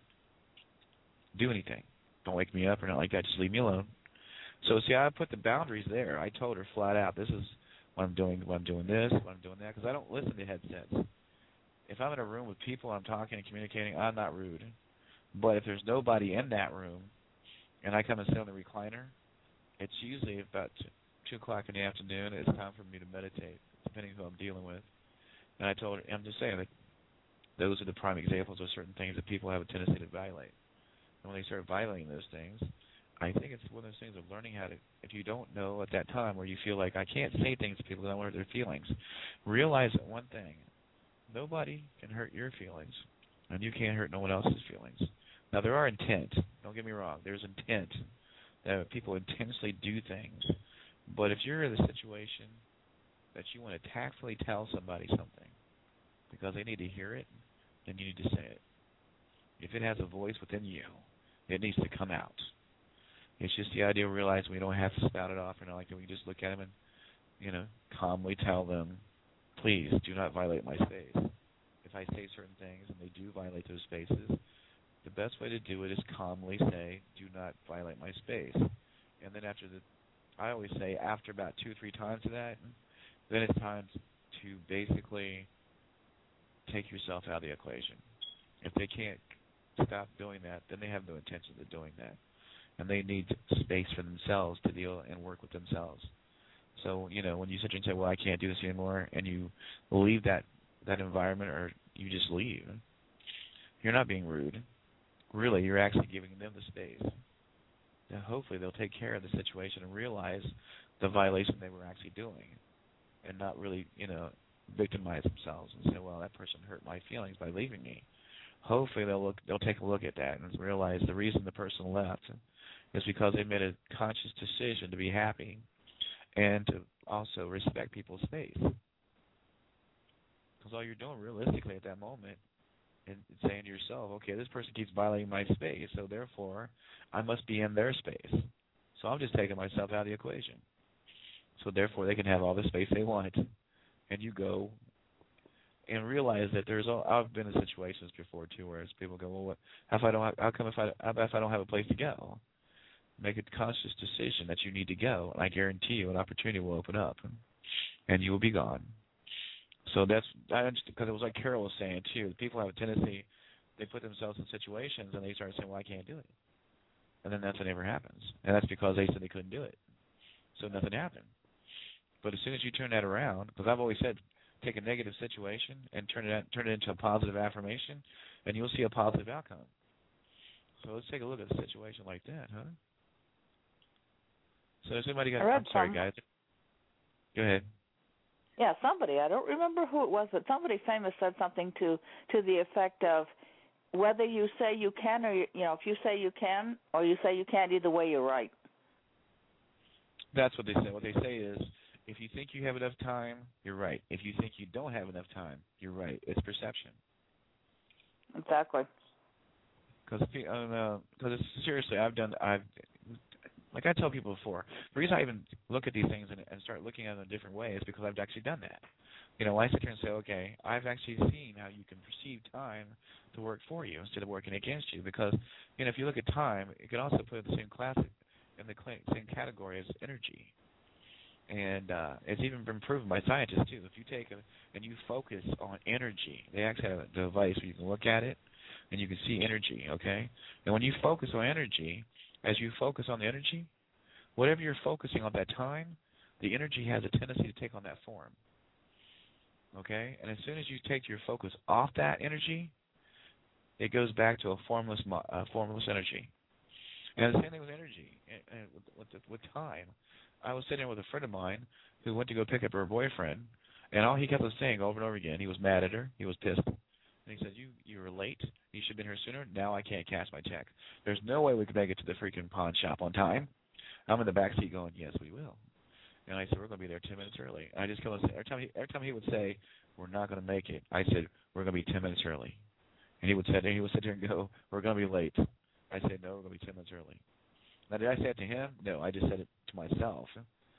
do anything. Don't wake me up or not like that. Just leave me alone. So, see, I put the boundaries there. I told her flat out, this is what I'm doing, when I'm doing this, when I'm doing that, because I don't listen to headsets. If I'm in a room with people and I'm talking and communicating, I'm not rude. But if there's nobody in that room and I come and sit on the recliner, it's usually about two o'clock in the afternoon. It's time for me to meditate, depending on who I'm dealing with. And I told her, I'm just saying that those are the prime examples of certain things that people have a tendency to violate. And when they start violating those things, I think it's one of those things of learning how to, if you don't know at that time where you feel like I can't say things to people because I want to hurt their feelings, realize that one thing, nobody can hurt your feelings, and you can't hurt no one else's feelings. Now, there are intent. Don't get me wrong. There's intent that people intentionally do things. But if you're in a situation that you want to tactfully tell somebody something because they need to hear it, then you need to say it. If it has a voice within you, it needs to come out. It's just the idea of realizing we don't have to spout it off or not like that. We can just look at them and, you know, calmly tell them, please do not violate my space. If I say certain things and they do violate those spaces, the best way to do it is calmly say, do not violate my space. And then after the, I always say after about two or three times of that, then it's time to basically take yourself out of the equation. If they can't stop doing that, then they have no intention of doing that. And they need space for themselves to deal and work with themselves. So, you know, when you sit there and say, well, I can't do this anymore, and you leave that, that environment or you just leave, you're not being rude. Really, you're actually giving them the space. Now, hopefully they'll take care of the situation and realize the violation they were actually doing and not really, you know, victimize themselves and say, well, that person hurt my feelings by leaving me. Hopefully they'll look, they'll take a look at that and realize the reason the person left is because they made a conscious decision to be happy and to also respect people's space. Because all you're doing realistically at that moment is saying to yourself, okay, this person keeps violating my space, so therefore I must be in their space. So I'm just taking myself out of the equation. So therefore they can have all the space they want. And you go and realize that there's all, I've been in situations before too where people go, well, what, how if I don't have, how come if I how if I don't have a place to go? Make a conscious decision that you need to go, and I guarantee you an opportunity will open up, and you will be gone. So that's because it was like Carol was saying too. People have a tendency, they put themselves in situations and they start saying, well, I can't do it, and then nothing ever happens, and that's because they said they couldn't do it, so nothing happened. But as soon as you turn that around, because I've always said, take a negative situation and turn it turn it into a positive affirmation, and you'll see a positive outcome. So let's take a look at a situation like that, huh? So has anybody got? I'm sorry, some. guys. Go ahead. Yeah, somebody. I don't remember who it was, but somebody famous said something to to the effect of, whether you say you can or you, you know, if you say you can or you say you can't, either way you're right. That's what they say. What they say is, if you think you have enough time, you're right. If you think you don't have enough time, you're right. It's perception. Exactly. Because uh, because seriously, I've done I've. Like I tell people before, the reason I even look at these things and, and start looking at them in a different way is because I've actually done that. You know, I sit here and say, okay, I've actually seen how you can perceive time to work for you instead of working against you. Because, you know, if you look at time, it can also put in the same class, in the same category as energy. And uh, it's even been proven by scientists, too. If you take a, and you focus on energy, they actually have a device where you can look at it and you can see energy, okay? And when you focus on energy, as you focus on the energy, whatever you're focusing on that time, the energy has a tendency to take on that form. Okay? And as soon as you take your focus off that energy, it goes back to a formless uh, formless energy. And the same thing with energy, and, and with, with, with time. I was sitting with a friend of mine who went to go pick up her boyfriend, and all he kept on saying over and over again, he was mad at her, he was pissed. And he said, you you were late. You should have been here sooner. Now I can't cash my check. There's no way we could make it to the freaking pawn shop on time. I'm in the back seat going, yes, we will. And I said, we're going to be there ten minutes early. And I just go and say, every time he, every time he would say, we're not going to make it, I said, we're going to be ten minutes early. And he would sit there, he would sit there and go, we're going to be late. I said, no, we're going to be ten minutes early. Now, did I say it to him? No, I just said it to myself.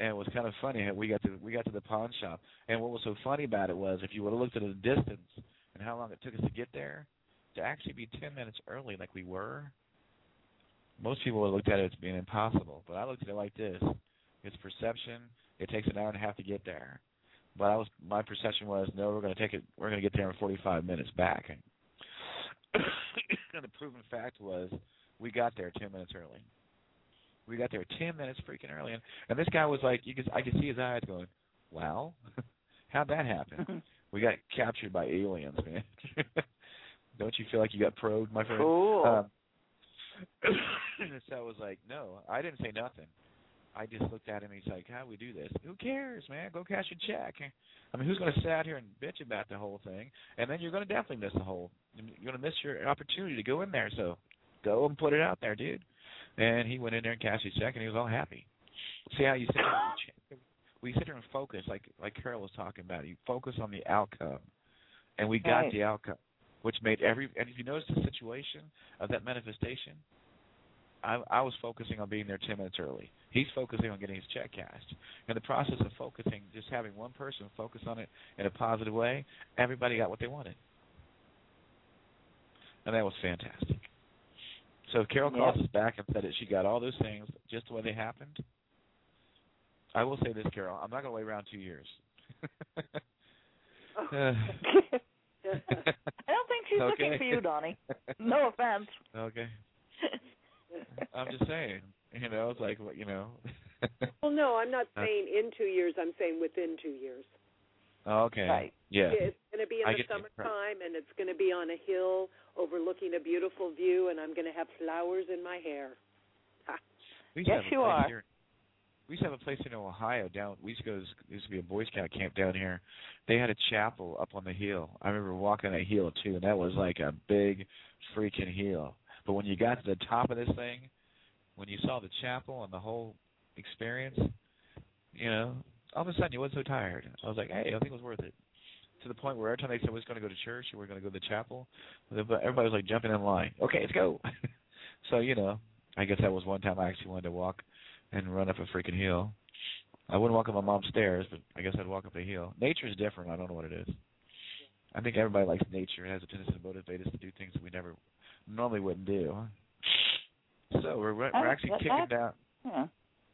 And it was kind of funny. We got to we got to the pawn shop, and what was so funny about it was if you would have looked at the distance and how long it took us to get there, to actually be ten minutes early like we were, most people would have looked at it as being impossible. But I looked at it like this: it's perception. It takes an hour and a half to get there, but I was my perception was no, we're going to take it. We're going to get there in forty-five minutes back. And the proven fact was we got there ten minutes early. We got there ten minutes freaking early, and, and this guy was like, you could, I could see his eyes going, "Wow, how'd that happen?" We got captured by aliens, man. Don't you feel like you got probed, my friend? Cool. Um, so I was like, no, I didn't say nothing. I just looked at him. He's like, "How do we do this?" Who cares, man? Go cash your check. I mean, who's going to sit out here and bitch about the whole thing? And then you're going to definitely miss the whole. You're going to miss your opportunity to go in there. So go and put it out there, dude. And he went in there and cashed his check, and he was all happy. See how you sit there, we sit there and focus, like like Carol was talking about. You focus on the outcome, and we got right. the outcome, which made every. And if you notice the situation of that manifestation, I, I was focusing on being there ten minutes early. He's focusing on getting his check cashed. In the process of focusing, just having one person focus on it in a positive way, everybody got what they wanted, and that was fantastic. So if Carol calls yep. us back and said that she got all those things just the way they happened, I will say this, Carol, I'm not going to wait around two years. I don't think she's okay. looking for you, Donnie. No offense. Okay. I'm just saying, you know, it's like, you know. Well, no, I'm not saying in two years. I'm saying within two years. Okay. Right. Yeah. It's going to be in I the summertime, and it's going to be on a hill overlooking a beautiful view, and I'm going to have flowers in my hair. We used to Yes, have a you place are. Here. We used to have a place in Ohio down. We used to go. To, there used to be a Boy Scout camp down here. They had a chapel up on the hill. I remember walking that hill too, and that was like a big freaking hill. But when you got to the top of this thing, when you saw the chapel and the whole experience, you know, all of a sudden you wasn't so tired. I was like, hey, I think it was worth it. To the point where every time they said we was going to go to church or we are going to go to the chapel, everybody was like jumping in line. Okay, let's go. So, you know, I guess that was one time I actually wanted to walk and run up a freaking hill. I wouldn't walk up my mom's stairs, but I guess I'd walk up a hill. Nature's different. I don't know what it is. I think everybody likes nature. It has a tendency to motivate us to do things that we never normally wouldn't do. So we're we're actually kicking down. Yeah.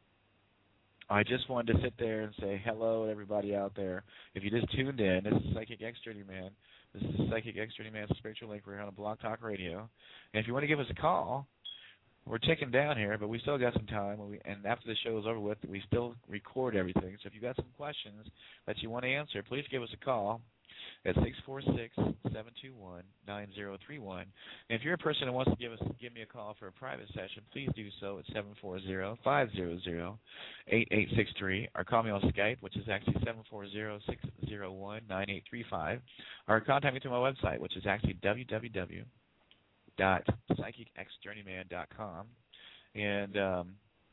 I just wanted to sit there and say hello to everybody out there. If you just tuned in, this is Psychic X-Journey Man. This is Psychic X-Journey Man's Spiritual Link. We're here on Blog Talk Radio. And if you want to give us a call, we're ticking down here, but we still got some time. And, we, and after the show is over with, we still record everything. So if you got some questions that you want to answer, please give us a call at six four six, seven two one, nine zero three one. And if you're a person who wants to give us give me a call for a private session, please do so at seven four zero, five zero zero, eight eight six three, or call me on Skype, which is actually seven four zero, six zero one, nine eight three five, or contact me through my website, which is actually w w w dot psychic x journeyman dot com. And um,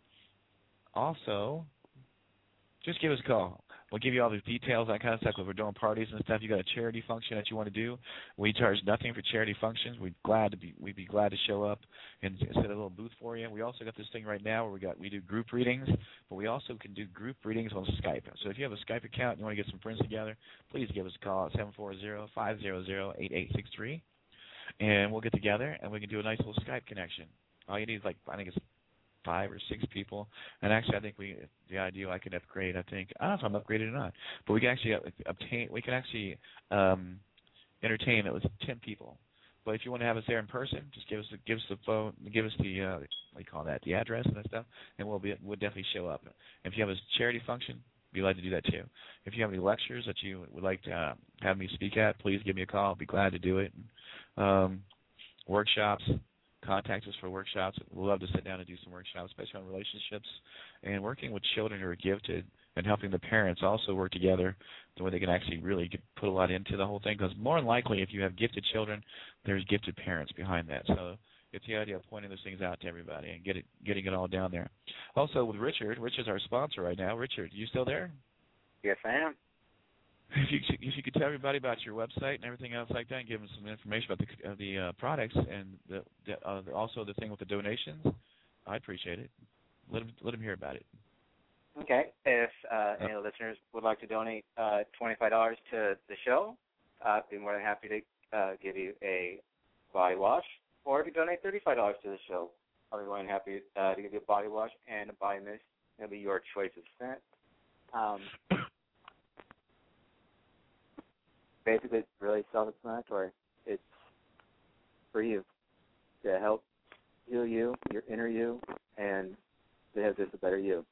also, just give us a call. We'll give you all the details, that kind of stuff. If we're doing parties and stuff, you got a charity function that you want to do, we charge nothing for charity functions. We'd glad to be, we'd be glad to show up and set a little booth for you. We also got this thing right now where we got we do group readings, but we also can do group readings on Skype. So if you have a Skype account and you want to get some friends together, please give us a call at seven four zero, five zero zero, eight eight six three, and we'll get together and we can do a nice little Skype connection. All you need is like I think it's five or six people, and actually I think we the ideal I could upgrade. I think I don't know if I'm upgraded or not, but we can actually obtain we can actually um, entertain at least ten people. But if you want to have us there in person, just give us the, give us the phone, give us the uh, what do you call that, the address and that stuff, and we'll be we'll definitely show up. And if you have a charity function, be glad to do that too. If you have any lectures that you would like to uh, have me speak at, please give me a call. I'll be glad to do it. Um, workshops. Contact us for workshops. We'd love to sit down and do some workshops, especially on relationships and working with children who are gifted and helping the parents also work together so where they can actually really get, put a lot into the whole thing. Because more than likely, if you have gifted children, there's gifted parents behind that. So it's the idea of pointing those things out to everybody and get it, getting it all down there. Also with Richard, Richard's our sponsor right now. Richard, you still there? Yes, I am. If you if you could tell everybody about your website and everything else like that, and give them some information about the uh, the uh, products and the, the, uh, also the thing with the donations, I'd appreciate it. Let them let them hear about it. Okay. If uh, any of the listeners would like to donate uh, twenty-five dollars to the show, uh, I'd be more than happy to uh, give you a body wash. Or if you donate thirty-five dollars to the show, I'll be more than happy uh, to give you a body wash and a body mist. It'll be your choice of scent. Um, basically, it's really self-explanatory. It's for you to help heal you, your inner you, and to have just a better you.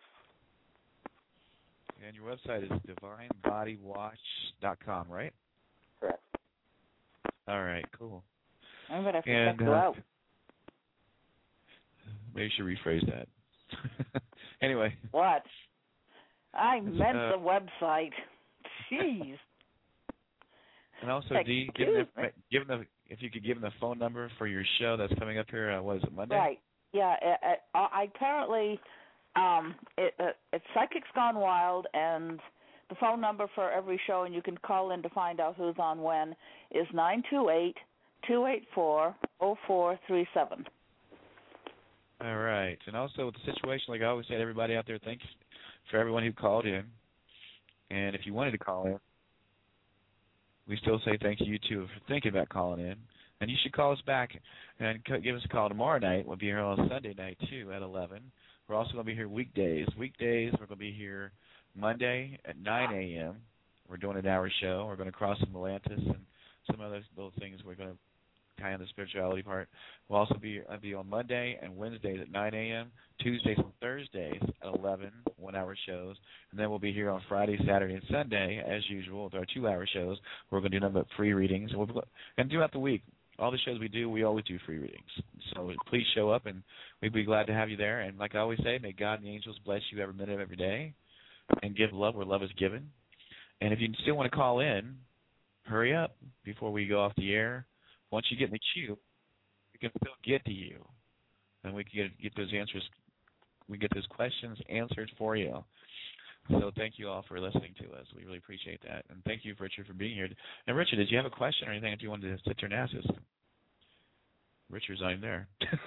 And your website is divine body wash dot com, right? Correct. All right, cool. I'm going to have to And, check you uh, out. Maybe you should rephrase that. Anyway. What? I It's, meant uh, the website. Jeez. And also, Dee, Excuse given me. the, given the, if you could give them the phone number for your show that's coming up here, uh, what is it, Monday? Right. Yeah. I, I, I apparently, um, it, uh, it's Psychics Gone Wild, and the phone number for every show, and you can call in to find out who's on when, is nine two eight, two eight four, zero four three seven. All right. And also with the situation, like I always say to everybody out there, thanks for everyone who called in. And if you wanted to call in, we still say thank you too for thinking about calling in. And you should call us back and give us a call tomorrow night. We'll be here on Sunday night too at eleven. We're also going to be here weekdays. Weekdays we're going to be here Monday at nine a.m. We're doing an hour show. We're going to cross some Atlantis and some other little things we're going to kind of the spirituality part. We'll also be I'll be on Monday and Wednesdays at nine a.m., Tuesdays and Thursdays at eleven, one-hour shows, and then we'll be here on Friday, Saturday, and Sunday as usual with our two-hour shows. We're going to do nothing but free readings, and, we'll, and throughout the week, all the shows we do, we always do free readings. So please show up, and we'd be glad to have you there. And like I always say, may God and the angels bless you every minute of every day, and give love where love is given. And if you still want to call in, hurry up before we go off the air. Once you get in the queue, we can still get to you, and we can get, get those answers. We get those questions answered for you. So thank you all for listening to us. We really appreciate that, and thank you, Richard, for being here. And Richard, did you have a question or anything that you wanted to sit there and ask us? Richard's not even there.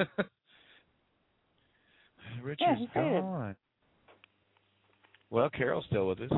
Richard's Yeah, he's gone. Well, Carol's still with us,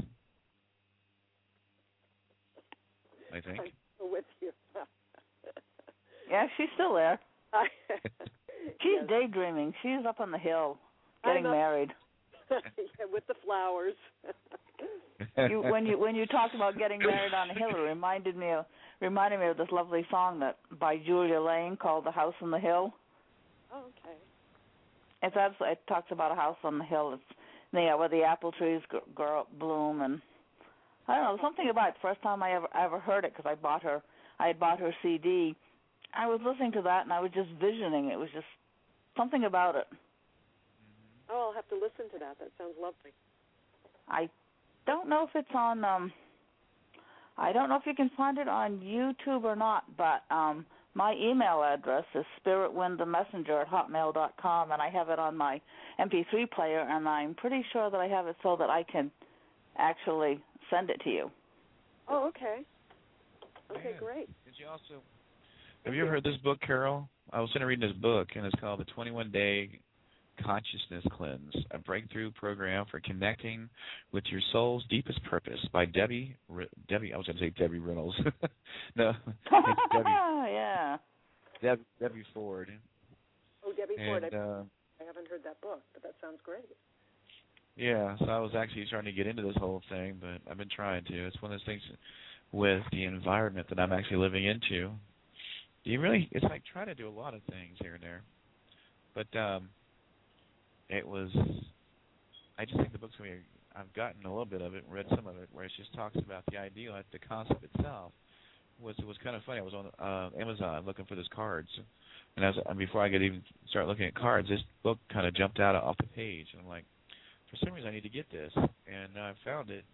I think. I'm with you. Yeah, she's still there. She's Yes. daydreaming. She's up on the hill getting I'm up- married. Yeah, with the flowers. You, when you when you talked about getting married on a hill, it reminded me of reminded me of this lovely song that by Julia Lane called "The House on the Hill." Oh, okay. It's absolutely, it talks about a house on the hill. It's yeah, where the apple trees gr- grow up, bloom, and I don't know, something about it. The first time I ever ever heard it, because I bought her, I had bought her C D. I was listening to that, and I was just visioning. It was just something about it. Oh, I'll have to listen to that. That sounds lovely. I don't know if it's on. Um, I don't know if you can find it on YouTube or not, but um, my email address is spiritwindthemessenger at hotmail dot com, and I have it on my M P three player, and I'm pretty sure that I have it so that I can actually send it to you. Oh, okay. Okay, Yeah. great. Did you also have you ever heard this book, Carol? I was sitting reading this book, and it's called The twenty-one day Consciousness Cleanse, a breakthrough program for connecting with your soul's deepest purpose by Debbie, Debbie, I was going to say Debbie Reynolds. No, it's Debbie, yeah. Deb, Debbie Ford. Oh, Debbie Ford. And, I, uh, I haven't heard that book, but that sounds great. yeah, so I was actually trying to get into this whole thing, but I've been trying to. It's one of those things with the environment that I'm actually living into. You really, it's like trying to do a lot of things here and there. But um, it was, I just think the book's going to be, I've gotten a little bit of it, read some of it, where it just talks about the ideal, like the concept itself. Was it was kind of funny. I was on uh, Amazon looking for those cards, and as and before I could even start looking at cards, this book kind of jumped out off the page, and I'm like, for some reason I need to get this, and I found it.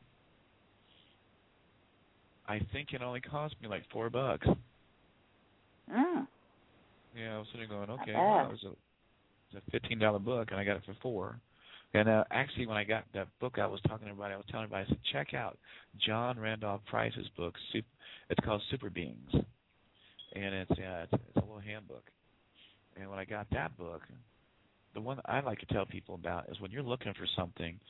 I think it only cost me like four bucks. Mm. Yeah, I was sitting going, okay, Not well, bad. it was a, it's a fifteen dollar book, and I got it for four. And uh, actually, when I got that book, I was talking to everybody. I was telling everybody, I said, check out John Randolph Price's book. It's called Super Beings, and it's yeah, it's, it's a little handbook. And when I got that book, the one I like to tell people about is when you're looking for something,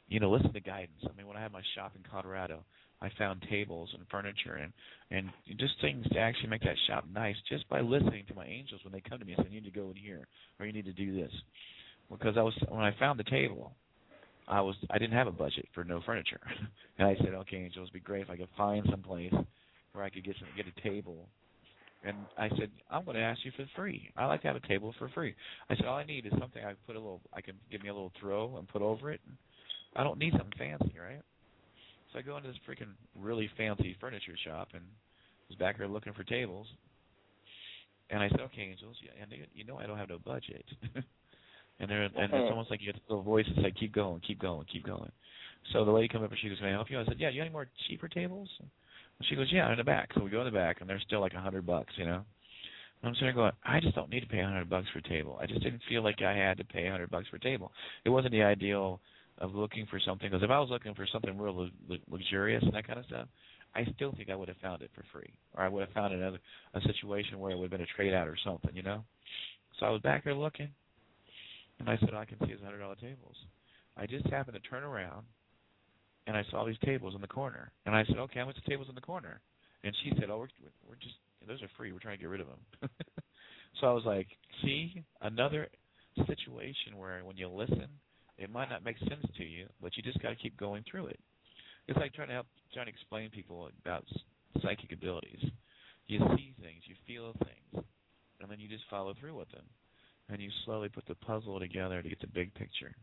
you know, listen to guidance. I mean, when I had my shop in Colorado, I found tables and furniture and, and just things to actually make that shop nice just by listening to my angels when they come to me and say, you need to go in here or you need to do this. Because I was when I found the table, I was I didn't have a budget for no furniture. And I said, okay, angels, it'd be great if I could find some place where I could get some, get a table. And I said, I'm going to ask you for free. I like to have a table for free. I said, all I need is something I put a little, I can give me a little throw and put over it. I don't need something fancy, right? So I go into this freaking really fancy furniture shop and was back there looking for tables. And I said, okay, angels, yeah, and they, you know I don't have no budget. and they're, and it's almost like you get this little voice that says, keep going, keep going, keep going. So the lady comes up and she goes, can I help you? I said, yeah, you have any more cheaper tables? And she goes, yeah, in the back. So we go in the back, and they're still like a hundred bucks, you know. And I'm sitting there going, I just don't need to pay a hundred bucks for a table. I just didn't feel like I had to pay a hundred bucks for a table. It wasn't the ideal of looking for something, because if I was looking for something real lu- luxurious and that kind of stuff, I still think I would have found it for free, or I would have found another a situation where it would have been a trade out or something, you know. So I was back there looking, and I said, all I can see is hundred dollar tables. I just happened to turn around, and I saw these tables in the corner. And I said, okay, how much the tables in the corner? And she said, oh, we're, we're just, those are free. We're trying to get rid of them. So I was like, see, another situation where when you listen, it might not make sense to you, but you just got to keep going through it. It's like trying to help, trying to explain people about psychic abilities. You see things, you feel things, and then you just follow through with them. And you slowly put the puzzle together to get the big picture.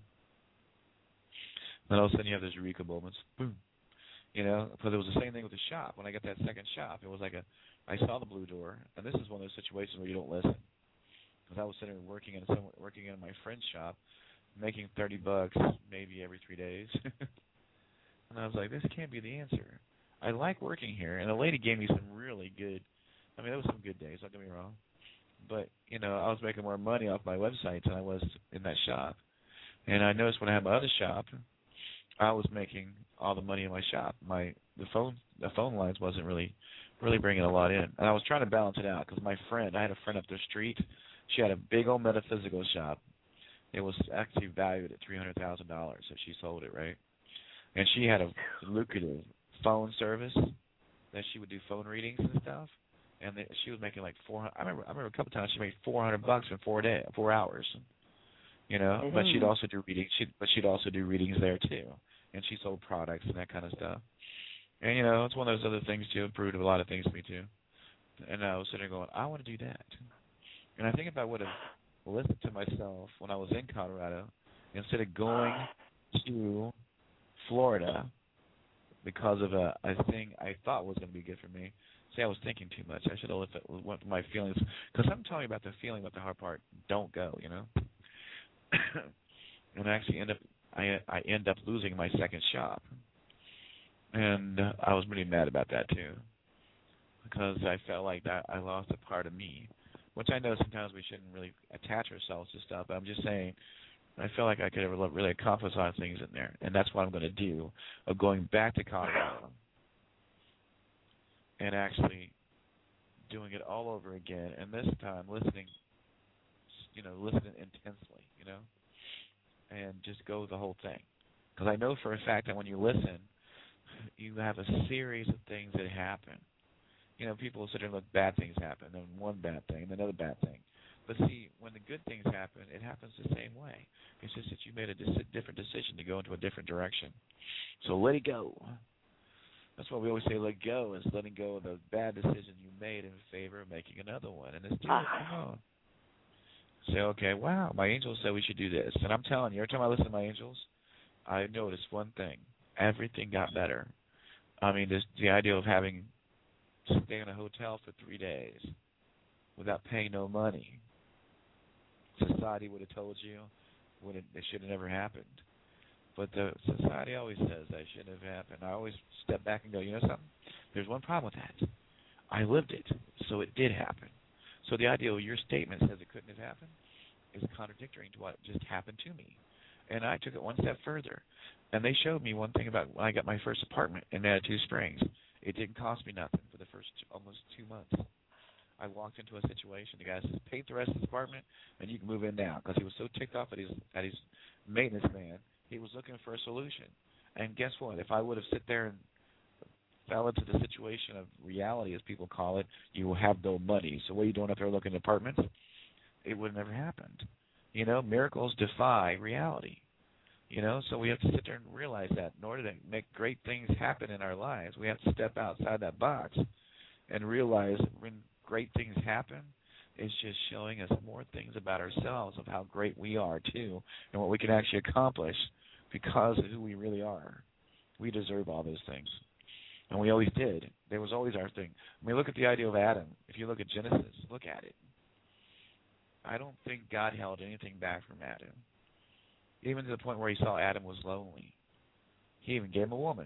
Then all of a sudden you have those eureka moments, boom, you know. Because it was the same thing with the shop. When I got that second shop, it was like a, I saw the blue door, and this is one of those situations where you don't listen. Because I was sitting there working in some, working in my friend's shop, making thirty bucks maybe every three days, and I was like, this can't be the answer. I like working here, and the lady gave me some really good. I mean, there was some good days. Don't get me wrong, but you know, I was making more money off my websites than I was in that shop. And I noticed when I had my other shop, I was making all the money in my shop. My the phone the phone lines wasn't really really bringing a lot in, and I was trying to balance it out because my friend, I had a friend up the street. She had a big old metaphysical shop. It was actually valued at three hundred thousand dollars if she sold it, right? And she had a lucrative phone service that she would do phone readings and stuff. And they, she was making like four hundred. I remember I remember a couple times she made four hundred bucks in four day four hours. You know, mm-hmm. But she'd also do readings. She but she'd also do readings there too. And she sold products and that kind of stuff. And, you know, it's one of those other things, too. It proved a lot of things to me, too. And I was sitting there going, I want to do that. And I think if I would have listened to myself when I was in Colorado, instead of going to Florida because of a, a thing I thought was going to be good for me, see, I was thinking too much. I should have left it, went to my feelings. Because I'm telling you about the feeling with the hard part. Don't go, you know. And I actually end up I I end up losing my second shop, and uh, I was really mad about that too, because I felt like that I lost a part of me, which I know sometimes we shouldn't really attach ourselves to stuff. But I'm just saying, I feel like I could have really accomplished a lot of things in there, and that's what I'm going to do, of going back to Colorado and actually doing it all over again, and this time listening, you know, listening intensely, you know. And just go the whole thing. Because I know for a fact that when you listen, you have a series of things that happen. You know, people sit there and look, bad things happen, then one bad thing, then another bad thing. But see, when the good things happen, it happens the same way. It's just that you made a dis- different decision to go into a different direction. So let it go. That's why we always say let go, is letting go of the bad decision you made in favor of making another one. And it's, dude, come on. Say, okay, wow, my angels said we should do this. And I'm telling you, every time I listen to my angels, I noticed one thing. Everything got better. I mean, this, the idea of having to stay in a hotel for three days without paying no money. Society would have told you when it, it should have never happened. But the society always says that shouldn't have happened. I always step back and go, you know something? There's one problem with that. I lived it, so it did happen. So the idea of your statement says it couldn't have happened is contradictory to what just happened to me. And I took it one step further. And they showed me one thing about when I got my first apartment in Manitou Springs. It didn't cost me nothing for the first two, almost two months. I walked into a situation. The guy says, paint the rest of this apartment, and you can move in now. Because he was so ticked off at his, at his maintenance man, He was looking for a solution. And guess what? If I would have sit there and fell into the situation of reality, as people call it, you have no money. So what are you doing up there looking at apartments? It would have never happened. You know, miracles defy reality. You know, so we have to sit there and realize that in order to make great things happen in our lives, we have to step outside that box and realize when great things happen, it's just showing us more things about ourselves, of how great we are, too, and what we can actually accomplish because of who we really are. We deserve all those things. And we always did. There was always our thing. I mean, look at the idea of Adam. If you look at Genesis, look at it. I don't think God held anything back from Adam. Even to the point where he saw Adam was lonely. He even gave him a woman.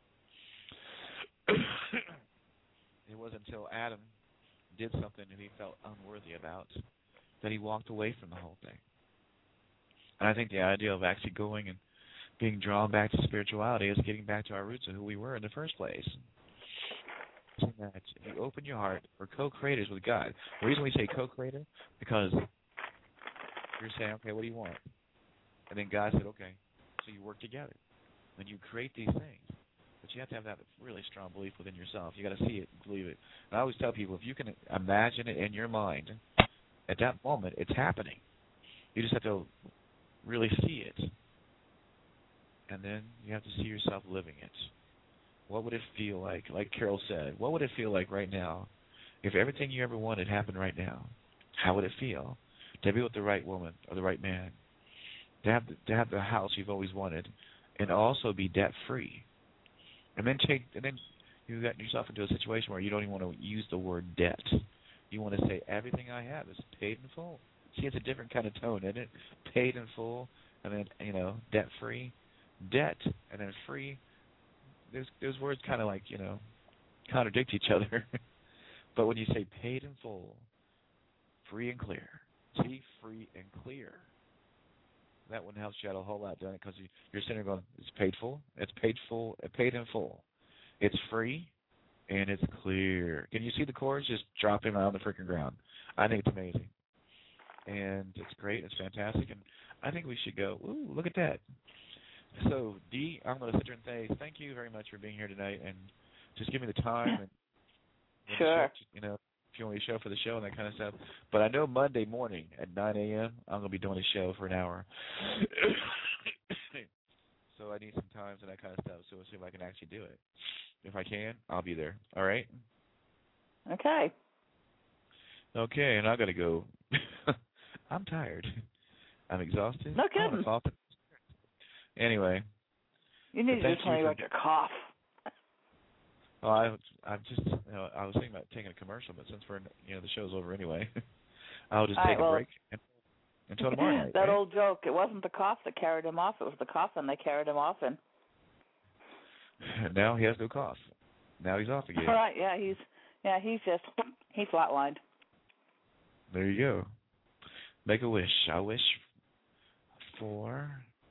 It wasn't until Adam did something that he felt unworthy about that he walked away from the whole thing. And I think the idea of actually going and being drawn back to spirituality is getting back to our roots of who we were in the first place. So that if you open your heart, we're co-creators with God. The reason we say co-creator, because you're saying, okay, what do you want? And then God said, okay, so you work together. Then you create these things. But you have to have that really strong belief within yourself. You got to see it and believe it. And I always tell people, if you can imagine it in your mind, at that moment, it's happening. You just have to really see it. And then you have to see yourself living it. What would it feel like? Like Carol said, what would it feel like right now if everything you ever wanted happened right now? How would it feel to be with the right woman or the right man? To have the, to have the house you've always wanted, and also be debt free, and then take and then you got yourself into a situation where you don't even want to use the word debt. You want to say everything I have is paid in full. See, it's a different kind of tone, isn't it? Paid in full, and then you know, debt free, debt, and then free. Those those words kind of like you know contradict each other. But when you say paid in full, free and clear, see, free and clear. That one helps you out a whole lot, doesn't it? Because you, you're sitting there going, it's paid full, it's paid full, it's paid in full. It's free, and it's clear. Can you see the chords just dropping on the freaking ground? I think it's amazing. And it's great, it's fantastic, and I think we should go, ooh, look at that. So, Dee, I'm going to sit here and say thank you very much for being here tonight, and just give me the time. And sure. Show, you know, if you want me to show for the show and that kind of stuff. But I know Monday morning at nine a.m. I'm going to be doing a show for an hour. So I need some times and that kind of stuff, so we'll see if I can actually do it. If I can, I'll be there. All right? Okay. Okay, and I got to go. I'm tired. I'm exhausted. No kidding. Anyway. You need to do something about your cough. Well, I, I just, you know, I was thinking about taking a commercial, but since we're, you know, the show's over anyway, I'll just All take right, well, a break and, until tomorrow night. That right? old joke. It wasn't the cough that carried him off. It was the coffin that carried him off in. And now he has no cough. Now he's off again. All right. Yeah, he's, yeah, he's just, he flatlined. There you go. Make a wish. I wish for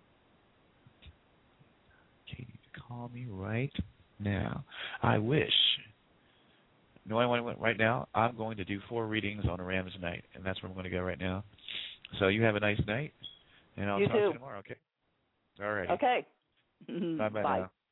Katie to call me right now. I wish. You know what I want right now? I'm going to do four readings on a Rams night, and that's where I'm going to go right now. So you have a nice night, and I'll You talk too. to you tomorrow, okay? All right. Okay. Bye-bye Bye. now.